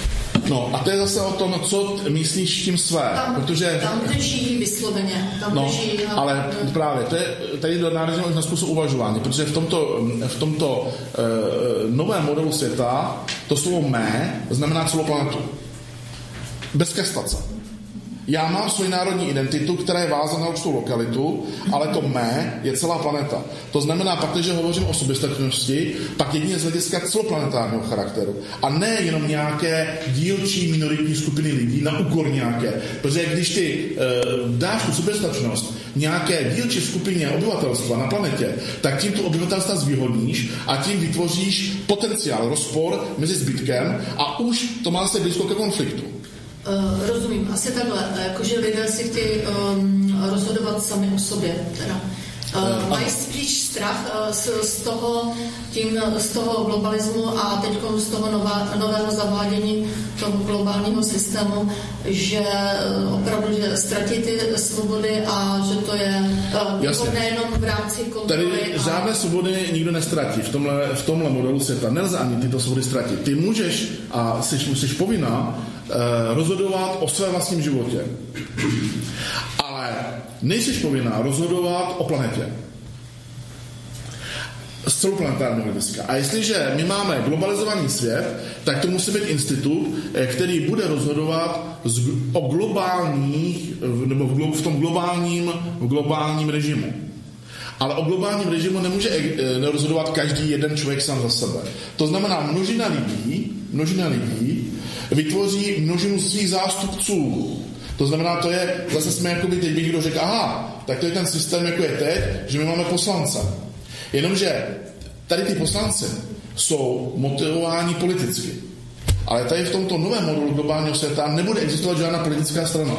No a to je zase o tom, co myslíš tím své, tam, protože... Tam, kde žijí vysloveně, tam, no, kde žijí... ale ne... právě, to je, tady narazíme už na způsob uvažování, protože v tomto, v tomto uh, novém modelu světa to slovo mé znamená celou planetu. Bez kastace. Já mám svoji národní identitu, která je vázaná na určitou lokalitu, ale to mé je celá planeta. To znamená pak, když hovořím o soběstačnosti, pak jedině z hlediska celoplanetárního charakteru. A ne jenom nějaké dílčí minoritní skupiny lidí na úkor nějaké. Protože když ty e, dáš tu soběstačnost nějaké dílčí skupině obyvatelstva na planetě, tak tím tu obyvatelstva zvýhodníš a tím vytvoříš potenciál, rozpor mezi zbytkem a už to má se blízko ke konfliktu. Uh, rozumím, asi takhle, jakože lidé si chtějí um, rozhodovat sami o sobě, teda. Uh, mají spíš strach uh, z, z, toho, tím, z toho globalismu a teď z toho nová, nového zavádění toho globálního systému, že uh, opravdu že ztratí ty svobody a že to je uh, výhodné jenom v rámci kontroly. Tady žádné a... svobody nikdo nestratí v tomhle, v tomhle modelu světa. Nelze ani tyto svobody ztratit. Ty můžeš a jsi, jsi povinná uh, rozhodovat o svém vlastním životě. Ale nejsi povinná rozhodovat o planetě. Z celoplanetárního hlediska. A jestliže my máme globalizovaný svět, tak to musí být institut, který bude rozhodovat o globálních, nebo v tom globálním, v globálním režimu. Ale o globálním režimu nemůže rozhodovat každý jeden člověk sám za sebe. To znamená, množina lidí, množina lidí vytvoří množinu svých zástupců. To znamená, to je, zase jsme jakoby teď by někdo řekl, aha, tak to je ten systém, jako je teď, že my máme poslance. Jenomže tady ty poslanci jsou motivováni politicky. Ale tady v tomto novém modelu globálního světa nebude existovat žádná politická strana.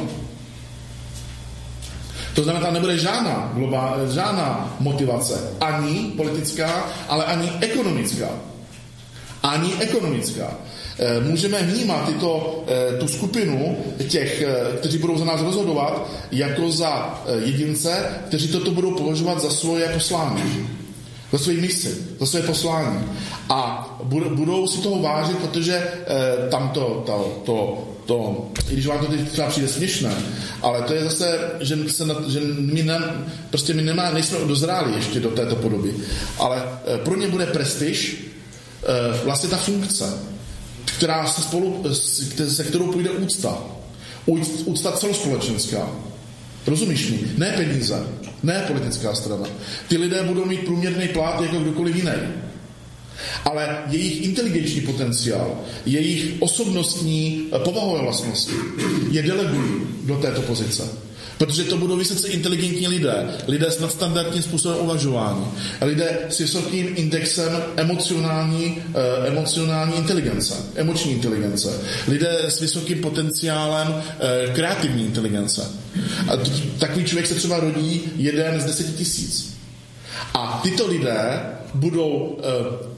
To znamená, tam nebude žádná, globál, žádná motivace. Ani politická, ale ani ekonomická. Ani ekonomická. Můžeme vnímat tyto, tu skupinu těch, kteří budou za nás rozhodovat, jako za jedince, kteří toto budou považovat za svoje poslání. Za svoji misi, za své poslání. A budou si toho vážit, protože tam to, to, to, to i když vám to teď třeba přijde směšné, ale to je zase, že, se, že my, ne, prostě my nemá, nejsme dozráli ještě do této podoby. Ale pro ně bude prestiž vlastně ta funkce, která se spolu, se kterou půjde úcta. Úcta celospolečenská. Rozumíš mi? Ne peníze, ne politická strana. Ty lidé budou mít průměrný plat jako kdokoliv jiný. Ale jejich inteligenční potenciál, jejich osobnostní povahové vlastnosti je delegují do této pozice. Protože to budou vysoce inteligentní lidé, lidé s nadstandardním způsobem uvažování, lidé s vysokým indexem emocionální, eh, emocionální inteligence, emoční inteligence, lidé s vysokým potenciálem eh, kreativní inteligence. A t- takový člověk se třeba rodí jeden z deseti tisíc. A tyto lidé budou eh,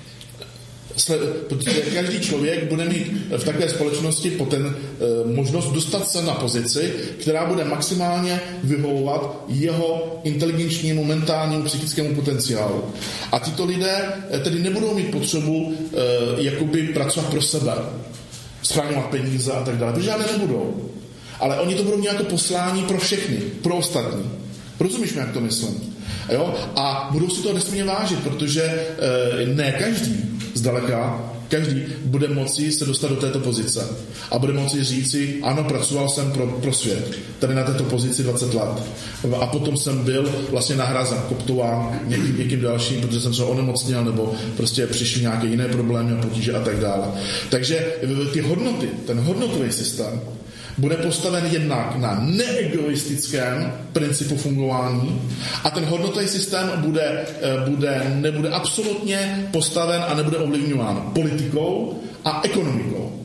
protože každý člověk bude mít v takové společnosti poten, možnost dostat se na pozici, která bude maximálně vyhovovat jeho inteligenčnímu, mentálnímu, psychickému potenciálu. A tyto lidé tedy nebudou mít potřebu jakoby pracovat pro sebe, schráňovat peníze a tak dále, protože žádné nebudou. Ale oni to budou mít jako poslání pro všechny, pro ostatní. Rozumíš mi, jak to myslím? Jo? A budou si to nesmírně vážit, protože e, ne každý zdaleka, každý bude moci se dostat do této pozice a bude moci říci, ano, pracoval jsem pro, pro svět, tady na této pozici dvacet let a potom jsem byl vlastně nahrazen, koptován někým, někým dalším, protože jsem se onemocněl nebo prostě přišly nějaké jiné problémy a potíže a tak dále. Takže ty hodnoty, ten hodnotový systém bude postaven jednak na neegoistickém principu fungování a ten hodnotový systém bude, bude, nebude absolutně postaven a nebude ovlivňován politikou a ekonomikou.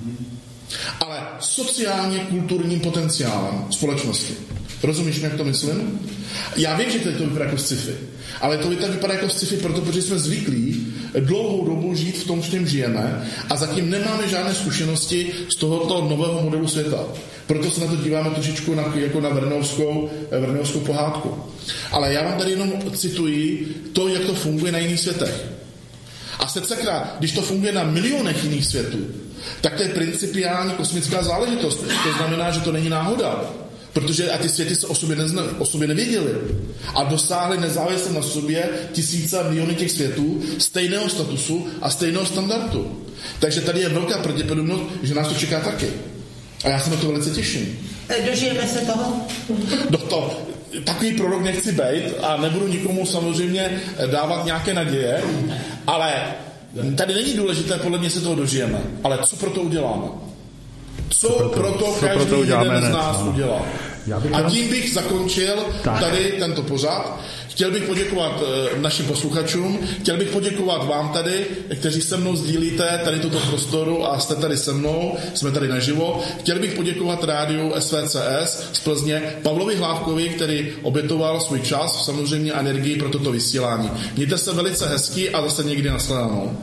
Ale sociálně kulturním potenciálem společnosti. Rozumíš mi, jak to myslím? Já vím, že to, to vypadá jako sci-fi, ale to vypadá jako sci-fi proto, protože jsme zvyklí dlouhou dobu žít v tom, v čem žijeme a zatím nemáme žádné zkušenosti z tohoto nového modelu světa. Proto se na to díváme trošičku na, jako na verneovskou, verneovskou pohádku. Ale já vám tady jenom cituji to, jak to funguje na jiných světech. A secakra, když to funguje na milionech jiných světů, tak to je principiální kosmická záležitost. To znamená, že to není náhoda. Protože a ty světy se o sobě, nezna, o sobě nevěděli. A dosáhli nezávisle na sobě tisíce a miliony těch světů stejného statusu a stejného standardu. Takže tady je velká pravděpodobnost, že nás to čeká taky. A já se na to velice těším. Dožijeme se toho? Do to, takový prorok nechci bejt a nebudu nikomu samozřejmě dávat nějaké naděje, ale tady není důležité, podle mě se toho dožijeme. Ale co pro to uděláme? Co, co proto co každý proto jeden z nás no. udělá. A tím bych zakončil tak. tady tento pořad. Chtěl bych poděkovat e, našim posluchačům, chtěl bych poděkovat vám tady, kteří se mnou sdílíte tady tuto prostoru a jste tady se mnou, jsme tady naživo. Chtěl bych poděkovat rádiu S V C S z Plzně, Pavlovi Hlávkovi, který obětoval svůj čas, samozřejmě energii pro toto vysílání. Mějte se velice hezky a zase někdy nashledanou.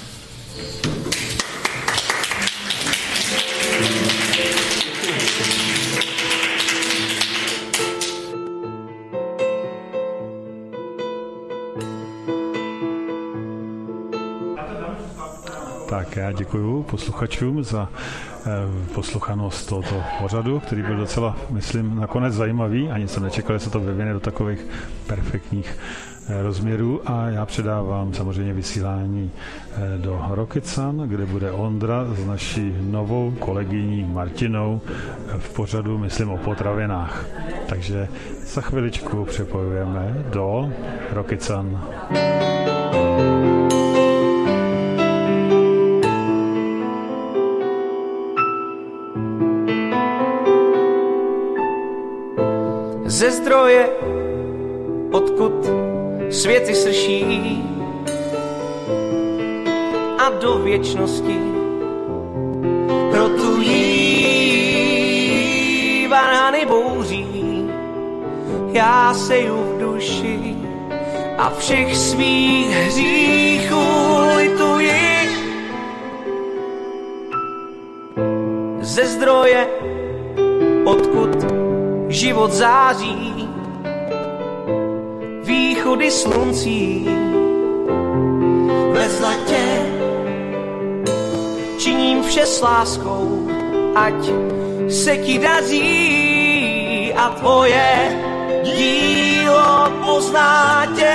Tak já děkuju posluchačům za eh, posluchanost tohoto pořadu, který byl docela, myslím, nakonec zajímavý. Ani jsem nečekal, že se to vyvine do takových perfektních eh, rozměrů. A já předávám samozřejmě vysílání eh, do Rocket Sun, kde bude Ondra s naší novou kolegyní Martinou eh, v pořadu, myslím, o potravinách. Takže za chviličku přepojujeme do Rocket Sun. zdroje, odkud světy srší a do věčnosti rotují varhany bouří. Já seju v duši a všech svých hříchů lituji. Ze zdroje, odkud život září, východy sluncí ve zlatě činím vše s láskou, ať se ti daří a tvoje dílo pozná tě.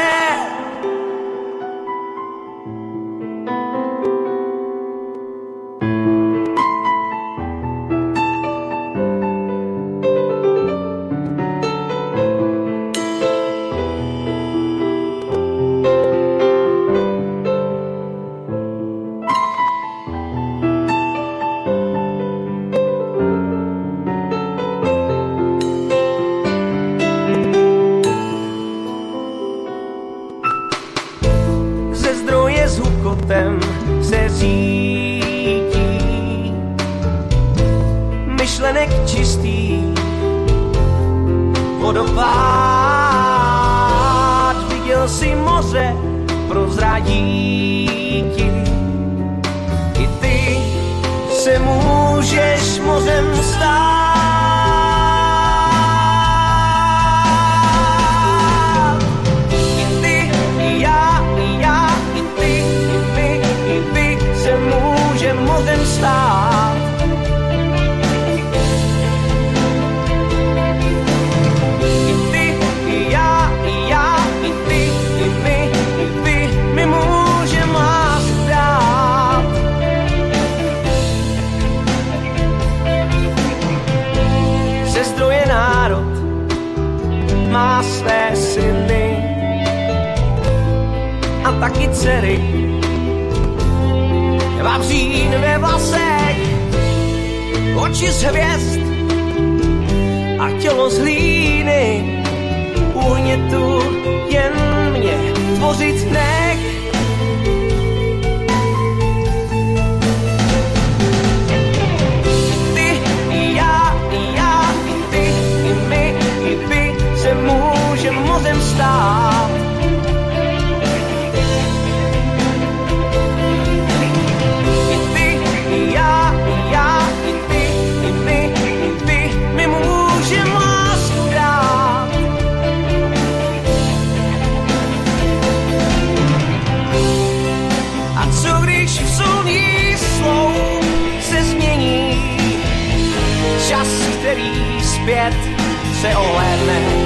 Se řídí myšlenek čistý vodopád. Viděl si moře, prozradí ti. I ty se můžeš mořem stát. I ty, i já, i já, i ty, i vy, i vy se může mořem stát. I ty, i já, i já, i ty, i my, i vy, my můžeme lásku dát. Ze zdroje národ má své syny a taky dcery. Vavřín ve vlasech, oči z hvězd a tělo z hlíny. Uhnětu jen mě tvořit nech. Ty, i já, i já, i ty, i my, i vy se můžem mořem stát. Čas, který zpět se ohlédne.